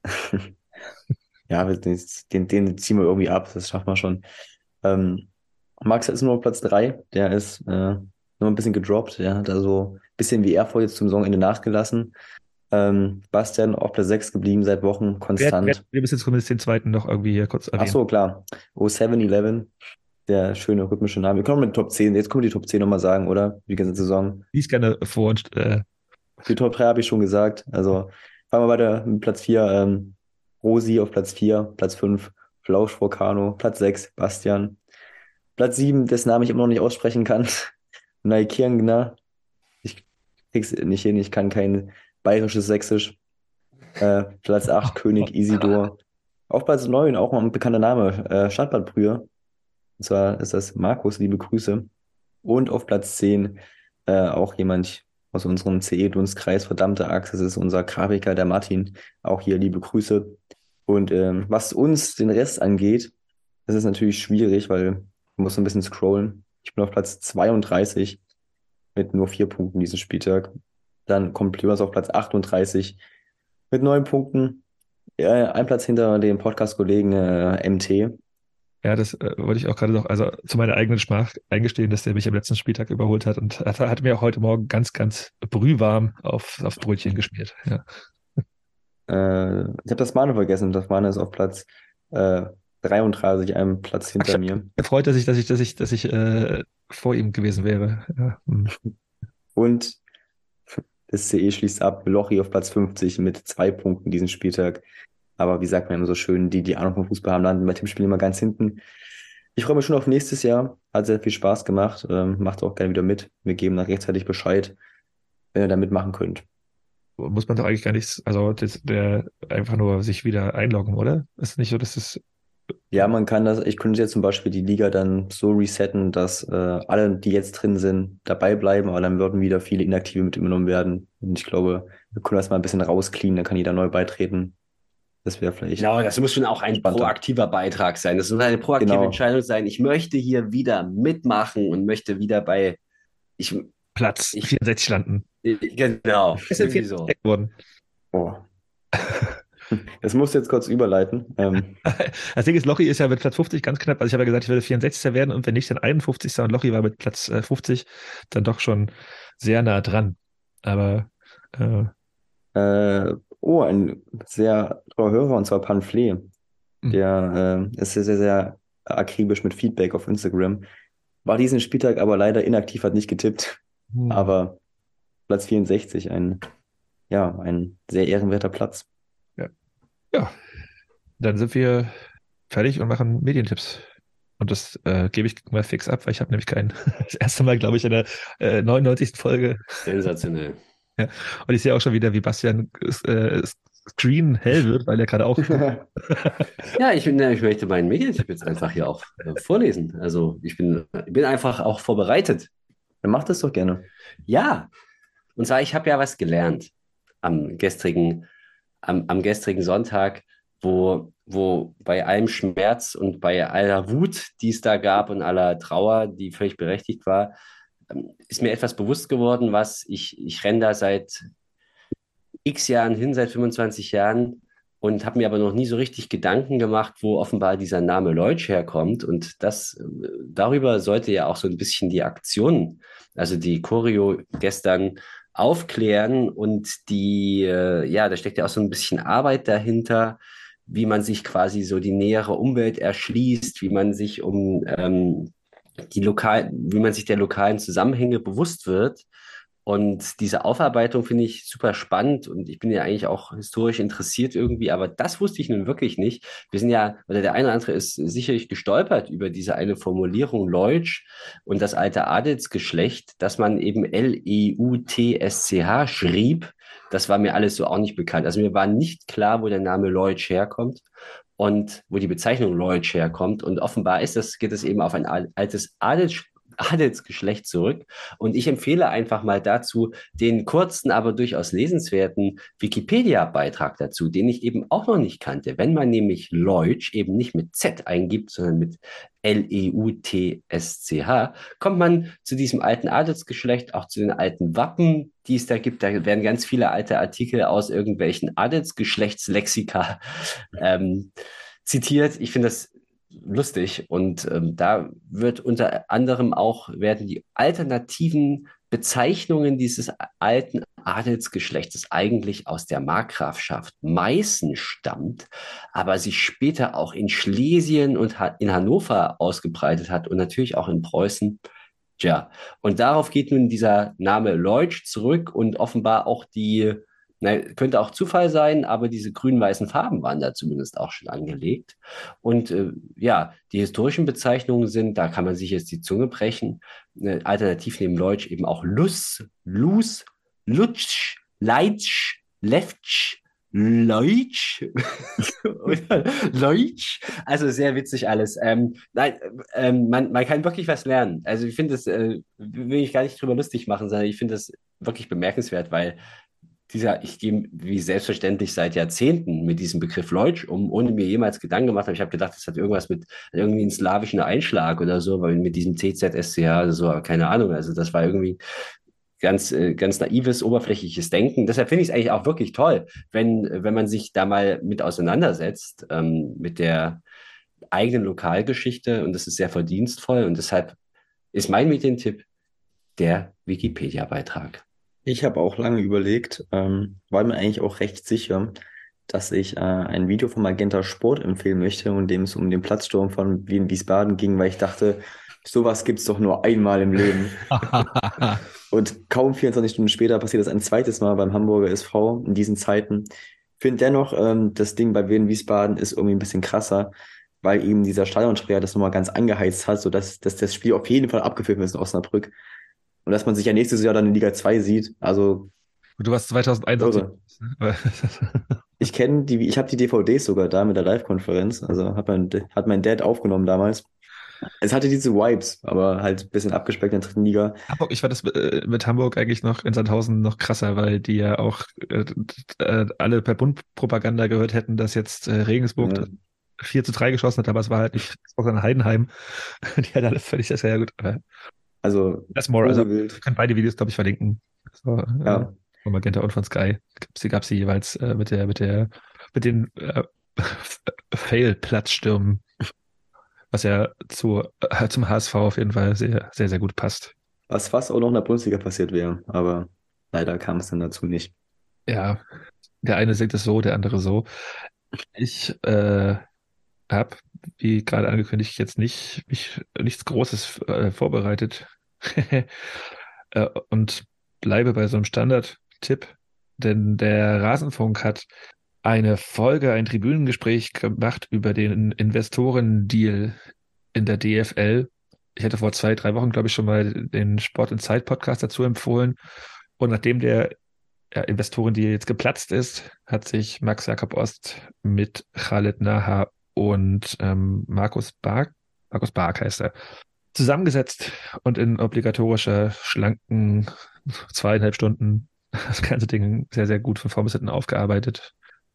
Ja, den ziehen wir irgendwie ab, das schaffen wir schon. Max ist nur auf Platz 3, der ist nur ein bisschen gedroppt, der hat also ein bisschen wie Erfurt jetzt zum Saisonende nachgelassen. Bastian auf Platz 6 geblieben seit Wochen, konstant. Wir müssen jetzt zumindest den zweiten noch irgendwie hier kurz erwähnen. Ach so, klar. 0711, der schöne rhythmische Name. Wir können mit Top 10, jetzt können wir die Top 10 nochmal sagen, oder? Die ganze Saison. Lies gerne vor und die Top 3 habe ich schon gesagt. Also fangen wir weiter mit Platz 4, Rosi auf Platz 4, Platz 5, Flausch Volcano, Platz 6, Bastian. Platz 7, dessen Namen ich immer noch nicht aussprechen kann. Naikirngna. Ich krieg's nicht hin, ich kann kein bayerisches Sächsisch. Platz 8, König Isidor. Auf Platz 9, auch mal ein bekannter Name, Stadtbadbrühe. Und zwar ist das Markus, liebe Grüße. Und auf Platz 10 auch jemand aus unserem CE-Dunstkreis, verdammte Axt, das ist unser Grafiker, der Martin. Auch hier liebe Grüße. Und was uns den Rest angeht, das ist natürlich schwierig, weil ich muss ein bisschen scrollen. Ich bin auf Platz 32 mit nur 4 Punkten diesen Spieltag. Dann kommt Jonas auf Platz 38 mit 9 Punkten. Ein Platz hinter dem Podcast-Kollegen MT. Ja, das wollte ich auch gerade noch, also zu meiner eigenen Schmach eingestehen, dass der mich am letzten Spieltag überholt hat und hat mir auch heute Morgen ganz, ganz brühwarm aufs Brötchen geschmiert. Ja. Ich habe das Mane vergessen. Das Mane ist auf Platz 33, einem Platz hinter mir. Freut er sich, dass ich vor ihm gewesen wäre. Ja. Und das CE schließt ab. Lochi auf Platz 50 mit 2 Punkten diesen Spieltag. Aber wie sagt man immer so schön, die Ahnung vom Fußball haben, landen bei Tippspielen immer ganz hinten. Ich freue mich schon auf nächstes Jahr. Hat sehr viel Spaß gemacht. Macht auch gerne wieder mit. Wir geben dann rechtzeitig Bescheid, wenn ihr da mitmachen könnt. Muss man doch eigentlich gar nichts, also der einfach nur sich wieder einloggen, oder? Ist nicht so, dass es. Ja, man kann das, ich könnte jetzt zum Beispiel die Liga dann so resetten, dass alle, die jetzt drin sind, dabei bleiben, aber dann würden wieder viele Inaktive mit übernommen werden. Und ich glaube, wir können das mal ein bisschen rauscleanen, dann kann jeder neu beitreten. Das wäre vielleicht Genau, das muss schon auch ein spannender. proaktiver Beitrag sein. Das muss eine proaktive Genau. Entscheidung sein. Ich möchte hier wieder mitmachen und möchte wieder bei, Platz Ich- 64 landen. genau, Es sind irgendwie 64 so. geworden. Oh. Das musst du jetzt kurz überleiten. Das Ding ist, Lochi ist ja mit Platz 50 ganz knapp. Also ich habe ja gesagt, ich würde 64. werden und wenn nicht, dann 51. Und Lochi war mit Platz 50 dann doch schon sehr nah dran. Aber Ein sehr treuer Hörer, und zwar Pamphlet. Der ist sehr, sehr, sehr akribisch mit Feedback auf Instagram. War diesen Spieltag aber leider inaktiv, hat nicht getippt. Aber Platz 64, ein sehr ehrenwerter Platz. ja, dann sind wir fertig und machen Medientipps. Und das gebe ich mal fix ab, weil ich habe nämlich keinen. Das erste Mal, glaube ich, in der 99. Folge. Sensationell. Und ich sehe auch schon wieder, wie Bastian Screen hell wird, weil er gerade auch. Ja, ich möchte meinen Medientipp jetzt einfach hier auch vorlesen. Also ich bin einfach auch vorbereitet. Dann macht das doch gerne. Ja, und zwar, ich habe ja was gelernt am gestrigen Sonntag, wo bei allem Schmerz und bei aller Wut, die es da gab und aller Trauer, die völlig berechtigt war, ist mir etwas bewusst geworden, was ich renne da seit x Jahren hin, seit 25 Jahren und habe mir aber noch nie so richtig Gedanken gemacht, wo offenbar dieser Name Leutsch herkommt. Und darüber sollte ja auch so ein bisschen die Aktion, also die Choreo gestern aufklären und da steckt ja auch so ein bisschen Arbeit dahinter, wie man sich quasi so die nähere Umwelt erschließt, wie man sich wie man sich der lokalen Zusammenhänge bewusst wird. Und diese Aufarbeitung finde ich super spannend und ich bin ja eigentlich auch historisch interessiert irgendwie, aber das wusste ich nun wirklich nicht. Wir sind ja, oder der eine oder andere ist sicherlich gestolpert über diese eine Formulierung Leutsch und das alte Adelsgeschlecht, dass man eben L-E-U-T-S-C-H schrieb. Das war mir alles so auch nicht bekannt. Also mir war nicht klar, wo der Name Leutsch herkommt und wo die Bezeichnung Leutsch herkommt. Und offenbar geht es eben auf ein altes Adelsgeschlecht zurück. Und ich empfehle einfach mal dazu den kurzen, aber durchaus lesenswerten Wikipedia-Beitrag dazu, den ich eben auch noch nicht kannte. Wenn man nämlich Leutsch eben nicht mit Z eingibt, sondern mit L-E-U-T-S-C-H, kommt man zu diesem alten Adelsgeschlecht, auch zu den alten Wappen, die es da gibt. Da werden ganz viele alte Artikel aus irgendwelchen Adelsgeschlechtslexika zitiert. Ich finde das lustig und da wird unter anderem werden die alternativen Bezeichnungen dieses alten Adelsgeschlechtes eigentlich aus der Markgrafschaft Meißen stammt, aber sich später auch in Schlesien und in Hannover ausgebreitet hat und natürlich auch in Preußen. Tja, und darauf geht nun dieser Name Leutsch zurück und offenbar auch könnte auch Zufall sein, aber diese grün-weißen Farben waren da zumindest auch schon angelegt. Und die historischen Bezeichnungen sind, da kann man sich jetzt die Zunge brechen, alternativ neben Leutsch eben auch Lus, Lutsch, Leitsch, Leftsch, Leutsch oder Leutsch. Also sehr witzig alles. Man kann wirklich was lernen. Also ich finde das, will ich gar nicht drüber lustig machen, sondern ich finde das wirklich bemerkenswert, weil ich gehe wie selbstverständlich seit Jahrzehnten mit diesem Begriff Leutsch ohne mir jemals Gedanken gemacht habe. Ich habe gedacht, das hat irgendwas mit irgendwie einen slawischen Einschlag oder so, weil mit diesem TZSCH oder so, keine Ahnung. Also das war irgendwie ganz naives, oberflächliches Denken. Deshalb finde ich es eigentlich auch wirklich toll, wenn man sich da mal mit auseinandersetzt, mit der eigenen Lokalgeschichte und das ist sehr verdienstvoll und deshalb ist mein Medientipp der Wikipedia-Beitrag. Ich habe auch lange überlegt, war mir eigentlich auch recht sicher, dass ich ein Video von Magenta Sport empfehlen möchte, in dem es um den Platzsturm von Wien Wiesbaden ging, weil ich dachte, sowas gibt es doch nur einmal im Leben. Und kaum 24 Stunden später passiert das ein zweites Mal beim Hamburger SV in diesen Zeiten. Ich finde dennoch, das Ding bei Wien Wiesbaden ist irgendwie ein bisschen krasser, weil eben dieser Stadionsprecher das nochmal ganz angeheizt hat, sodass das Spiel auf jeden Fall abgefilmt ist in Osnabrück. Und dass man sich ja nächstes Jahr dann in Liga 2 sieht. Also, Du warst 2001. irre. Ich habe die DVDs sogar da mit der Live-Konferenz. Also hat mein Dad aufgenommen damals. Es hatte diese Vibes, aber halt ein bisschen abgespeckt in der dritten Liga. Hamburg, ich fand das mit Hamburg eigentlich noch in Sandhausen noch krasser, weil die ja auch alle per Bundpropaganda gehört hätten, dass jetzt Regensburg Ja. 4-3 geschossen hat, aber es war halt nicht sondern Heidenheim. Die hat alle völlig, das ist ja gut. Also, Das more, also Vogelwild. wir können beide Videos, glaube ich, verlinken. So, Ja. von Magenta und von Sky. Gab sie jeweils mit den Fail-Platzstürmen, was ja zum HSV auf jeden Fall sehr, sehr, sehr gut passt. Was fast auch noch in der Bundesliga passiert wäre, aber leider kam es dann dazu nicht. Ja, der eine sieht es so, der andere so. Ich habe, wie gerade angekündigt, jetzt nichts Großes vorbereitet und bleibe bei so einem Standard-Tipp, denn der Rasenfunk hat ein Tribünengespräch gemacht über den Investoren-Deal in der DFL. Ich hatte vor 2-3 Wochen, glaube ich, schon mal den Sport in Zeit Podcast dazu empfohlen. Und nachdem der Investoren-Deal jetzt geplatzt ist, hat sich Max Jakob Ost mit Khaled Naha und Markus Bark heißt er, zusammengesetzt und in obligatorischer, schlanken 2,5 Stunden das ganze Ding sehr, sehr gut von vorn bis hinten aufgearbeitet.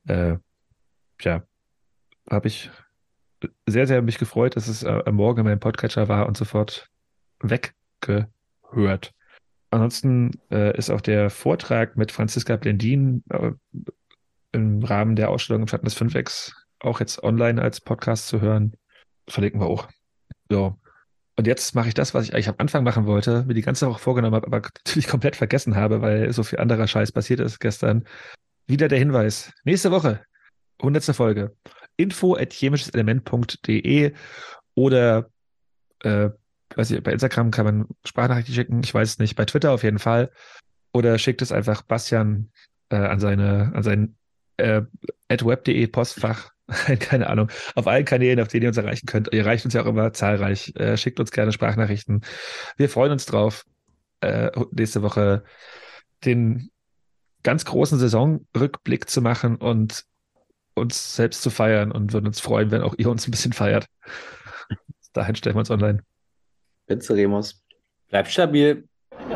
Habe ich sehr, sehr mich gefreut, dass es am Morgen in meinem Podcatcher war und sofort weggehört. Ansonsten ist auch der Vortrag mit Franziska Blendin im Rahmen der Ausstellung im Schatten des Fünfecks auch jetzt online als Podcast zu hören. Verlinken wir auch. So. Und jetzt mache ich das, was ich eigentlich am Anfang machen wollte, mir die ganze Woche vorgenommen habe, aber natürlich komplett vergessen habe, weil so viel anderer Scheiß passiert ist gestern. Wieder der Hinweis. Nächste Woche, 100. Folge. info@chemischeselement.de oder weiß ich, bei Instagram kann man Sprachnachrichten schicken, ich weiß es nicht, bei Twitter auf jeden Fall. Oder schickt es einfach Bastian an sein @web.de Postfach. Keine Ahnung. Auf allen Kanälen, auf denen ihr uns erreichen könnt. Ihr erreicht uns ja auch immer zahlreich. Schickt uns gerne Sprachnachrichten. Wir freuen uns drauf, nächste Woche den ganz großen Saisonrückblick zu machen und uns selbst zu feiern und würden uns freuen, wenn auch ihr uns ein bisschen feiert. Bis dahin stellen wir uns online. Venceremos. Bleibt stabil.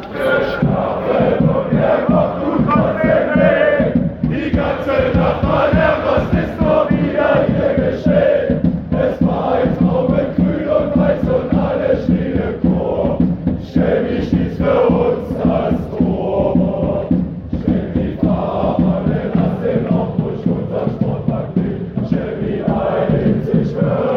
Die ganze Nacht war der Rost ist nur wieder hier geschehen. Es war ein Traubengrün und weiß und alle stehen im Chor. Chemie schießt für uns das Tor. Chemie Fahrer, lass den auch durch unseren Sportpark gehen. Chemie einigt sich für